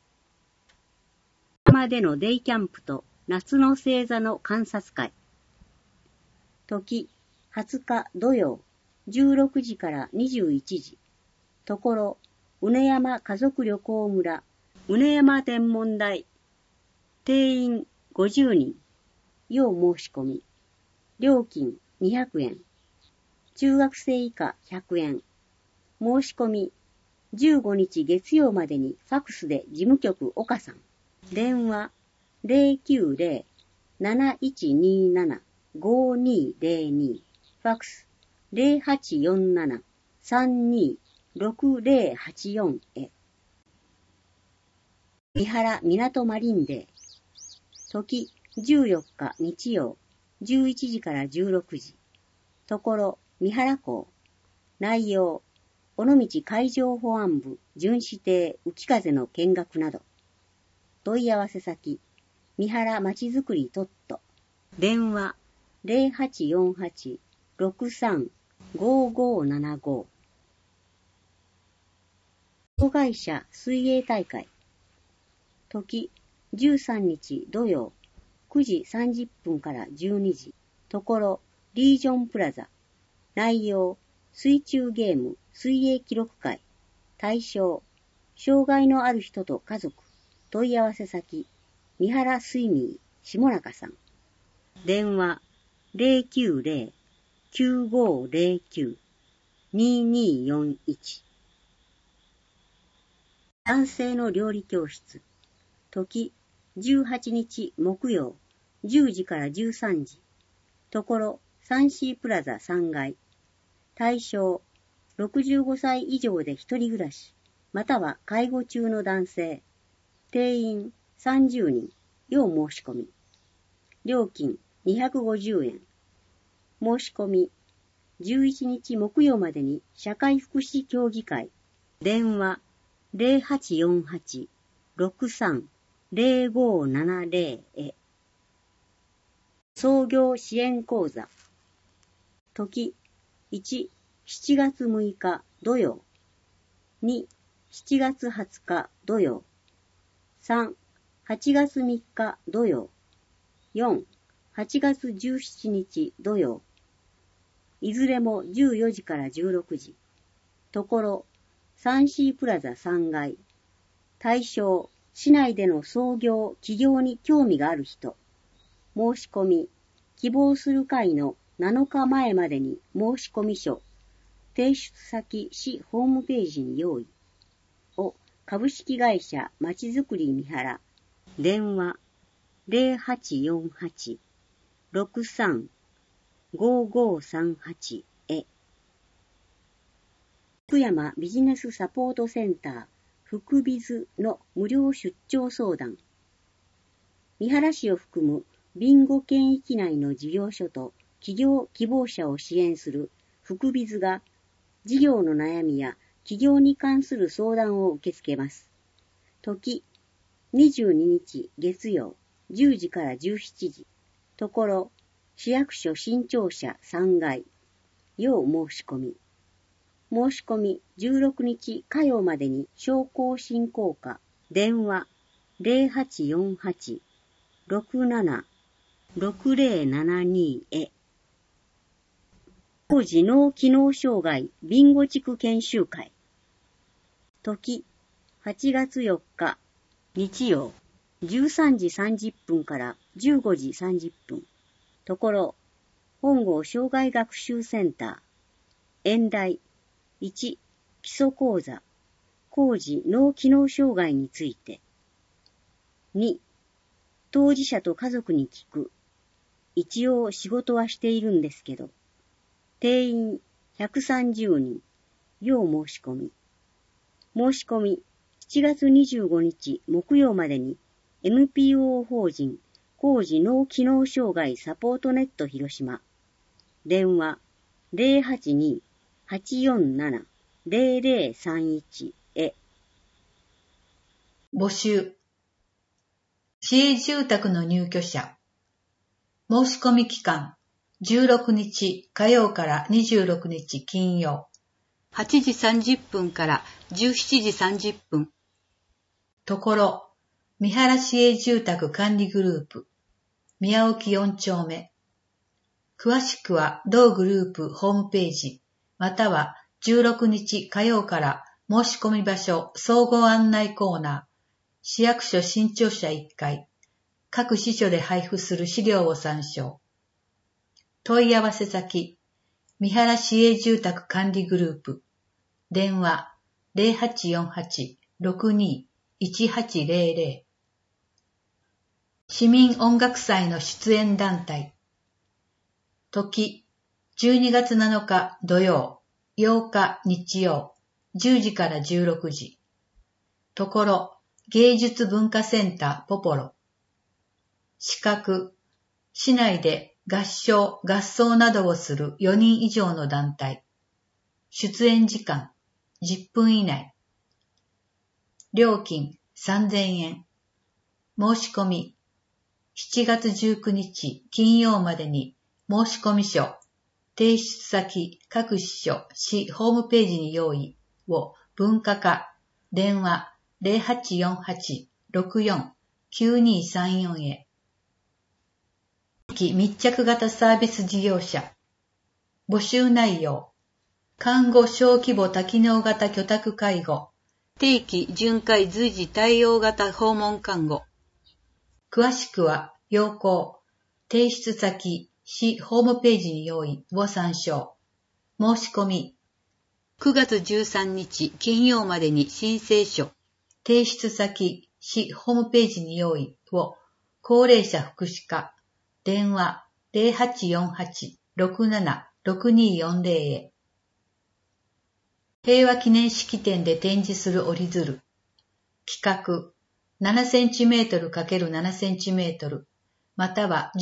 山でのデイキャンプと夏の星座の観察会。時20日土曜16時から21時。ところ畝山家族旅行村畝山天文台。定員50人。要申し込み。料金200円。中学生以下100円。申し込み15日月曜までにファクスで事務局岡さん。電話090-7127-5202。ファクス0847-326084へ。三原港マリンデー。時14日日曜11時から16時。ところ三原港。内容尾道海上保安部巡視艇浮風の見学など。問い合わせ先三原まちづくりトット。電話0848-63-5575。障害者水泳大会。時13日土曜9時30分から12時。ところリージョンプラザ。内容水中ゲーム水泳記録会。対象障害のある人と家族。問い合わせ先三原スイミー下中さん。電話090-9509-2241。男性の料理教室。時18日木曜10時から13時。ところサンシープラザ3階。対象65歳以上で一人暮らしまたは介護中の男性。定員30人。要申し込み。料金250円。申し込み11日木曜までに社会福祉協議会。電話0848-63-0570へ。創業支援講座。時1、7月6日土曜。2、7月20日土曜。3、 8月3日土曜。4、8月17日土曜。いずれも14時から16時。ところ、3C プラザ3階。対象、市内での創業、起業に興味がある人。申し込み、希望する会の7日前までに申し込み書、提出先市ホームページに用意。を、株式会社まちづくり三原。電話、0848-63-5538へ。福山ビジネスサポートセンター、福ビズの無料出張相談。三原市を含むビンゴ県域内の事業所と企業希望者を支援する福ビズが、事業の悩みや企業に関する相談を受け付けます。時、22日月曜、10時から17時。ところ、市役所新庁舎3階。要申し込み。申し込み16日火曜までに商工振興課。電話0848-67-6072へ。当時脳機能障害ビンゴ地区研修会。時、8月4日日曜、13時30分から15時30分。ところ、本郷障害学習センター。演題1、基礎講座、高次脳機能障害について。2、当事者と家族に聞く。一応仕事はしているんですけど。定員130人。要申し込み。申し込み7月25日木曜までに NPO 法人高次脳機能障害サポートネット広島。電話082-847-0031へ。 募集。市営住宅の入居者。申し込み期間、16日火曜から26日金曜。 8時30分から17時30分。 ところ、三原市営住宅管理グループ、宮沖4丁目。詳しくは同グループホームページ、または16日火曜から申し込み場所総合案内コーナー、市役所新庁舎1階、各支所で配布する資料を参照。問い合わせ先、三原市営住宅管理グループ、電話0848-62-1800。市民音楽祭の出演団体。時、12月7日土曜、8日日曜、10時から16時。ところ、芸術文化センターポポロ。資格、市内で合唱、合奏などをする4人以上の団体。出演時間、10分以内。料金、3000円。申し込み、7月19日金曜までに申し込み書、提出先各支所市ホームページに用意を文化課、電話0848-64-9234へ。密着型サービス事業者。募集内容。看護小規模多機能型居宅介護。 定期巡回随時対応型訪問看護。 詳しくは、要項、提出先、市ホームページに用意を参照。申し込み。 9月13日金曜までに申請書。 提出先、市ホームページに用意を高齢者福祉課。電話0848-67-6240へ。平和記念式典で展示する折り鶴。規格 7cm×7cm または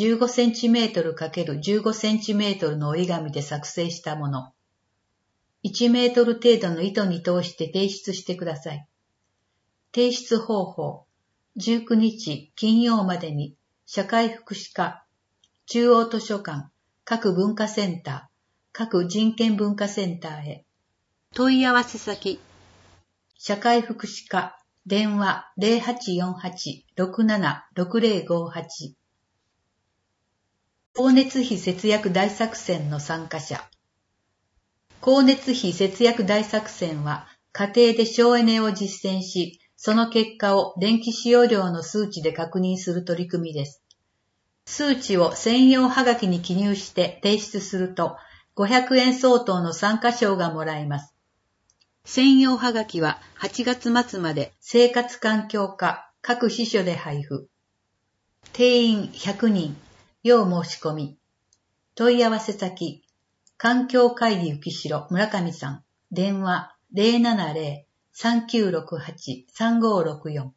15cm×15cm の折り紙で作成したもの。1メートル程度の糸に通して提出してください。提出方法。19日金曜までに社会福祉課、中央図書館、各文化センター、各人権文化センターへ。 問い合わせ先。 社会福祉課電話 0848-676058。光熱費節約大作戦の参加者。光熱費節約大作戦は、家庭で省エネを実践し、その結果を電気使用量の数値で確認する取り組みです。数値を専用はがきに記入して提出すると、500円相当の参加賞がもらえます。 専用はがきは8月末まで生活環境課各支所で配布。定員100人、要申し込み。問い合わせ先、環境会議浮城村上さん、電話 070-3968-3564。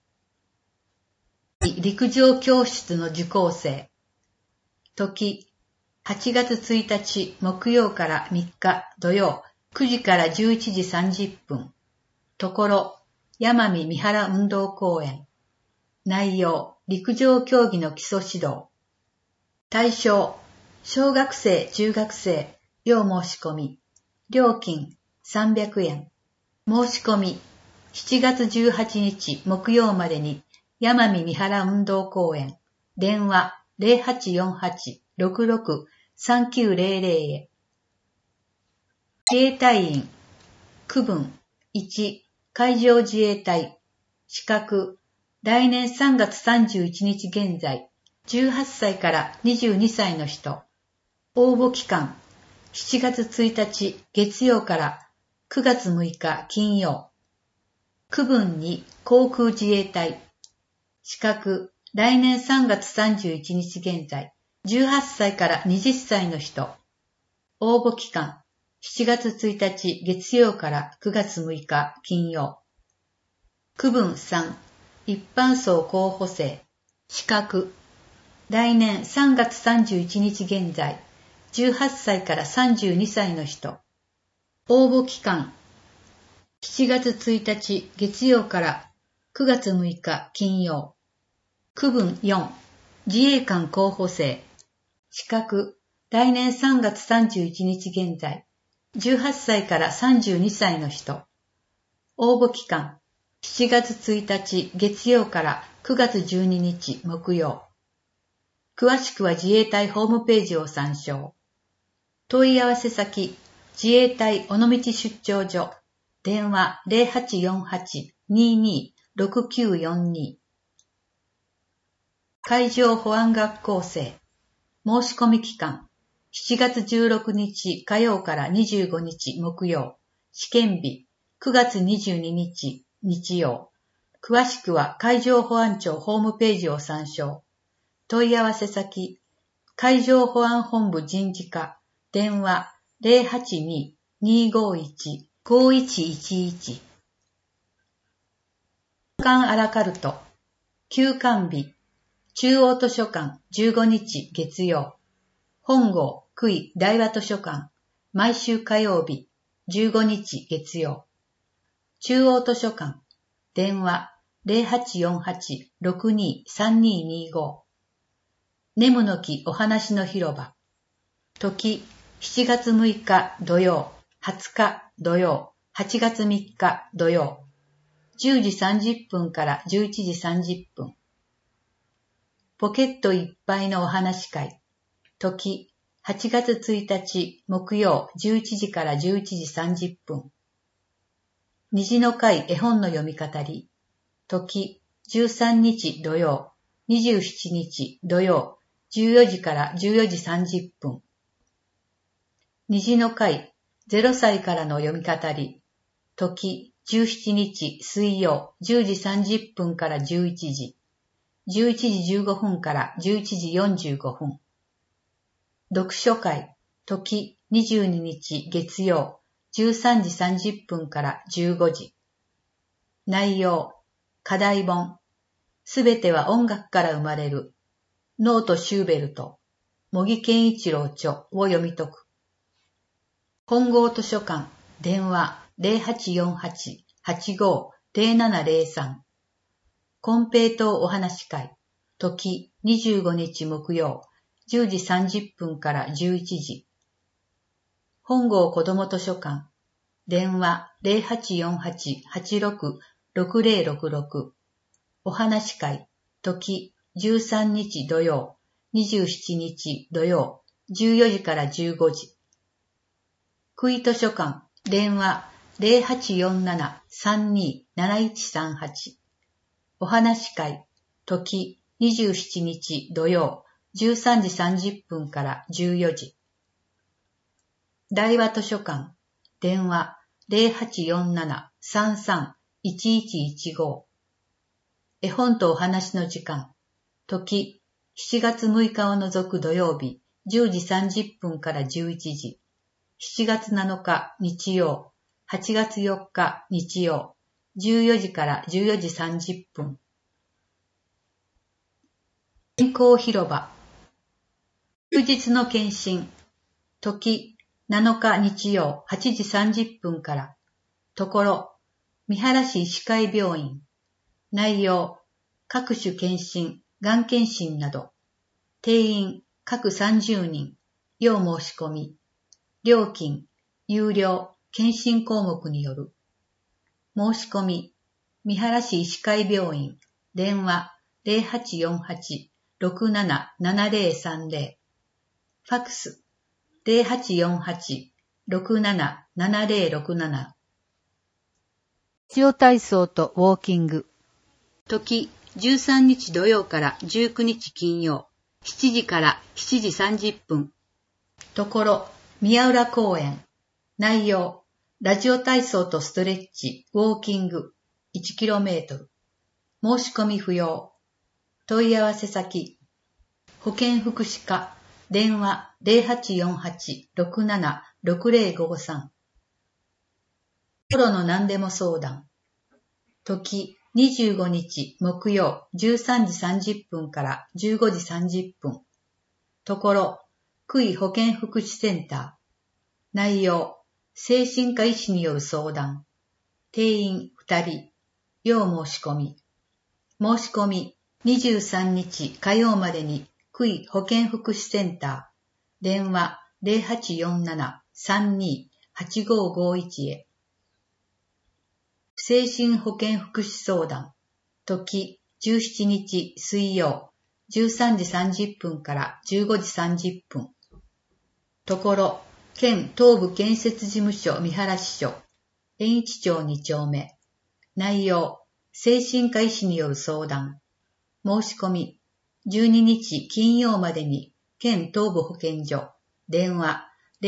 陸上教室の受講生。時、8月1日木曜から3日土曜9時から11時30分。ところ、山見三原運動公園。内容、陸上競技の基礎指導。対象、小学生、中学生、要申し込み。料金、300円。申し込み、7月18日木曜までに、山見三原運動公園。電話、0848-66-3900へ。自衛隊員、区分、1、海上自衛隊、資格、来年3月31日現在、18歳から22歳の人、応募期間、7月1日月曜から9月6日金曜、区分2、航空自衛隊、資格、来年3月31日現在、18歳から20歳の人、応募期間、7月1日月曜から9月6日金曜。区分3、一般層候補生。資格。来年3月31日現在、18歳から32歳の人。応募期間。7月1日月曜から9月6日金曜。区分4、自衛官候補生。資格。来年3月31日現在、18歳から32歳の人。応募期間、7月1日月曜から9月12日木曜。詳しくは自衛隊ホームページを参照。問い合わせ先、自衛隊尾道出張所。電話 0848-226942。海上保安学校生。申し込み期間。7月16日火曜から25日木曜。試験日。9月22日日曜。詳しくは海上保安庁ホームページを参照。問い合わせ先。海上保安本部人事課。電話 082-251-5111。館アラカルト。休館日。中央図書館15日月曜。本郷区井大和図書館毎週火曜日15日月曜。中央図書館電話 0848-623225。ネムの木お話の広場。時7月6日土曜、20日土曜、8月3日土曜。10時30分から11時30分。ポケットいっぱいのお話会。時、8月1日木曜11時から11時30分。虹の会絵本の読み語り。時、13日土曜、27日土曜、14時から14時30分。虹の会0歳からの読み語り。時、17日水曜、10時30分から11時。11時15分から11時45分。読書会、時22日月曜、13時30分から15時。内容、課題本、すべては音楽から生まれる。ノート・シューベルト、茂木健一郎著を読み解く。本郷図書館、電話 0848-85-0703。金平糖お話会、時25日木曜、10時30分から11時。本郷子ども図書館、電話 6066。お話会、時、13日土曜、27日土曜、14時から15時。区域図書館、電話、0847-327138。お話会、時、27日土曜、13時30分から14時。大和図書館、電話、0847-331115。絵本とお話の時間、時、7月6日を除く土曜日、10時30分から11時。7月7日日曜、8月4日日曜、14時から14時30分。健康広場。休日の検診。時、7日日曜8時30分から。ところ、三原市医師会病院。内容、各種検診、がん検診など。定員、各30人。要申し込み。料金、有料、検診項目による。申し込み、三原市医師会病院。電話、0848-677030。ファクス、0848-677067。 ラジオ体操とウォーキング。 時、13日土曜から19日金曜、7時から7時30分。 ところ、宮浦公園。内容、ラジオ体操とストレッチ、ウォーキング、1km。申し込み不要。問い合わせ先、保健福祉課、電話0848-676053。コロの何でも相談。時、25日木曜13時30分から15時30分。ところ、区医保健福祉センター。内容、精神科医師による相談。定員2人。要申し込み。申し込み、23日火曜までに区医保健福祉センター。電話0847-328551へ。精神保健福祉相談。時、17日水曜、13時30分から15時30分。ところ、県東部建設事務所三原支所、延一町2丁目。内容、精神科医師による相談。申し込み、12日金曜までに県東部保健所、電話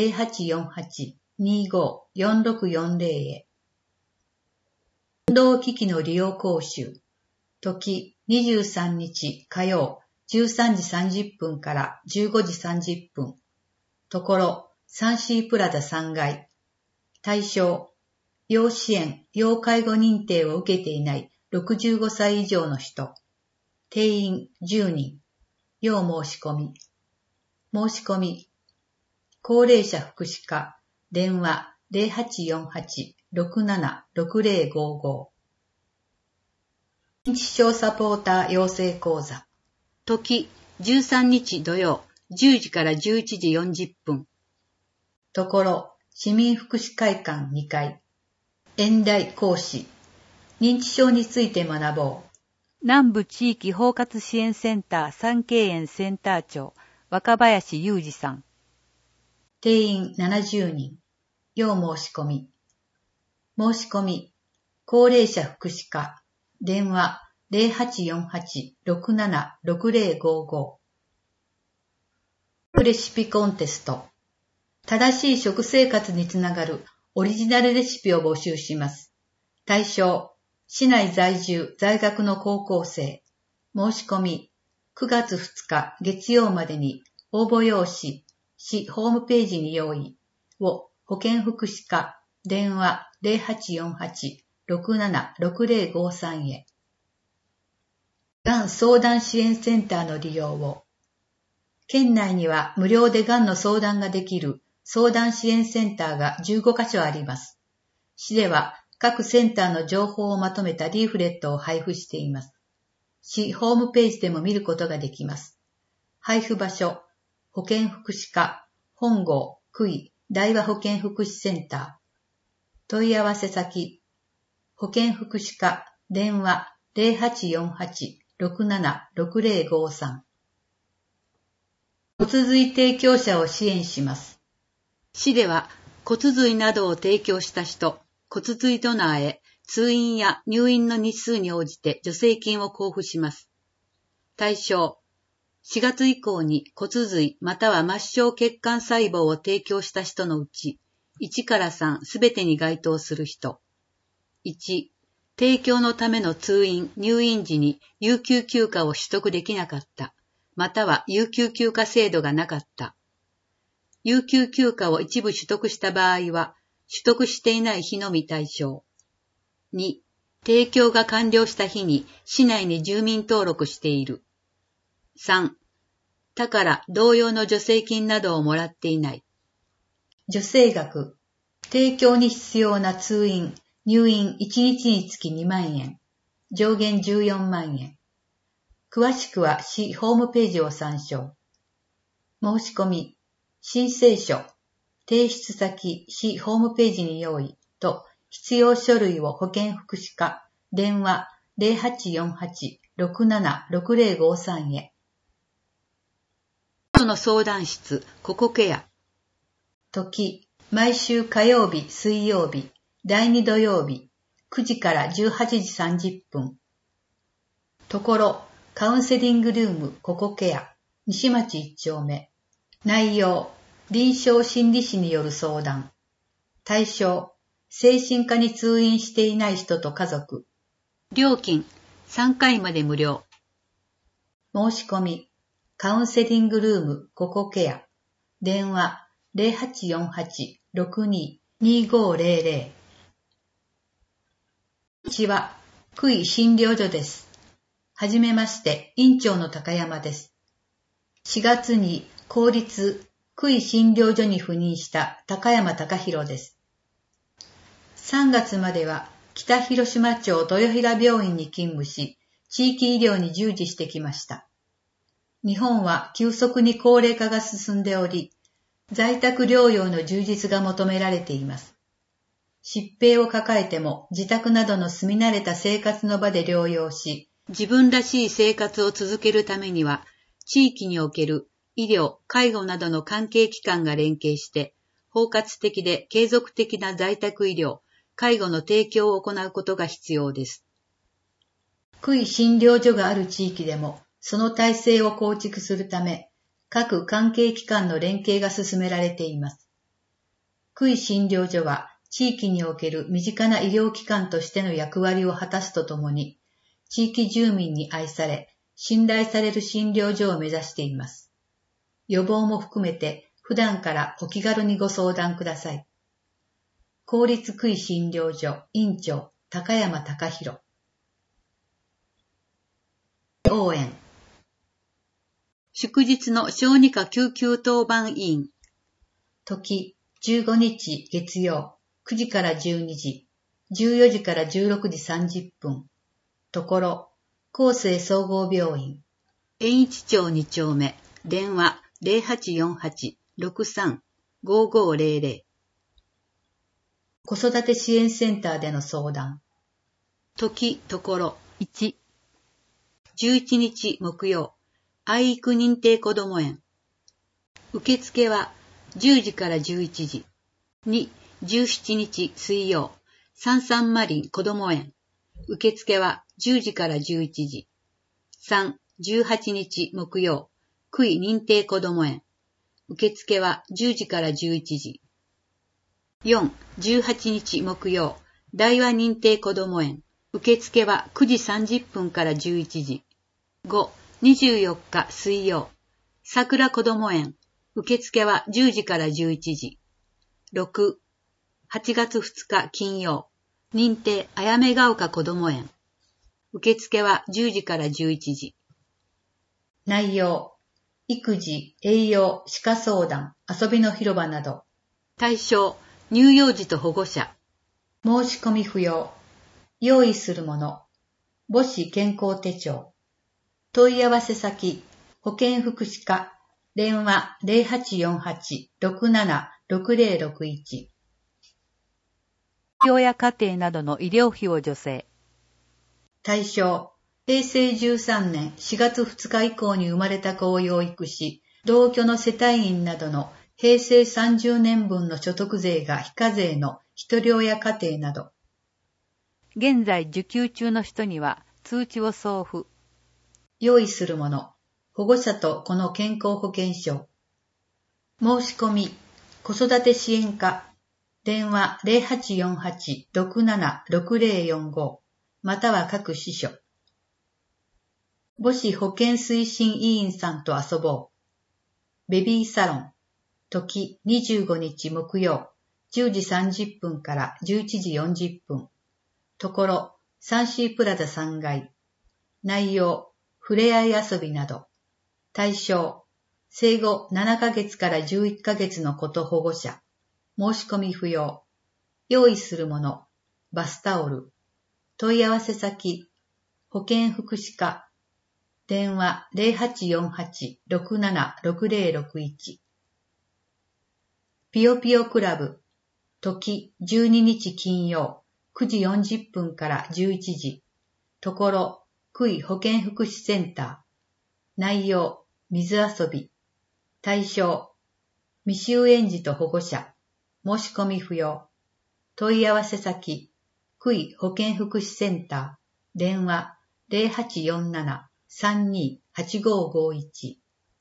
0848-254640へ。運動機器の利用講習。時、23日火曜、13時30分から15時30分。ところ、サンシープラザ3階。対象、要支援、要介護認定を受けていない65歳以上の人。定員10人。要申し込み。申し込み。高齢者福祉課。電話0848-676055。認知症サポーター養成講座。 時、13日土曜、10時から11時40分。 ところ、市民福祉会館2階。演題講師。認知症について学ぼう。 南部地域包括支援センター三景園センター長、若林裕二さん。 定員70人。要申し込み。申し込み。高齢者福祉課。電話0848-676055。レシピコンテスト。正しい食生活につながるオリジナルレシピを募集します。対象、市内在住在学の高校生。申し込み、9月2日月曜までに応募用紙、市ホームページに用意を保健福祉課、電話0848-676053へ。がん相談支援センターの利用を。県内には無料でがんの相談ができる相談支援センターが15カ所あります。市では各センターの情報をまとめたリーフレットを配布しています。市ホームページでも見ることができます。配布場所、保健福祉課、本郷、区医、大和保健福祉センター。問い合わせ先、保健福祉課、 電話0848-676053。骨髄提供者を支援します。 市では骨髄などを提供した人、骨髄ドナーへ通院や入院の日数に応じて助成金を交付します。対象、4月以降に骨髄または末梢血管細胞を提供した人のうち、1から3すべてに該当する人。1、提供のための通院・入院時に有給休暇を取得できなかった、または有給休暇制度がなかった。有給休暇を一部取得した場合は、取得していない日のみ対象。2、提供が完了した日に市内に住民登録している。3、他から同様の助成金などをもらっていない。 助成額、提供に必要な通院、入院1日につき2万円、上限14万円。詳しくは市ホームページを参照。申し込み、申請書、提出先、市ホームページに用意と必要書類を保健福祉課、電話0848-676053へ。 の相談室、ココケア。 時、毎週火曜日、水曜日、第2土曜日、9時から18時30分。ところ、カウンセリングルームココケア、西町1丁目。内容、臨床心理士による相談。対象、精神科に通院していない人と家族。 料金、3回まで無料。 申し込み、カウンセリングルームココケア。電話0848-62-2500。うちは、区医診療所です。はじめまして、院長の高山です。4月に公立区医診療所に赴任した高山隆弘です。3月までは北広島町豊平病院に勤務し、地域医療に従事してきました。日本は急速に高齢化が進んでおり、在宅療養の充実が求められています。疾病を抱えても自宅などの住み慣れた生活の場で療養し、 自分らしい生活を続けるためには、地域における医療、介護などの関係機関が連携して、包括的で継続的な在宅医療、介護の提供を行うことが必要です。 区医診療所がある地域でも、その体制を構築するため、各関係機関の連携が進められています。区医診療所は、地域における身近な医療機関としての役割を果たすとともに、地域住民に愛され、信頼される診療所を目指しています。予防も含めて、普段からお気軽にご相談ください。公立区医診療所院長高山隆弘。応援。 祝日の小児科救急当番委員。 時、15日月曜、9時から12時、14時から16時30分。ところ、厚生総合病院。 円一町2丁目、電話0848-63-5500。 子育て支援センターでの相談。 時、ところ。 1、 11日木曜、愛育認定こども園。受付は10時から11時。2、17日水曜、三三マリンこども園。受付は10時から11時。3、18日木曜、区医認定こども園。受付は10時から11時。4、18日木曜、大和認定こども園。受付は9時30分から11時。5、24日水曜、桜こども園。受付は10時から11時。6、8月2日金曜、認定あやめが丘こども園。受付は10時から11時。 内容、育児、栄養、歯科相談、遊びの広場など。 対象、乳幼児と保護者。 申し込み不要。用意するもの。母子健康手帳。問い合わせ先、保健福祉課、電話0848-676061。 病や家庭などの医療費を助成。 対象、平成13年4月2日以降に生まれた子を養育し、同居の世帯員などの平成30年分の所得税が非課税の一人親家庭など。 現在受給中の人には通知を送付。 用意するもの、保護者と子の健康保険証。申し込み、子育て支援課、電話 0848-676045 または各支所。母子保健推進委員さんと遊ぼう。ベビーサロン、時25日木曜、10時30分から11時40分。ところ、サンシープラザ3階。内容、ふれあい遊びなど。対象、生後7ヶ月から11ヶ月の子と保護者。申し込み不要。用意するもの、バスタオル。問い合わせ先、保健福祉課。電話 0848-676061。ピヨピヨクラブ。時12日金曜、9時40分から11時。ところ、区医保健福祉センター。内容、水遊び。対象、未就園児と保護者。申し込み不要。問い合わせ先、区医保健福祉センター。電話0847-328551。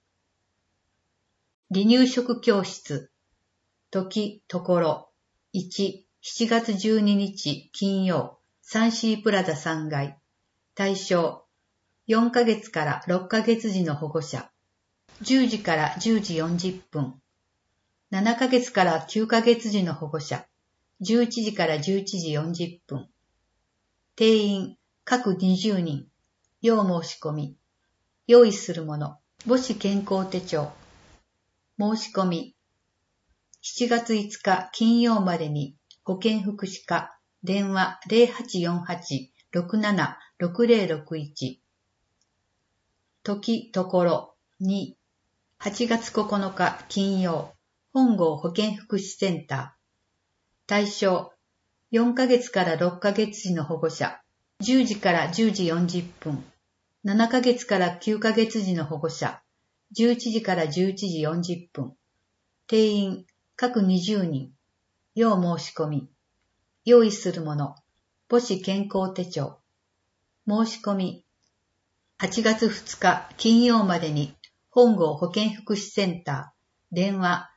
離乳食教室。時、ところ。1、7月12日金曜、サンシープラザ3階。対象、4ヶ月から6ヶ月時の保護者。10時から10時40分。7ヶ月から9ヶ月時の保護者。11時から11時40分。定員、各20人。要申し込み。用意するもの。母子健康手帳。申し込み。7月5日金曜までに保健福祉課。電話 0848-676061。時、ところ。2、8月9日金曜。本郷保健福祉センター。対象、4ヶ月から6ヶ月時の保護者。10時から10時40分。7ヶ月から9ヶ月時の保護者。11時から11時40分。定員、各20人。要申し込み。用意するもの。母子健康手帳。申し込み。8月2日金曜までに本郷保健福祉センター。電話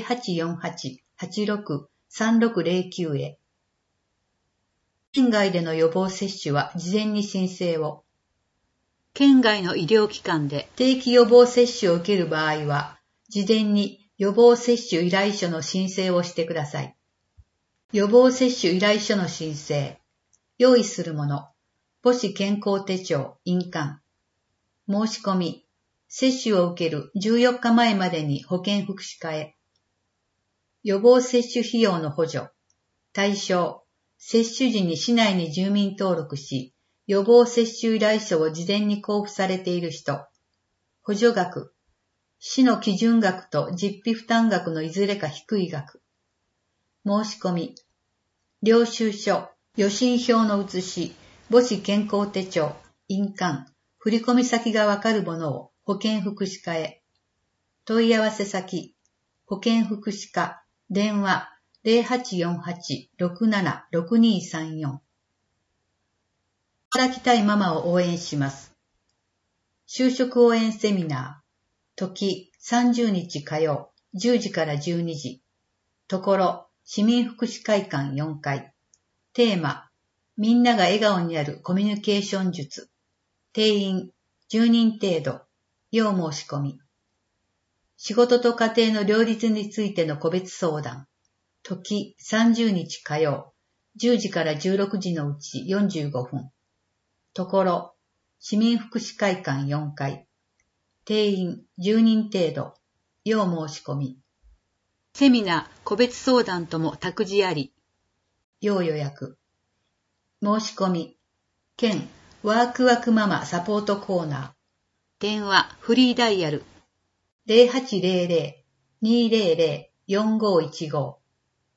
0848-863609 へ。県外での予防接種は事前に申請を。 県外の医療機関で定期予防接種を受ける場合は、事前に予防接種依頼書の申請をしてください。予防接種依頼書の申請。用意するもの。母子健康手帳、印鑑。申し込み。接種を受ける14日前までに保健福祉課へ。予防接種費用の補助。対象。接種時に市内に住民登録し、予防接種依頼書を事前に交付されている人。補助額。市の基準額と実費負担額のいずれか低い額。申し込み。領収書、予診票の写し、母子健康手帳、印鑑、振込先がわかるものを保健福祉課へ。問い合わせ先、保健福祉課、電話0848-676234。働きたいママを応援します。就職応援セミナー。時30日火曜、10時から12時。ところ、市民福祉会館4階。テーマ、みんなが笑顔になるコミュニケーション術。定員、10人程度。要申し込み。仕事と家庭の両立についての個別相談。時30日火曜、10時から16時のうち45分。ところ、市民福祉会館4階。定員10人程度。要申し込み。 セミナー、個別相談とも託児あり。 要予約。申し込み。県ワークワークママサポートコーナー。 電話、フリーダイヤル。 0800-200-4515。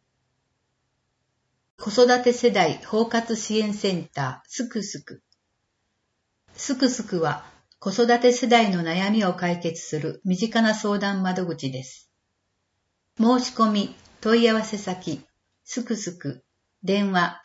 子育て世代包括支援センターすくすく。 すくすくは子育て世代の悩みを解決する身近な相談窓口です。申し込み、問い合わせ先、すくすく、電話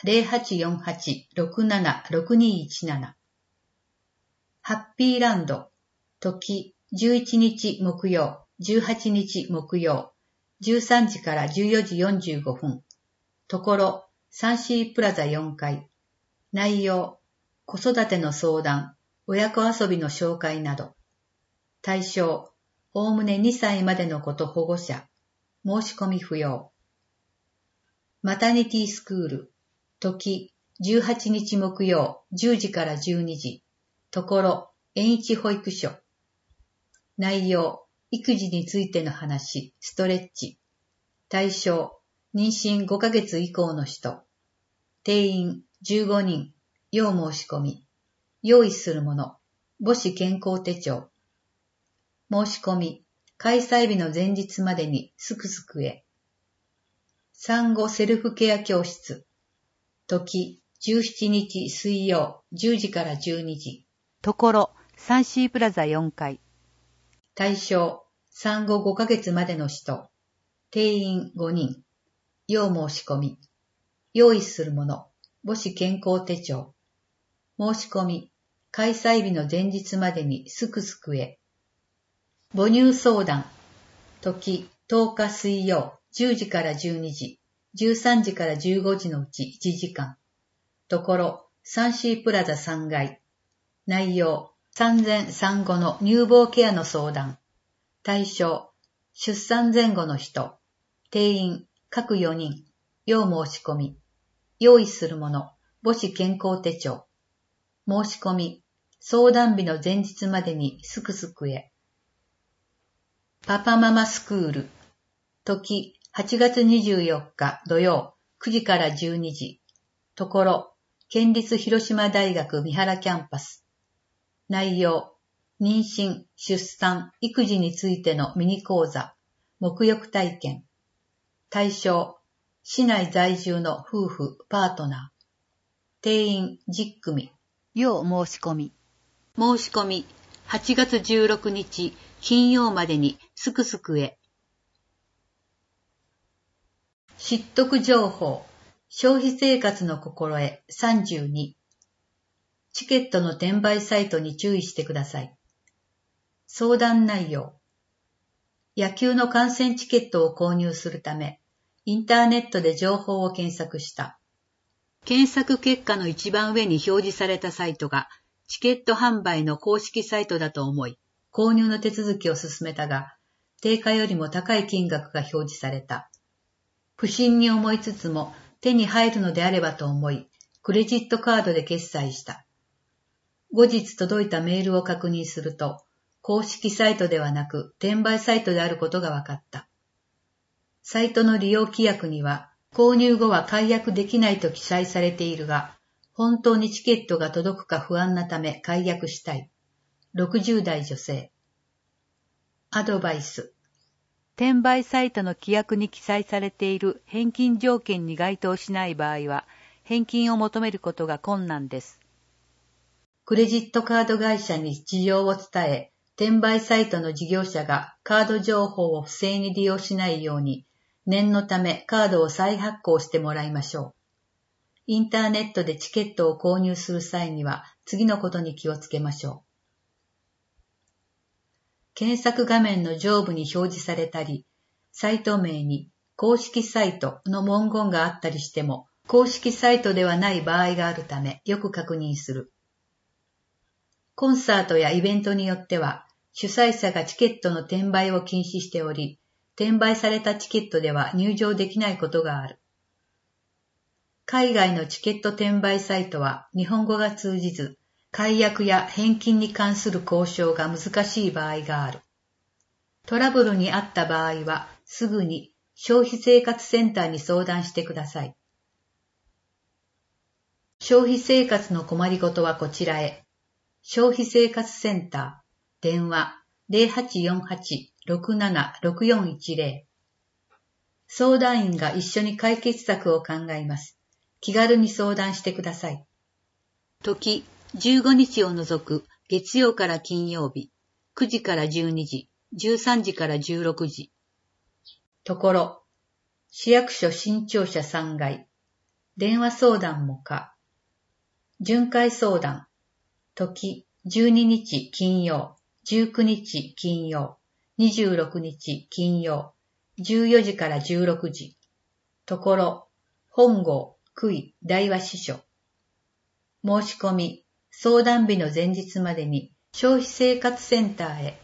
0848-676217。ハッピーランド、時11日木曜、18日木曜、13時から14時45分。ところ、サンシープラザ4階。内容、子育ての相談、親子遊びの紹介など。対象、おおむね2歳までの子と保護者。申し込み不要。マタニティスクール、時18日木曜10時から12時。ところ、園一保育所。内容、育児についての話、ストレッチ。対象、妊娠5ヶ月以降の人。定員15人。要申し込み。用意するもの。母子健康手帳。申し込み。開催日の前日までにすくすくへ。産後セルフケア教室。時17日水曜10時から12時。ところ、サンシープラザ4階。対象、産後5ヶ月までの人。定員5人。要申し込み。用意するもの。母子健康手帳。申し込み。開催日の前日までにすくすくへ。母乳相談。時10日水曜10時から12時。13時から15時のうち1時間。ところ、サンシープラザ3階。内容、産前産後の乳房ケアの相談。対象、出産前後の人。定員、各4人。要申し込み。用意するもの。母子健康手帳。申し込み。相談日の前日までにすくすくへ。パパママスクール。時、8月24日土曜9時から12時。ところ、県立広島大学三原キャンパス。内容、妊娠、出産、育児についてのミニ講座、沐浴体験。対象、市内在住の夫婦、パートナー。定員10組。要申し込み。 申し込み、8月16日金曜までにすくすくへ。 知得情報、消費生活の心得32。チケットの転売サイトに注意してください。相談内容。野球の観戦チケットを購入するため、インターネットで情報を検索した。 検索結果の一番上に表示されたサイトがチケット販売の公式サイトだと思い、 購入の手続きを進めたが、定価よりも高い金額が表示された。不審に思いつつも手に入るのであればと思い、クレジットカードで決済した。後日届いたメールを確認すると、公式サイトではなく転売サイトであることが分かった。サイトの利用規約には、購入後は解約できないと記載されているが、本当にチケットが届くか不安なため解約したい。60代女性。アドバイス。転売サイトの規約に記載されている返金条件に該当しない場合は、返金を求めることが困難です。クレジットカード会社に事情を伝え、転売サイトの事業者がカード情報を不正に利用しないように、念のためカードを再発行してもらいましょう。インターネットでチケットを購入する際には次のことに気をつけましょう。検索画面の上部に表示されたり、サイト名に公式サイトの文言があったりしても、公式サイトではない場合があるためよく確認する。コンサートやイベントによっては、主催者がチケットの転売を禁止しており、転売されたチケットでは入場できないことがある。海外のチケット転売サイトは日本語が通じず、解約や返金に関する交渉が難しい場合がある。トラブルにあった場合は、すぐに消費生活センターに相談してください。消費生活の困りごとはこちらへ。消費生活センター、電話 0848-676410。相談員が一緒に解決策を考えます。気軽に相談してください。 時 15日を除く月曜から金曜日、9時から12時、13時から16時。 ところ、市役所新庁舎3階、電話相談も可。巡回相談、時12日金曜、19日金曜、26日金曜、14時から16時。ところ、本郷、区井、大和支所。申し込み、相談日の前日までに消費生活センターへ。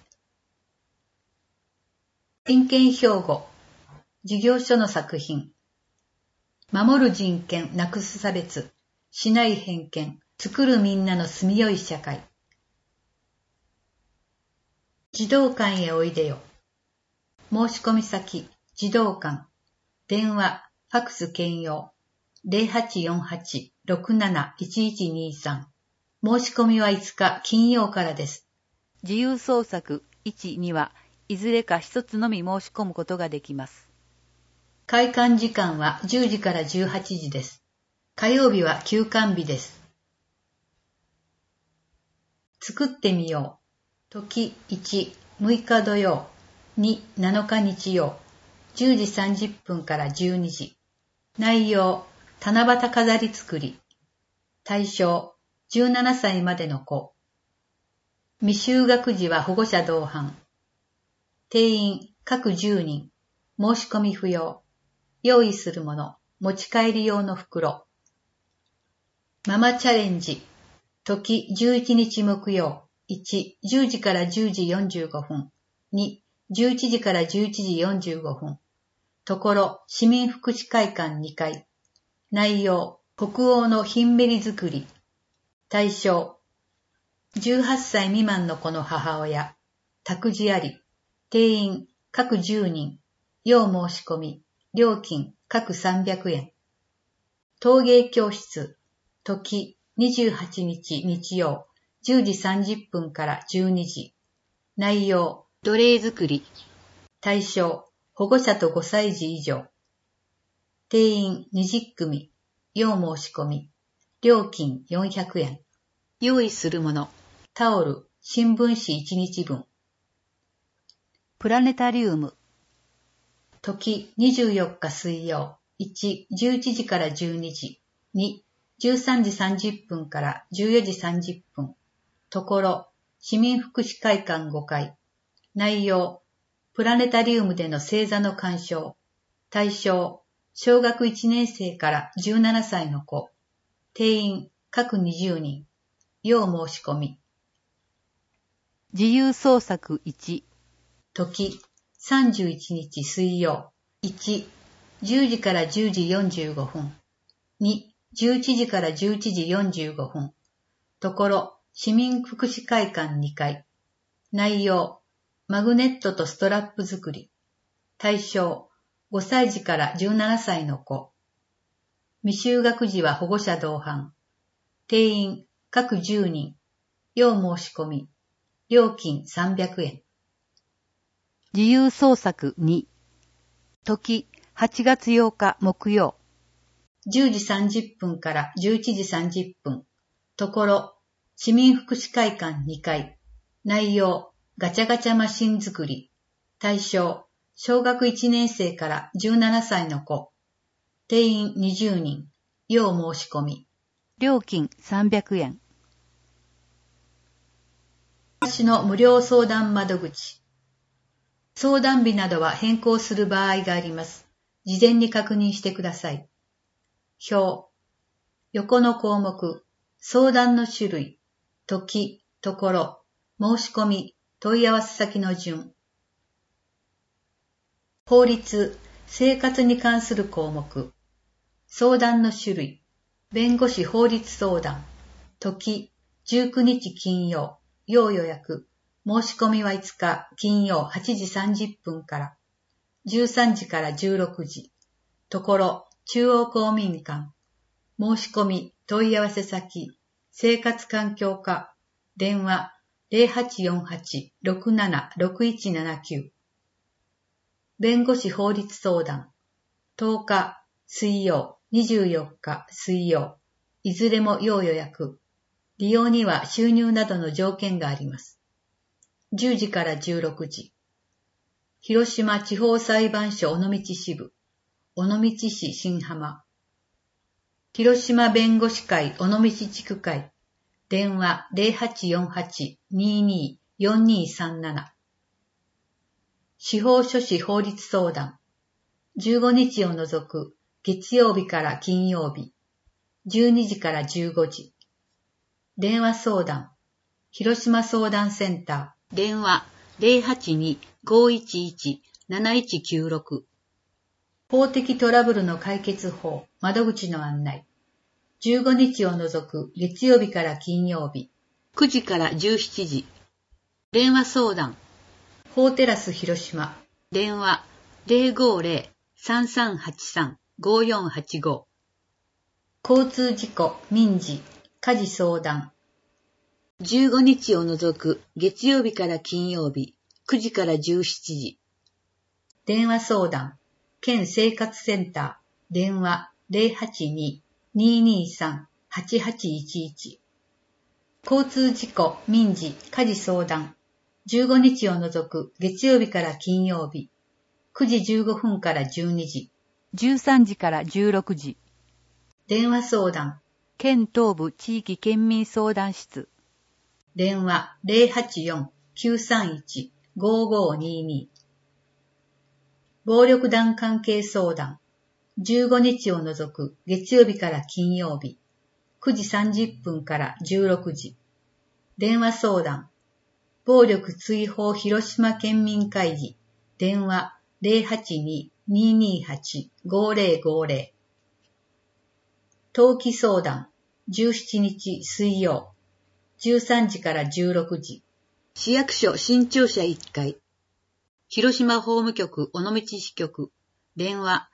人権標語、事業所の作品。守る人権なくす差別、しない偏見、作るみんなの住みよい社会。児童館へおいでよ。申し込み先、児童館。電話、ファクス兼用。0848-671123。申し込みは5日金曜からです。 自由創作1、2はいずれか一つのみ申し込むことができます。 開館時間は10時から18時です。火曜日は休館日です。作ってみよう。時1、6日土曜。2、7日日曜。10時30分から12時。内容、七夕飾り作り。対象、17歳までの子。未就学児は保護者同伴。定員、各10人。申し込み不要。用意するもの、持ち帰り用の袋。ママチャレンジ。時11日木曜。1、10時から10時45分。2、11時から11時45分。ところ、市民福祉会館2階。内容、北欧のヒンメリ作り。対象、18歳未満の子の母親。託児あり。定員、各10人。要申し込み。料金、各300円。陶芸教室。時、28日日曜。10時30分から12時。内容、 奴隷作り。 対象、保護者と5歳児以上。定員20組。要申し込み。料金400円。 用意するもの。 タオル、新聞紙1日分。 プラネタリウム。 時24日水曜。1、11時から12時。2、13時30分から14時30分。ところ、市民福祉会館5階。内容、プラネタリウムでの星座の鑑賞。対象、小学1年生から17歳の子。定員、各20人。要申し込み。 自由創作1。 時、31日水曜。1、10時から10時45分。2、11時から11時45分。ところ、市民福祉会館2階。内容、マグネットとストラップ作り。対象、5歳児から17歳の子。未就学児は保護者同伴。定員、各10人。要申し込み。料金300円。 自由創作2。時、8月8日木曜。 10時30分から11時30分。ところ、市民福祉会館2階。内容、ガチャガチャマシン作り。対象、小学1年生から17歳の子。定員20人。要申し込み。 料金300円。 私の無料相談窓口。相談日などは変更する場合があります。事前に確認してください。表。横の項目。相談の種類。時、ところ。申し込み。問い合わせ先の順。法律。生活に関する項目。相談の種類。弁護士法律相談。時、19日金曜。要予約。申し込みは5日金曜8時30分から。13時から16時。ところ、中央公民館。申し込み、問い合わせ先。生活環境課。電話、0848-676179。弁護士法律相談。10日、水曜、24日、水曜。いずれも要予約。 利用には収入などの条件があります。10時から16時。広島地方裁判所尾道支部、尾道市新浜。広島弁護士会尾道地区会、電話 0848-224237。司法書士法律相談、15日を除く月曜日から金曜日、12時から15時。電話相談、広島相談センター。電話 082-511-7196。 法的トラブルの解決法、窓口の案内。15日を除く月曜日から金曜日。 9時から17時。電話相談。 法テラス広島。 電話 050-3383-5485。 交通事故、民事、家事相談。 15日を除く月曜日から金曜日、9時から17時。 電話相談。県生活センター。電話 082-223-8811。交通事故、民事、家事相談。15日を除く月曜日から金曜日。9時15分から12時。 13時から16時。 電話相談。 県東部地域県民相談室。 電話 084-931-5522。暴力団関係相談。15日を除く月曜日から金曜日。9時30分から16時。電話相談。暴力追放広島県民会議。電話 082-228-5050。登記相談。17日水曜。13時から16時。 市役所新庁舎1階。広島法務局尾道支局。電話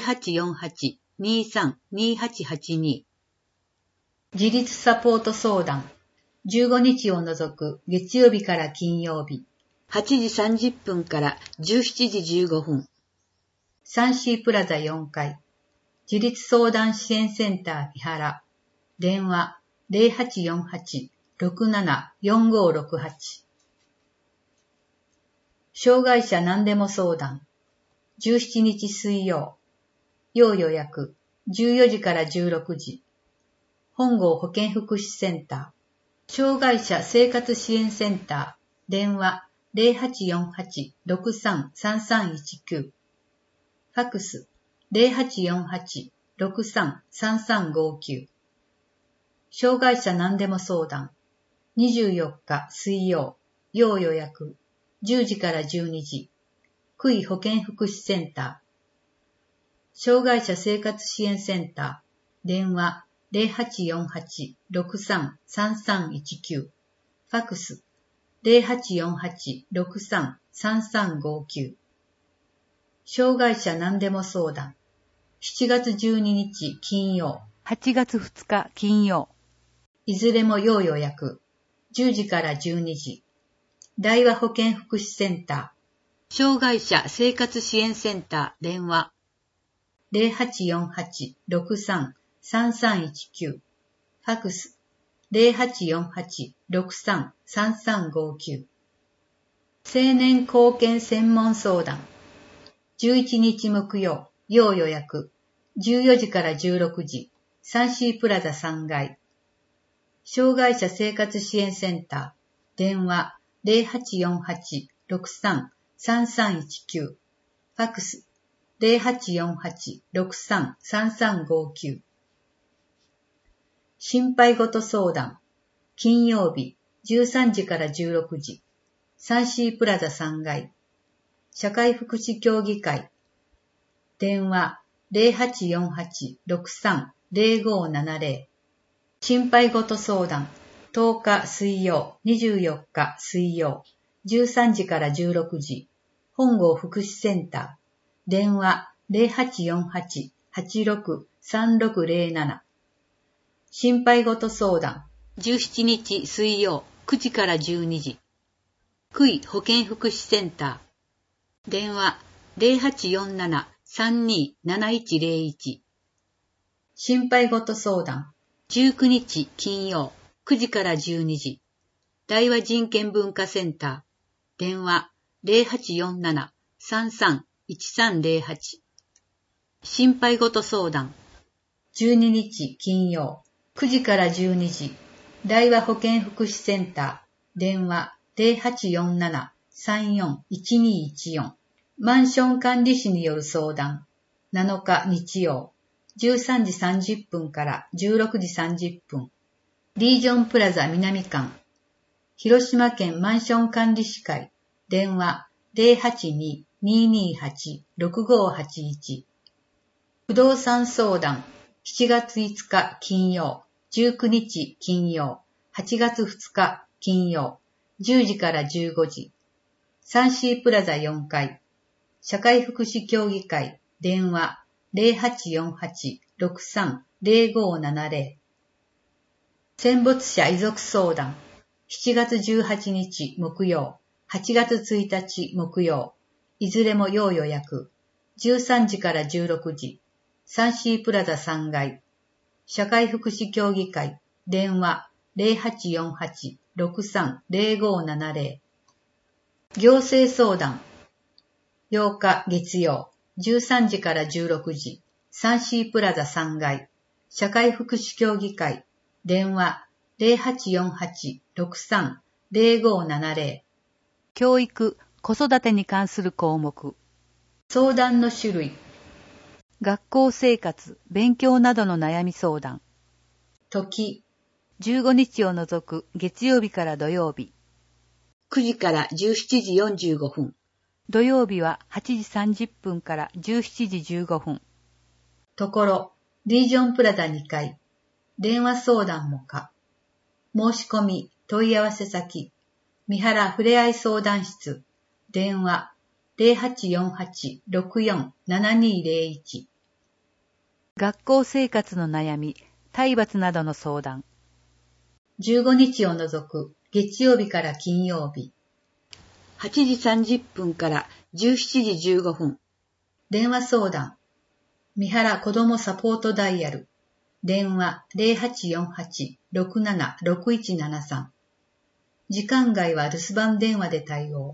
0848-232882。 自立サポート相談。15日を除く月曜日から金曜日。 8時30分から17時15分。 サンシープラザ4階。自立相談支援センター三原。電話 0848-674568。障害者何でも相談。17日水曜。要予約。14時から16時。本郷保健福祉センター。障害者生活支援センター。電話 0848-633319。ファクス 0848-633359。障害者何でも相談。24日水曜。要予約。10時から12時。区医保健福祉センター。障害者生活支援センター。電話 0848-633319。ファクス 0848-633359。障害者何でも相談。7月12日金曜。 8月2日金曜。 いずれも要予約。10時から12時。大和保健福祉センター。障害者生活支援センター。電話 0848-633319。ファクス 0848-633359。青年貢献専門相談。11日木曜。要予約。14時から16時。サンシープラザ3階。障害者生活支援センター。電話 0848-633319。ファクス 0848-633359。心配事相談。金曜日13時から16時。サンシープラザ3階。社会福祉協議会。電話 0848-630570。心配事相談。10日水曜、24日水曜。13時から16時。本郷福祉センター。電話 0848-863607。心配事相談。 17日水曜、9時から12時。区医保健福祉センター。電話 0847-327101。 心配事相談。 19日金曜、 9時から12時。大和人権文化センター。電話0847-331308。心配事相談。 12日金曜、9時から12時。大和保健福祉センター。電話0847-341214。マンション管理士による相談。7日日曜、13時30分から16時30分。リージョンプラザ南館。広島県マンション管理士会。電話082-228-6581。不動産相談。7月5日金曜、19日金曜、8月2日金曜、10時から15時。サンシープラザ4階。社会福祉協議会。電話0848-630570。戦没者遺族相談。7月18日木曜、8月1日木曜、いずれも要予約。13時から16時。サンシープラザ3階。社会福祉協議会。電話0848-630570。行政相談。8日月曜、13時から16時。サンシープラザ3階。社会福祉協議会。電話0848-630570。 教育、子育てに関する項目。 相談の種類。 学校生活、勉強などの悩み相談。 時。 15日を除く月曜日から土曜日。 9時から17時45分。 土曜日は8時30分から17時15分。 ところ、リージョンプラザ2階。電話相談も可。申し込み、問い合わせ先。三原ふれあい相談室。電話0848-647201。 学校生活の悩み、体罰などの相談。 15日を除く月曜日から金曜日。 8時30分から17時15分。 電話相談。三原子どもサポートダイヤル。電話0848-676173。時間外は留守番電話で対応。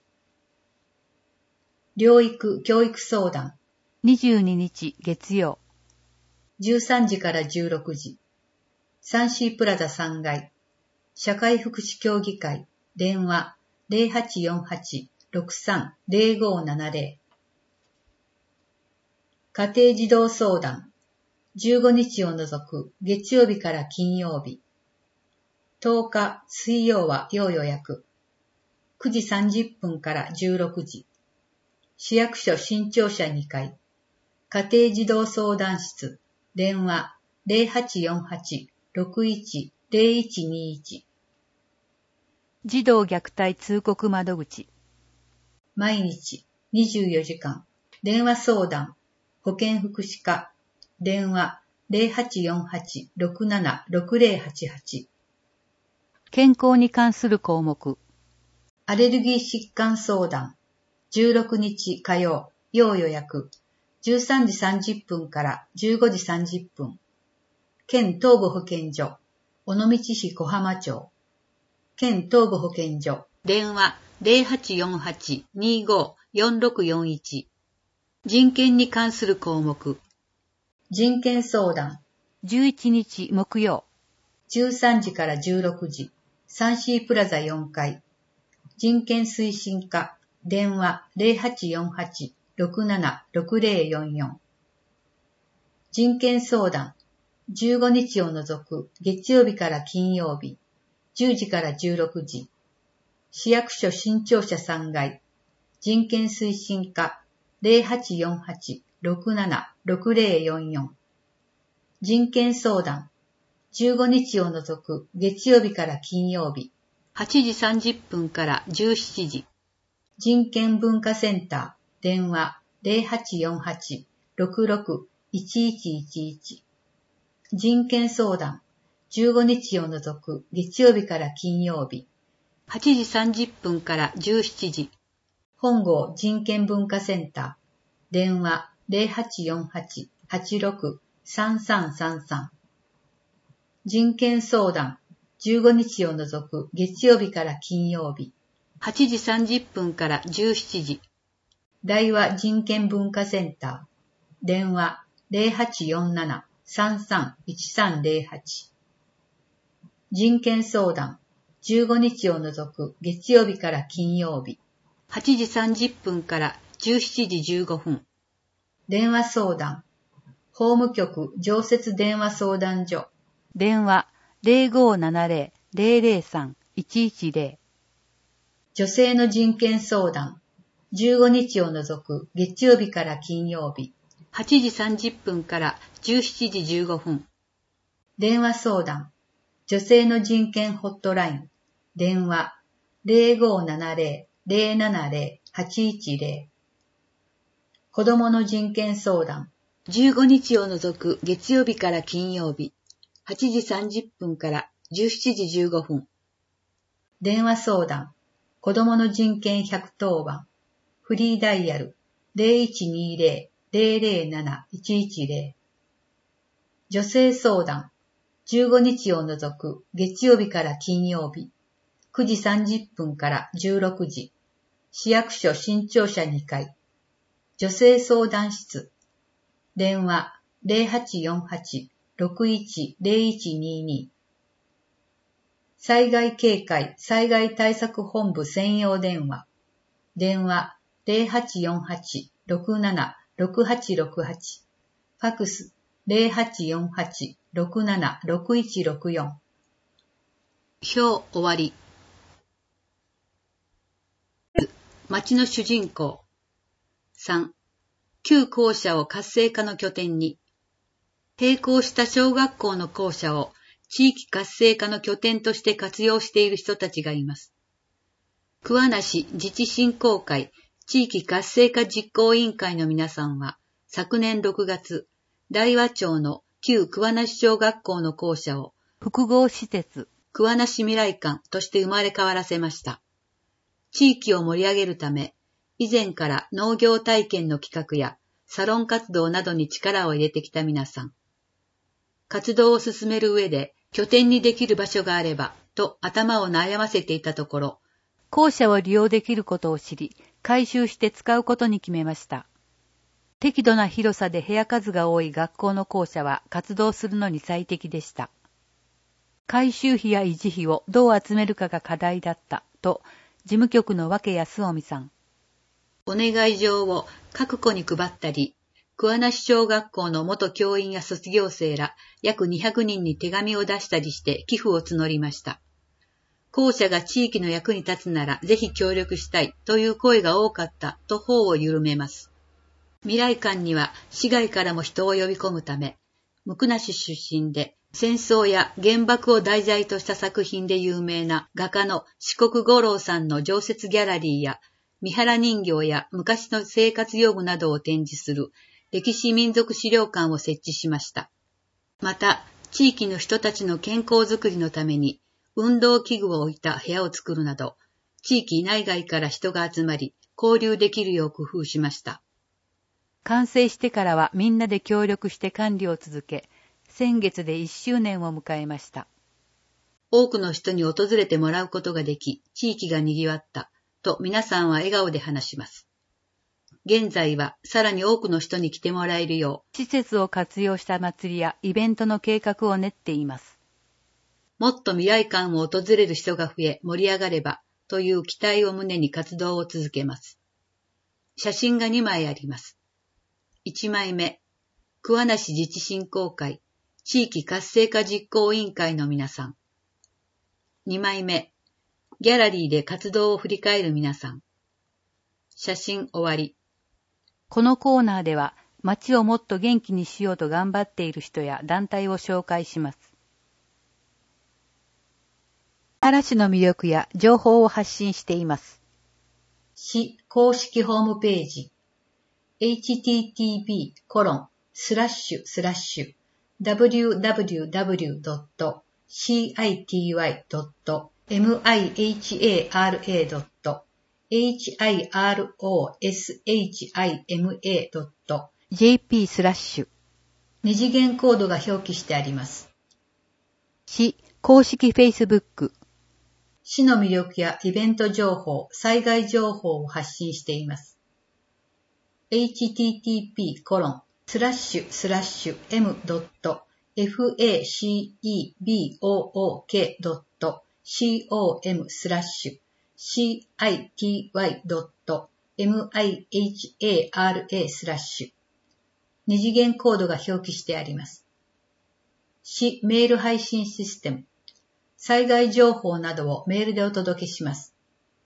療育教育相談。 22日月曜。 13時から16時。サンシープラザ3階。社会福祉協議会。電話0848-630570。家庭児童相談。15日を除く月曜日から金曜日。10日水曜は要予約。9時30分から16時。市役所新庁舎2階。家庭児童相談室。電話0848-610121。 児童虐待通告窓口。 毎日24時間。電話相談。保健福祉課。電話0848-676088。 健康に関する項目。 アレルギー疾患相談。16日火曜、要予約。13時30分から15時30分。県東部保健所。尾道市小浜町。県東部保健所。 電話0848-254641。人権に関する項目。 人権相談。 11日木曜。 13時から16時。サンシープラザ4階。人権推進課。電話0848-676044。人権相談。15日を除く月曜日から金曜日。10時から16時。市役所新庁舎3階。人権推進課。0848-676044。人権相談。15日を除く月曜日から金曜日。 8時30分から17時。 人権文化センター。電話0848-661111。人権相談。15日を除く月曜日から金曜日。 8時30分から17時。 本郷人権文化センター。電話0848-863333。人権相談。 15日を除く月曜日から金曜日。 8時30分から17時。 大和人権文化センター。電話0847-331308。人権相談。15日を除く月曜日から金曜日。 8時30分から17時15分。 電話相談。法務局常設電話相談所。 電話0570-003-110。 女性の人権相談。15日を除く月曜日から金曜日。 8時30分から17時15分。 電話相談。女性の人権ホットライン。電話0570-070-810。子供の人権相談。 15日を除く月曜日から金曜日。8時30分から17時15分。 電話相談。子供の人権110番。フリーダイヤル 0120-007-110。女性相談。15日を除く月曜日から金曜日。9時30分から16時。市役所新庁舎2階。女性相談室。電話0848-610122。災害警戒災害対策本部専用電話。電話0848-676868。ファクス0848-676164。 表終わり。町の主人公。3、旧校舎を活性化の拠点に。閉校した小学校の校舎を地域活性化の拠点として活用している人たちがいます。桑名市自治振興会地域活性化実行委員会の皆さんは、昨年6月、大和町の旧桑名市小学校の校舎を複合施設桑名市未来館として生まれ変わらせました。地域を盛り上げるため、以前から農業体験の企画やサロン活動などに力を入れてきた皆さん。活動を進める上で拠点にできる場所があればと頭を悩ませていたところ、 校舎を利用できることを知り、改修して使うことに決めました。適度な広さで部屋数が多い学校の校舎は活動するのに最適でした。改修費や維持費をどう集めるかが課題だったと、事務局の分安臣さん。 お願い状を各校に配ったり、桑名市小学校の元教員や卒業生ら約200人に手紙を出したりして寄付を募りました。校舎が地域の役に立つならぜひ協力したいという声が多かったと法を緩めます。未来館には市外からも人を呼び込むため、椋梨出身で戦争や原爆を題材とした作品で有名な画家の四国五郎さんの常設ギャラリーや三原人形や昔の生活用具などを展示する歴史民族資料館を設置しました。また、地域の人たちの健康づくりのために運動器具を置いた部屋を作るなど、地域内外から人が集まり交流できるよう工夫しました。 完成してからはみんなで協力して管理を続け、先月で1周年を迎えました。 多くの人に訪れてもらうことができ、地域が賑わったと皆さんは笑顔で話します。現在はさらに多くの人に来てもらえるよう、施設を活用した祭りやイベントの計画を練っています。 もっと未来館を訪れる人が増え盛り上がればという期待を胸に活動を続けます。写真が2枚あります。1枚目、桑名市自治振興会地域活性化実行委員会の皆さん。2枚目、ギャラリーで活動を振り返る皆さん。写真終わり。 このコーナーでは、街をもっと元気にしようと頑張っている人や団体を紹介します。嵐の魅力や情報を発信しています。 市公式ホームページ http://www.city.hirosHIMA.jp/2次元コードが表記してあります。 市公式 Facebook、 市の魅力やイベント情報、災害情報を発信しています。http://m.facebook.city.mihara/ 二次元コードが表記してあります。市メール配信システム。災害情報などをメールでお届けします。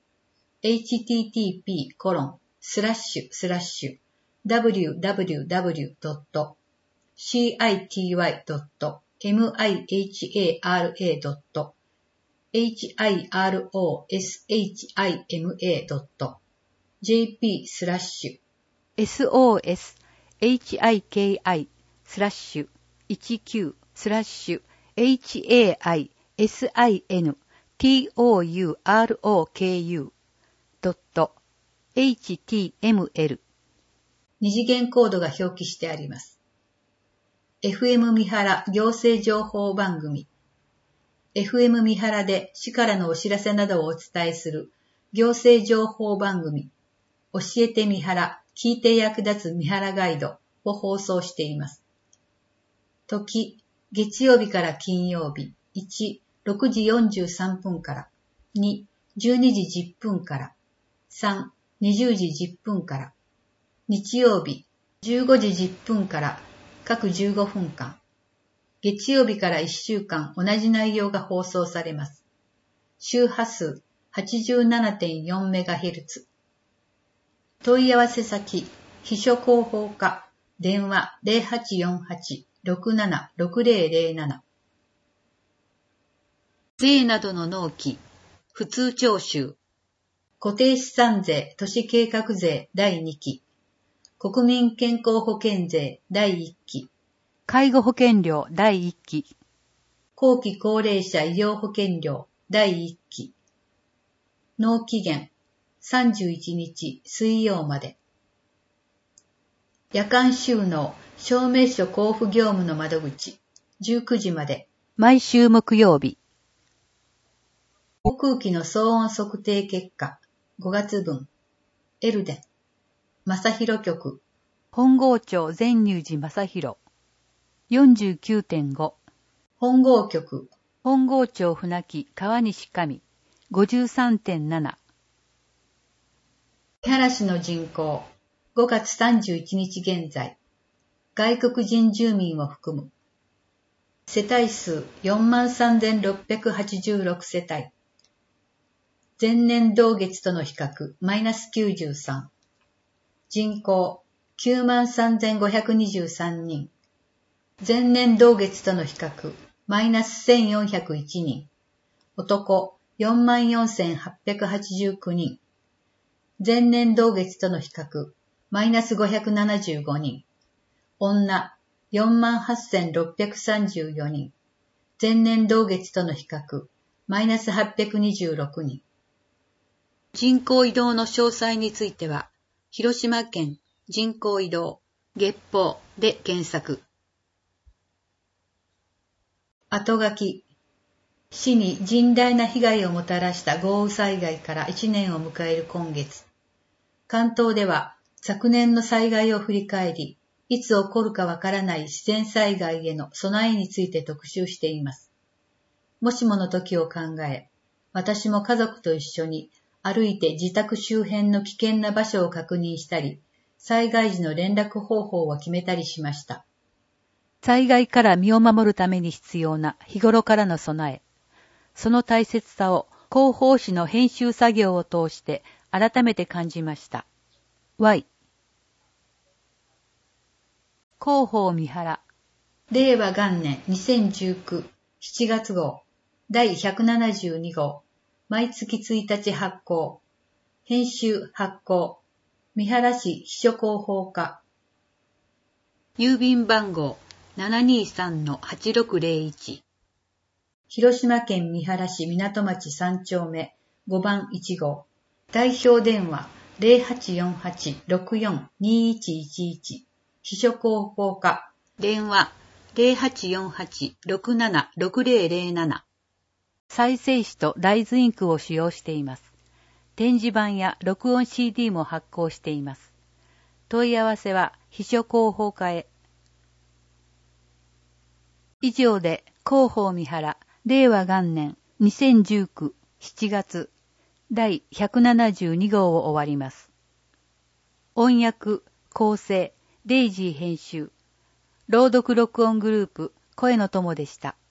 http://hiki/19/hiki/html 二次元コードが表記してあります。FM 三原行政情報番組。FM 三原で市からのお知らせなどをお伝えする行政情報番組。教えて三原、聞いて役立つ三原ガイドを放送しています。時、月曜日から金曜日。1、6時43分から。2、12時10分から。3、20時10分から。日曜日、15時10分から各15分間。月曜日から1週間同じ内容が放送されます。周波数 87.4MHz。問い合わせ先、秘書広報課、電話 0848-676007。税などの納期、普通徴収。固定資産税都市計画税第2期。国民健康保険税第1期。 介護保険料第1期。 後期高齢者医療保険料第1期。納期限31日水曜まで。夜間収納証明書交付業務の窓口19時まで。 毎週木曜日。 航空機の騒音測定結果5月分。エルデン。正弘局。 本郷町善入寺正弘。49.5。 本郷局。 本郷町船木川西上。53.7。 三原市の人口。5月31日現在。外国人住民を含む。世帯数 43,686 世帯。前年同月との比較、マイナス93。人口、93,523 人。前年同月との比較、マイナス1,401人。男、44,889 人。前年同月との比較、マイナス575人。女、48,634 人。前年同月との比較、マイナス826人。人口移動の詳細については、広島県人口移動月報で検索。後書き。市に甚大な被害をもたらした豪雨災害から1年を迎える今月。関東では昨年の災害を振り返り、いつ起こるかわからない自然災害への備えについて特集しています。もしもの時を考え、私も家族と一緒に歩いて自宅周辺の危険な場所を確認したり、災害時の連絡方法を決めたりしました。 災害から身を守るために必要な日頃からの備え、その大切さを広報誌の編集作業を通して改めて感じました。Y。広報三原。 令和元年2019 7月号第172号。毎月1日発行。編集発行。三原市秘書広報課。郵便番号 723-8601。広島県三原市港町3丁目5番1号。代表電話 0848-64-2111。秘書広報課。電話 0848-676007。 再生紙とライズインクを使用しています。展示版や録音 CD も発行しています。問い合わせは秘書広報課へ。以上で広報三原令和元年2019 7月第172号を終わります。音訳、構成、デイジー編集、朗読録音グループ、声の友でした。